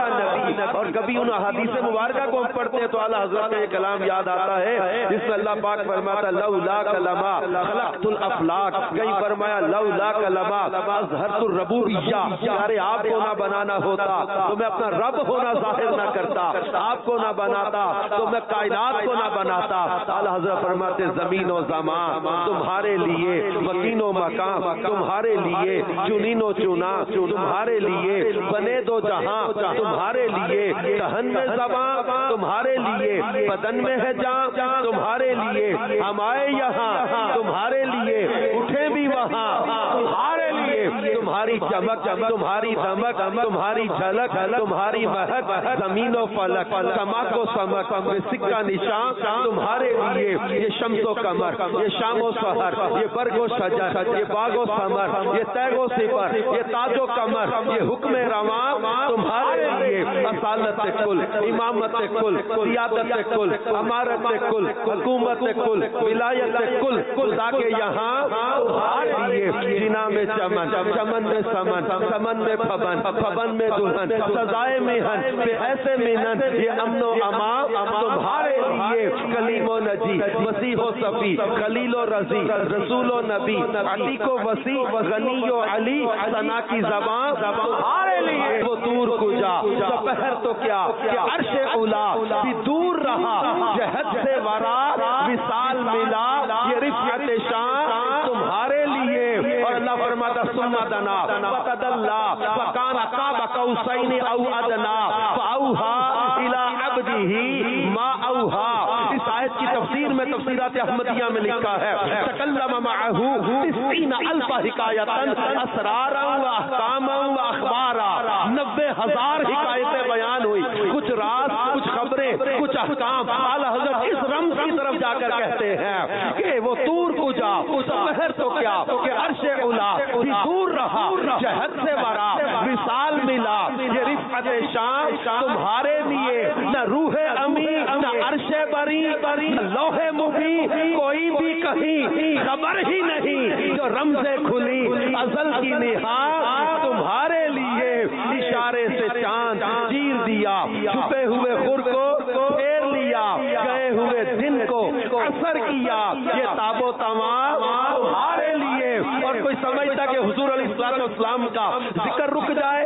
اور کبھی ان احادیث مبارکہ کو ہم پڑھتے ہیں تو اعلیٰ حضرت کا یہ کلام یاد آتا ہے جس میں اللہ پاک فرماتا لولا کلمہ خلقت الافلاق، کہیں فرمایا لولا کلمہ اظہرت الربوبیہ، ارے آپ کو نہ بنانا ہوتا تو میں اپنا رب ہونا ظاہر نہ کرتا، آپ کو نہ بناتا تو میں کائنات کو نہ بناتا۔ اعلیٰ حضرت فرماتے زمین و زمان تمہارے لیے، مکین و مکان تمہارے لیے، چنین و چنا تمہارے لیے، بنے دو جہاں تمہارے لیے، دہن میں زبان تمہارے لیے، بدن میں ہے جان تمہارے لیے، ہم آئے یہاں تمہارے لیے، اٹھے بھی وہاں تمہارے لیے، تمہاری چمک تمہاری دمک تمہاری جھلک تمہاری مہک، زمین و فلک سمک و سمک رزق کا نشان تمہارے لیے، یہ شمس و قمر، یہ شام و سحر، یہ برگ و شجر، یہ باغ و ثمر، یہ تیغ و صفر، یہ تاج و قمر، یہ حکم رواں تمہارے لیے، اصالت کل، امامت کل، سیادت کل، امارت کل، حکومت کل، ولایت کل، خدا کے یہاں تمہارے لیے، جنا میں چمن، چمن میں سمن، سمن میں پھبن، پھبن میں دلہن، سزائے مہن، بے ایسے مہنن، یہ امن و امان تمہارے لیے، کلیم و نجی، مسیح و صفی، خلیل و رضی، رسول و نبی، عتیق و وسیع، غنی و علی، ثنا کی زبان تمہارے لیے، وہ دور کجا سپہر تو کیا کہ عرش اولا بھی دور رہا، جہد سے ورا وصال ملا، یہ رفعت شان تمہارے لیے، اور اللہ فرماتا ثم دنا فتدلا فکان قاب قوسین او ادنا فاوحی الی عبدہ ما اوحی۔ اس آیت کی تفسیر میں تفسیرات احمدیہ میں لکھا ہے تکلم معہ تسعین الف حکایتا اسرارا و احکاما و اخبارا، نبے ہزار حکایتیں بیان ہوئی، کچھ راز کچھ خبریں کچھ احکام۔ اعلیٰ حضرت اس رمز کی طرف جا کر کہتے ہیں کہ وہ دور کجا سپہر تو کیا کہ عرش اولا بھی دور رہا، جہد سے ورا وصال ملا، یہ رفعت شان تمہارے لیے، نہ روح امی نہ عرش بری نہ لوح مبین، کوئی بھی کہیں خبر ہی نہیں، جو رمز کھلی ازل کی نہاد تمہارے لیے، اشارے سے چاند چیر دیا، چھپے ہوئے خور کو پھیر لیا، گئے ہوئے دن کو اثر کیا، یہ تاب و تمام تمہارے لیے۔ اور کوئی سمجھتا کہ حضور علیہ الصلوۃ والسلام کا ذکر رک جائے،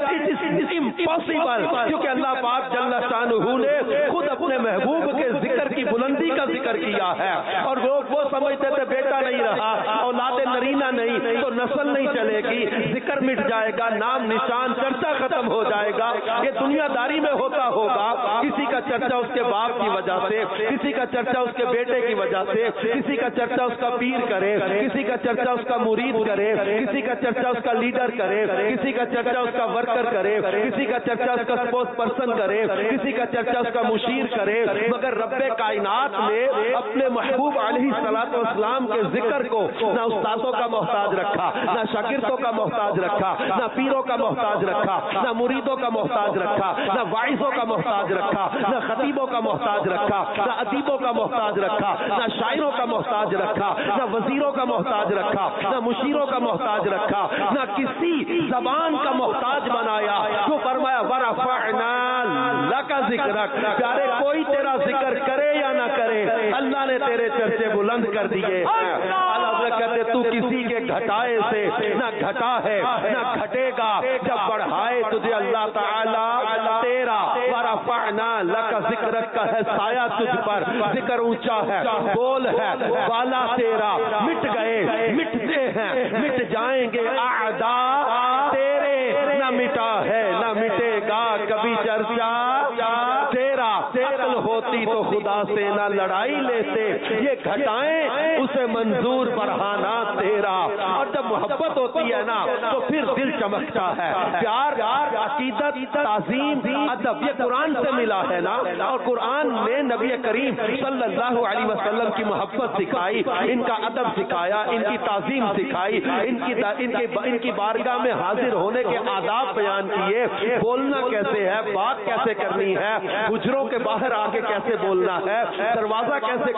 امپاسبل، کیونکہ اللہ پاک جل شانہ نے خود اپنے محبوب کے ذکر کی بلندی کا ذکر کیا ہے، اور لوگ وہ سمجھتے تھے بیٹا نہیں رہا، اولاد نرینہ نہیں تو نسل نہیں چلے گی، ذکر مٹ جائے گا، نام نشان چرچا ختم ہو جائے گا، یہ دنیا داری میں ہوتا ہوگا، کسی کا چرچا اس کے باپ کی وجہ سے، کسی کا چرچا اس کے بیٹے کی وجہ سے، کسی کا چرچا اس کا پیر کرے، کسی کا چرچا اس کا مرید کرے، کسی کا چرچا اس کا لیڈر کرے، کسی کا چرچا اس کا ورکر کرے، کسی کا چرچا اس کا سپورٹ پرسن کرے، کسی کا چرچا اس کا مشیر کرے، مگر رب کائنات نے اپنے محبوب علیہ الصلوۃ والسلام کے ذکر کو نہ استادوں کا محتاج رکھا، نہ شاگردوں کا محتاج رکھا، نہ پیروں کا محتاج رکھا، نہ مریدوں کا محتاج رکھا، نہ واعظوں کا محتاج رکھا، نہ خطیبوں کا محتاج رکھا، نہ ادیبوں کا محتاج رکھا، نہ شاعروں کا محتاج رکھا، نہ وزیروں کا محتاج رکھا، نہ مشیروں کا محتاج رکھا، نہ کسی زبان کا محتاج بنایا، جو فرمایا ورفعنا لک ذکرک، پیارے کوئی تیرا ذکر کرے یا نہ کرے، اللہ نے تیرے چرچے بلند کر دیے۔ اللہ کہتے تو کسی کے گھٹائے سے نہ گھٹا ہے نہ گھٹے گا، جب بڑھائے تجھے اللہ تعالی تیرا ورفعنا لک ذکرک کا ہے سایہ تجھ پر، ذکر اونچا ہے، بول ہے، والا تیرا، مٹ گئے مٹتے ہیں مٹ جائیں گے اعداء تیرے، نہ مٹا ہے نہ مٹے گا کبھی چرچا تیرا، عقل ہوتی تو خدا سے نہ لڑائی لیتے، یہ گھٹائیں اسے منظور برہانہ تیرا۔ اور جب محبت ہوتی ہے نا تو پھر دل چمکتا ہے، پیار عقیدت تعظیم ادب یہ قرآن سے ملا ہے نا، اور قرآن نے نبی کریم صلی اللہ علیہ وسلم کی محبت سکھائی، ان کا ادب سکھایا، ان کی تعظیم سکھائی، ان کی ان کی بارگاہ میں حاضر ہونے کے آداب بیان کیے، بولنا کیسے ہے، بات کیسے کرنی ہے، حجروں کے باہر آ کے کیسے بولنا ہے، دروازہ کیسے کھٹکانا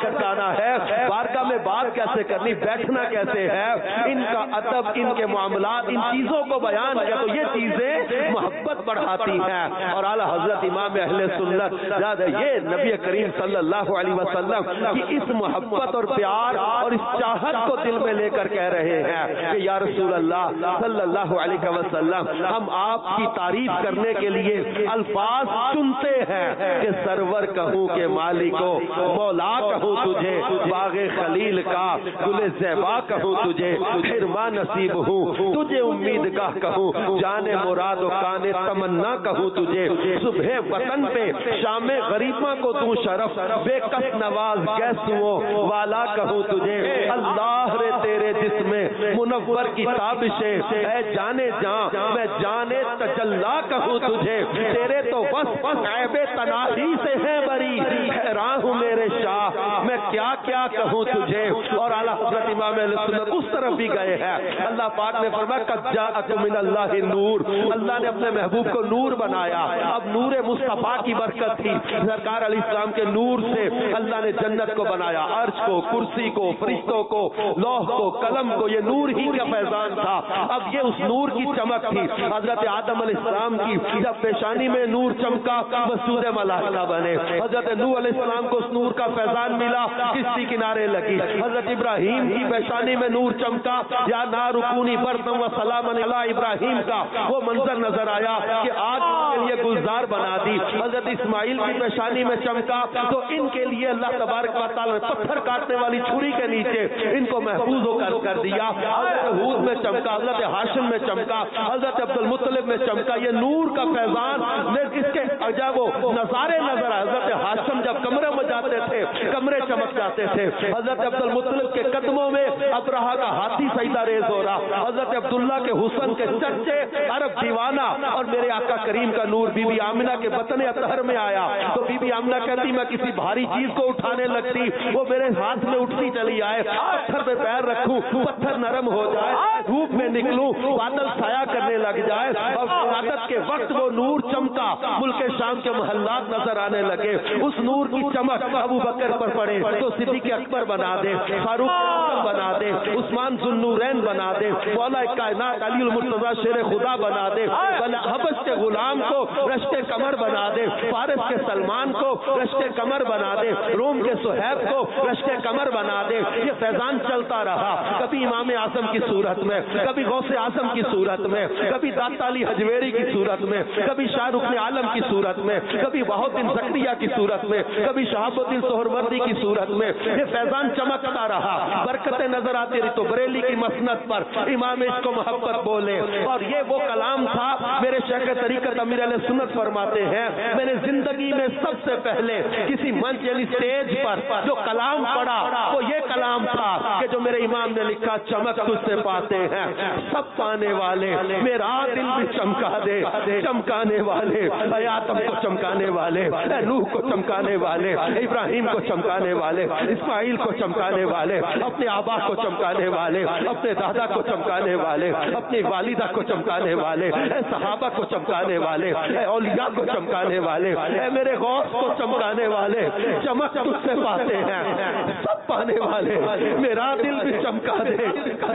جانا ہے, بارگاہ میں بات کیسے کرنی, بیٹھنا کیسے ہے, ان کا ادب, ان کے معاملات, ان چیزوں کو بیان کیا تو یہ چیزیں محبت بڑھاتی ہیں. اور اعلیٰ حضرت امام اہل سنت یاد ہے یہ نبی کریم صلی اللہ علیہ وسلم کی اس محبت اور پیار اور اس چاہت کو دل میں لے کر کہہ رہے ہیں کہ یا رسول اللہ صلی اللہ علیہ وسلم ہم آپ کی تعریف کرنے کے لیے الفاظ چنتے ہیں کہ سرور کہوں کہ مالکو, مولا کہوں تجھے, باغ خلیل کا گل زیبا کہوں تجھے, حرما نصیب ہوں تجھے امیدگاہ کہوں, جان مراد و کان تمنا کہوں تجھے, صبح وطن پہ شام غریباں کو دوں شرف, بے کس نواز گیسوں والا کہوں تجھے, اللہ رے تیرے جسم منور کی تابشیں اے جانے جان میں جانے تجلا کہوں تجھے, تیرے تو بس عیب تناہی سے ہے بری, حیران ہوں میرے شاہ میں کیا کیا کہوں تجھے. اور اعلیٰ حضرت امام اہل سنت اس طرف بھی گئے ہیں. اللہ پاک نے فرمایا قد جاءکم من اللہ نور, اللہ نے اپنے محبوب کو نور بنایا. اب نور مصطفیٰ کی برکت تھی, سرکار علیہ السلام کے نور سے اللہ نے جنت کو بنایا, عرش کو, کرسی کو, فرشتوں کو, لوح کو, قلم کو, یہ نور ہی کا فیضان تھا. اب یہ اس نور کی چمک تھی. حضرت آدم علیہ السلام کی جب پیشانی میں نور چمکا مسجود ملائکہ بنے. حضرت نوح علیہ السلام کو اس نور کا فیضان ملا, کشتی کنارے لگی. حضرت ابراہیم کی پیشانی میں نور چمکا, یا نار کونی بردا و سلاما علی ابراہیم کا وہ منظر نظر آیا کہ آگ کے لیے گلزار بنا دی. حضرت اسماعیل کی پیشانی میں چمکا تو ان کے لیے اللہ تبارک و تعالی نے پتھر کاٹنے والی چھری کے نیچے ان کو محفوظ ہو کر کر دیا. حضرت ہود میں چمکا, حضرت ہاشم میں چمکا, حضرت عبد المطلب میں چمکا. یہ نور کا فیضان اس کے جب وہ نظارے نظر آئے. حضرت ہاشم جب کمرے میں جاتے تھے کمرے چمک جاتے تھے. حضرت عبد المطلب کے قدموں میں ابرہا کا ہاتھی سجدہ ریز ہو رہا. حضرت عبداللہ کے حسن کے چرچے عرب دیوانہ. اور میرے آقا کریم کا نور بی بی آمنہ کے بطن اطہر میں آیا تو بی بی آمنہ کہتی میں کسی بھاری چیز کو اٹھانے لگتی, وہ میرے ہاتھ میں اٹھتی چلی آئے. پتھر پہ پیر رکھوں پتھر نرم ہو جائے, دھوپ میں نکلوں بادل سایہ کرنے لگ جائے. اور عادت کے وقت وہ نور چمکا, ملک شام کے محلات نظر آنے لگے. اس نور کی چمک ابو بکر پر پڑے تو صدیق اکبر بنا دے, فاروق بنا دے, عثمان ذو النورین بنا دے, مولا کائنات علی المرتضی شیر خدا بنا دے, حبش کے غلام کو رشتے کمر بنا دے, فارس کے سلمان کو رشتے کمر بنا دے, روم کے صہیب کو رشتے کمر بنا دے. یہ فیضان چلتا رہا, کبھی امام اعظم کی صورت میں, کبھی غوث اعظم کی صورت میں, کبھی داتا علی حجویری کی صورت میں, کبھی شاہ رخ عالم کی صورت میں, کبھی بہت الدین زکریا کی صورت میں, کبھی شہاب الدین سہروردی کی صورت میں. یہ فیضان چمکتا رہا, برکتیں نظر آتی رہی. تو بریلی کی مسند پر امام عشق و محبت بولے. اور یہ وہ کلام تھا میرے شیخ طریقت امیر علیہ سنت فرماتے ہیں میں نے زندگی میں سب سے پہلے کسی منچ یعنی اسٹیج پر جو کلام پڑھا وہ یہ کلام تھا کہ جو میرے امام نے لکھا, چمک تجھ سے پاتے ہیں سب پانے والے, میرا دل بھی چمکا دے, چمکانے والے, آدم کو چمکانے والے, نوح کو چمکانے والے, ابراہیم کو چمکانے والے, اسماعیل کو چمکانے والے, اپنے آبا کو چمکانے والے, اپنے دادا کو چمکانے والے, اپنی والدہ کو چمکانے والے, اے صحابہ کو چمکانے والے, اے اولیاء کو چمکانے والے, اے میرے غوث کو چمکانے والے. چمک تجھ سے پاتے ہیں سب پانے والے, میرا دل بھی چمکا دے,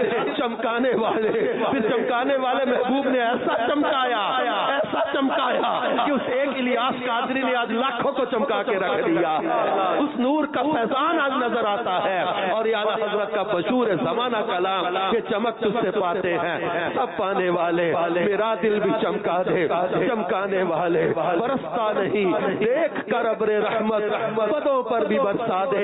چمکانے والے. پھر چمکانے والے محبوب نے ایسا چمکایا ایسا چمکایا کہ اس ایک الیاس قادری نے آج لاکھوں کو چمکا کے رکھ دیا. اس نور کا فیضان آج نظر آتا ہے. اور یہ اعلیٰ حضرت کا مشہور زمانہ کلام کہ چمک تجھ سے پاتے ہیں سب پانے والے, میرا دل بھی چمکا دے, چمکانے والے. برستا نہیں دیکھ کر ابر رحمت, بدوں پر بھی برسا دے,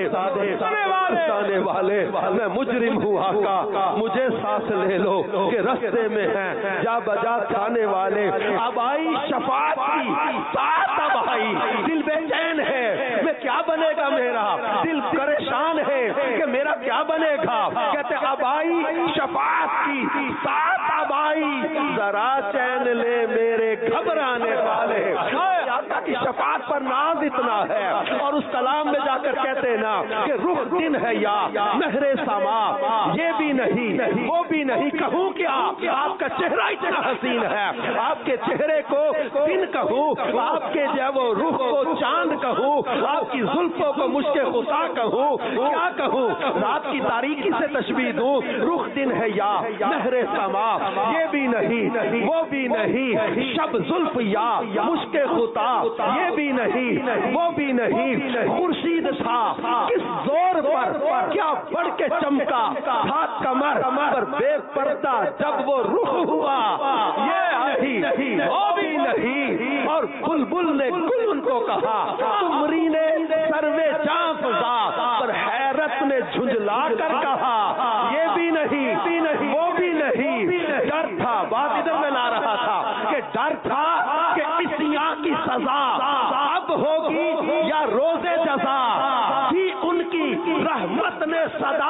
برسانے والے. میں مجرم ہوں آقا مجھے سانس لے لو کہ رستے میں ہیں جا بجا کھانے والے. اب آئی شفاعت کی ساتھ, اب آئی دل بے چین ہے میں کیا بنے گا, میرا دل پریشان ہے کہ میرا کیا بنے گا. کہتے اب آئی شفاعت کی ساتھ, اب آئی ذرا چین لے میرے گھبرانے والے. آقا کی شفاعت پر ناز اتنا ہے، اور اس کلام میں جا کر کہتے ہیں نا کہ رخ دن ہے یا مہر سما، یہ بھی نہیں وہ بھی نہیں، کہوں کیا آپ کا چہرہ اتنا حسین ہے، آپ کے چہرے کو دن کہوں، آپ کے جو وہ رخ کو چاند کہوں، آپ کی زلفوں کو مشک خطا کہوں، کیا کہوں، رات کی تاریکی سے تشبیہ دوں، رخ دن ہے یا مہر سما، یہ بھی نہیں وہ بھی نہیں، شب زلف یا مشک خطا، یہ بھی نہیں وہ بھی نہیں، خورشید تھا کس زور پر کیا بڑھ کے چمکا تھا کمر پر بے پردہ جب وہ رخ ہوا، یہ نہیں وہ بھی نہیں، اور بلبل نے گل ان کو کہا، تمری نے سروے جاں فضا پر حیرت نے جھنجلا کر کہا، یہ بھی نہیں وہ بھی نہیں، ڈر تھا، بات ادھر میں لا رہا تھا کہ ڈر تھا کہ اسیاں کی سزا اب ہوگی یا روزے جزا، تھی ان کی رحمت نے صدا،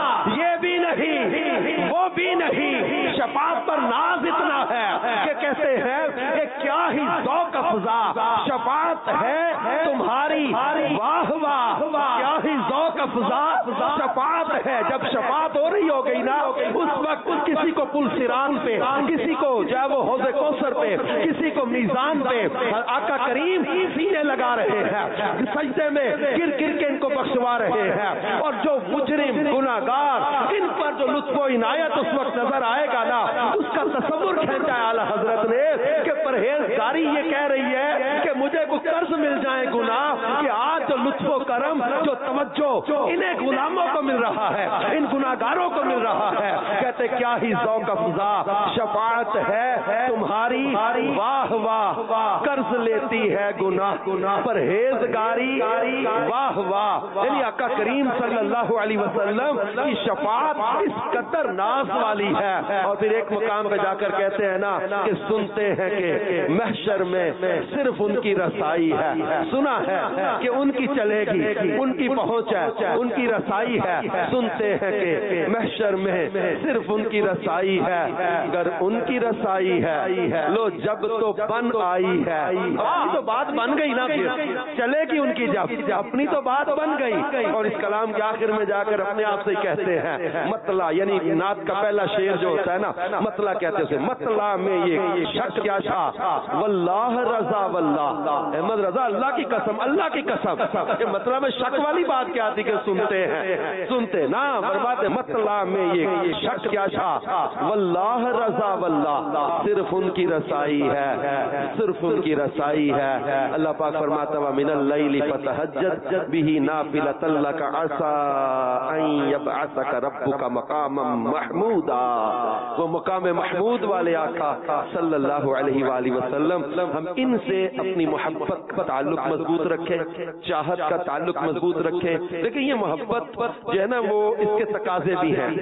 یہ بھی نہیں وہ بھی نہیں، شفاعت پر ناز اتنا ہے کہ کہتے ہیں کہ کیا ہی ذوق افزا شفاعت ہے تمہاری، واہ واہ کیا ہی ذوق افزا شفاعت ہے۔ جب شفاعت ہو رہی ہو گئی نا، اس وقت کسی کو پل سران پہ، کسی کو جو وہ حوض کوثر پہ، کسی کو میزان پہ آقا کریم سینے لگا رہے ہیں، سجدے میں گر گر کے ان کو بخشوا رہے ہیں، اور جو مجرم گناہگار ان پر جو لطف و عنایت اس وقت نظر آئے گا نا، اس کا تصور کھینچا ہے اعلیٰ حضرت نے کہ پرہیزگاری یہ کہہ رہی ہے کہ مجھے کوئی قرض مل جائے گناہ، کہ آج جو لطف و کرم جو توجہ انہیں غلاموں کو مل رہا ہے، ان گناہگاروں کو مل رہا ہے، کہتے کیا ہی ذوق افزا شفاعت ہے تمہاری، واہ واہ قرض لیتی ہے گناہ پرہیزگاری، واہ واہ، یعنی آقا کریم صلی اللہ علیہ وسلم کی شفاعت اس قدر ناز والی ہے۔ اور پھر ایک مقام پہ جا کر کہتے ہیں نا کہ سنتے ہیں کہ محشر میں صرف ان کی رسائی ہے، سنا ہے کہ ان کی چلے گی، ان کی پہنچ ہے، ان کی رسائی ہے، سنتے ہیں کہ محشر میں صرف ان کی رسائی ہے، اگر ان کی رسائی ہے لو جب تو بن آئی ہے، اپنی تو بات بن گئی نا، پھر چلے گی ان کی جب، اپنی تو بات بن گئی۔ اور اس کلام کے آخر میں جا کر اپنے آپ سے کہتے ہیں مطلع، یعنی نعت کا پہلا شعر جو ہوتا ہے نا مطلع کہتے ہیں، مطلع میں یہ شک کیا تھا، واللہ رضا واللہ، احمد رضا اللہ کی قسم، اللہ کی قسم، یہ مطلع میں شک والی بات کیا تھی کہ سنتے ہیں، سنتے نا برباد، مطلع میں یہ شک کیا تھا، واللہ رضا واللہ، صرف ان کی رسائی ہے، صرف ان کی رسائی ہے۔ اللہ پاک فرماتا ہے من اللیل فتہجد بہ نافلۃ لک عسى ان یبعثک ربک مقاما محمودا، وہ مقام محمود والے آقا صلی اللہ علیہ وآلہ وسلم، ہم ان سے اپنی محبت کا تعلق مضبوط رکھیں، چاہت کا تعلق مضبوط رکھیں، لیکن یہ محبت جو ہے نا وہ اس کے تقاضے بھی ہیں،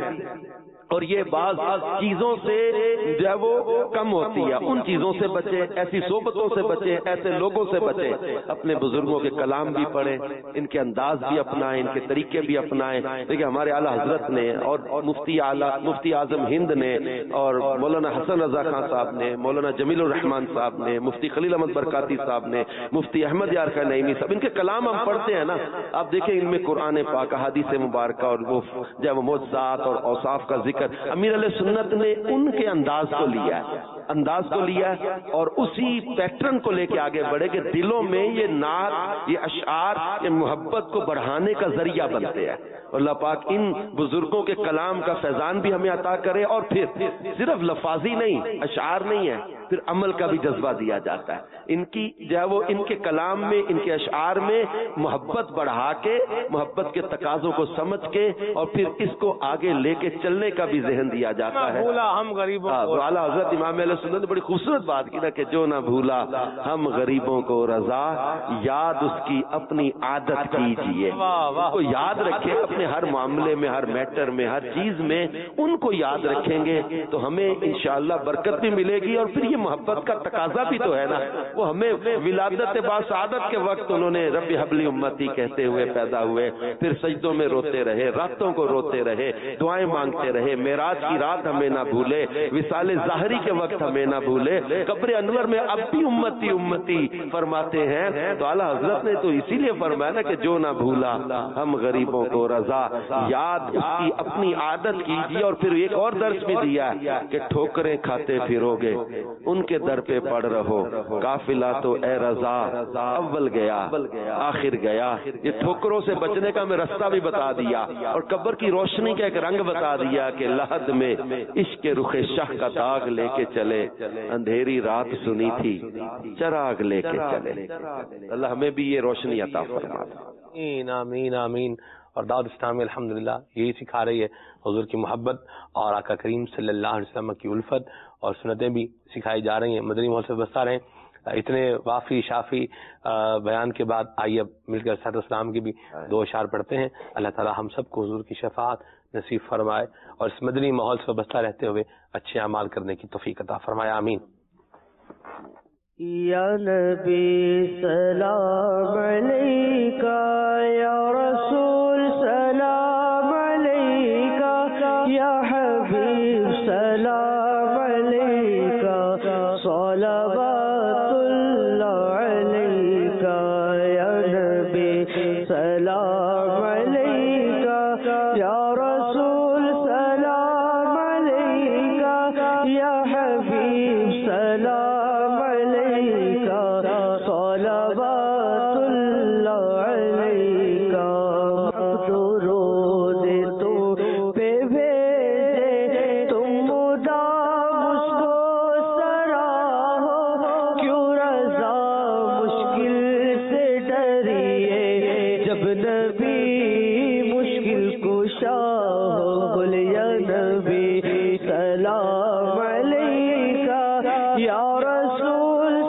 اور یہ بعض چیزوں سے جو ہے وہ کم ہوتی ہے، ان چیزوں سے بچیں، ایسی صحبتوں سے بچیں، ایسے لوگوں سے بچیں، اپنے بزرگوں کے کلام بھی پڑھیں، ان کے انداز بھی اپنائیں، ان کے طریقے بھی اپنائیں۔ دیکھیں ہمارے اعلیٰ حضرت نے اور مفتی اعلیٰ مفتی اعظم ہند نے اور مولانا حسن رضا خان صاحب نے، مولانا جمیل الرحمان صاحب نے، مفتی خلیل احمد برکاتی صاحب نے، مفتی احمد یار خان نعیمی صاحب، ان کے کلام ہم پڑھتے ہیں نا، آپ دیکھیں ان میں قرآن پاک، احادیث مبارکہ اور وہ جو ہے وہ معجزات اور اوصاف کا ذکر، امیر علیہ سنت نے ان کے انداز کو لیا ہے، انداز کو لیا ہے اور اسی پیٹرن کو لے کے آگے بڑھے کہ دلوں میں یہ نعت، یہ اشعار، یہ محبت کو بڑھانے کا ذریعہ بنتے ہیں۔ اللہ پاک ان بزرگوں کے کلام کا فیضان بھی ہمیں عطا کرے، اور پھر صرف لفاظی نہیں، اشعار نہیں ہے، پھر عمل کا بھی جذبہ دیا جاتا ہے۔ ان کی جو ہے وہ ان کے کلام میں، ان کے اشعار میں محبت بڑھا کے، محبت کے تقاضوں کو سمجھ کے، اور پھر اس کو آگے لے کے چلنے کا بھی ذہن دیا جاتا ہے۔ ہم غریبوں کو اعلیٰ حضرت امام اہل سنت نے بڑی خوبصورت بات کی نا کہ جو نہ بھولا ہم غریبوں کو رضا، یاد اس کی اپنی عادت کیجیے، کو یاد رکھیں اپنے ہر معاملے میں، ہر میٹر میں، ہر چیز میں ان کو یاد رکھیں گے تو ہمیں انشاءاللہ برکت بھی ملے گی، اور پھر یہ محبت کا تقاضا بھی تو ہے نا. وہ ہمیں ولادت باسعادت کے وقت انہوں نے رب حبلی امتی کہتے ہوئے پیدا ہوئے, پھر سجدوں میں روتے رہے, راتوں کو روتے رہے, دعائیں مانگتے رہے, معراج کی رات ہمیں نہ بھولے, وصال ظاہری کے وقت ہمیں نہ بھولے, قبر انور میں اب بھی امتی امتی فرماتے ہیں. تو اعلیٰ حضرت نے تو اسی لیے فرمایا نا کہ جو نہ بھولا ہم غریبوں کو رضا, یاد اس کی اپنی عادت کیجیے. اور پھر ایک اور درس بھی دیا کہ ٹھوکریں کھاتے پھرو گے ان کے در پہ پڑ رہو, قافلہ تو اے رضا اول گیا آخر گیا. یہ ٹھوکروں سے بچنے کا میں رستہ بھی بتا دیا, اور قبر کی روشنی کا ایک رنگ بتا دیا کہ لحد میں عشق رخ شاہ کا داغ لے کے چلے, اندھیری رات سنی تھی چراغ لے کے چلے. اللہ ہمیں بھی یہ روشنی عطا فرما. آمین آمین آمین. اور دعوت اسلامی الحمدللہ یہی سکھا رہی ہے, حضور کی محبت اور آقا کریم صلی اللہ علیہ وسلم کی الفت, اور سنتیں بھی سکھائی جا رہی ہیں. مدنی ماحول سے بستا رہیں. اتنے وافی شافی بیان کے بعد آئیے اب مل کر صحت اسلام کی بھی دو اشعار پڑھتے ہیں. اللہ تعالی ہم سب کو حضور کی شفاعت نصیب فرمائے, اور اس مدنی ماحول سے بستا رہتے ہوئے اچھے اعمال کرنے کی توفیق عطا فرمائے. آمین. یا نبی سلام علیکہ, یا رسول سلام علیکہ, یا حبیب سلام علیکہ, صلوات اللہ علیکہ. یا نبی سلام علیکہ, یا رسول سلام علیکہ, یا حبیب سلام سلام علیکہ, یا رسول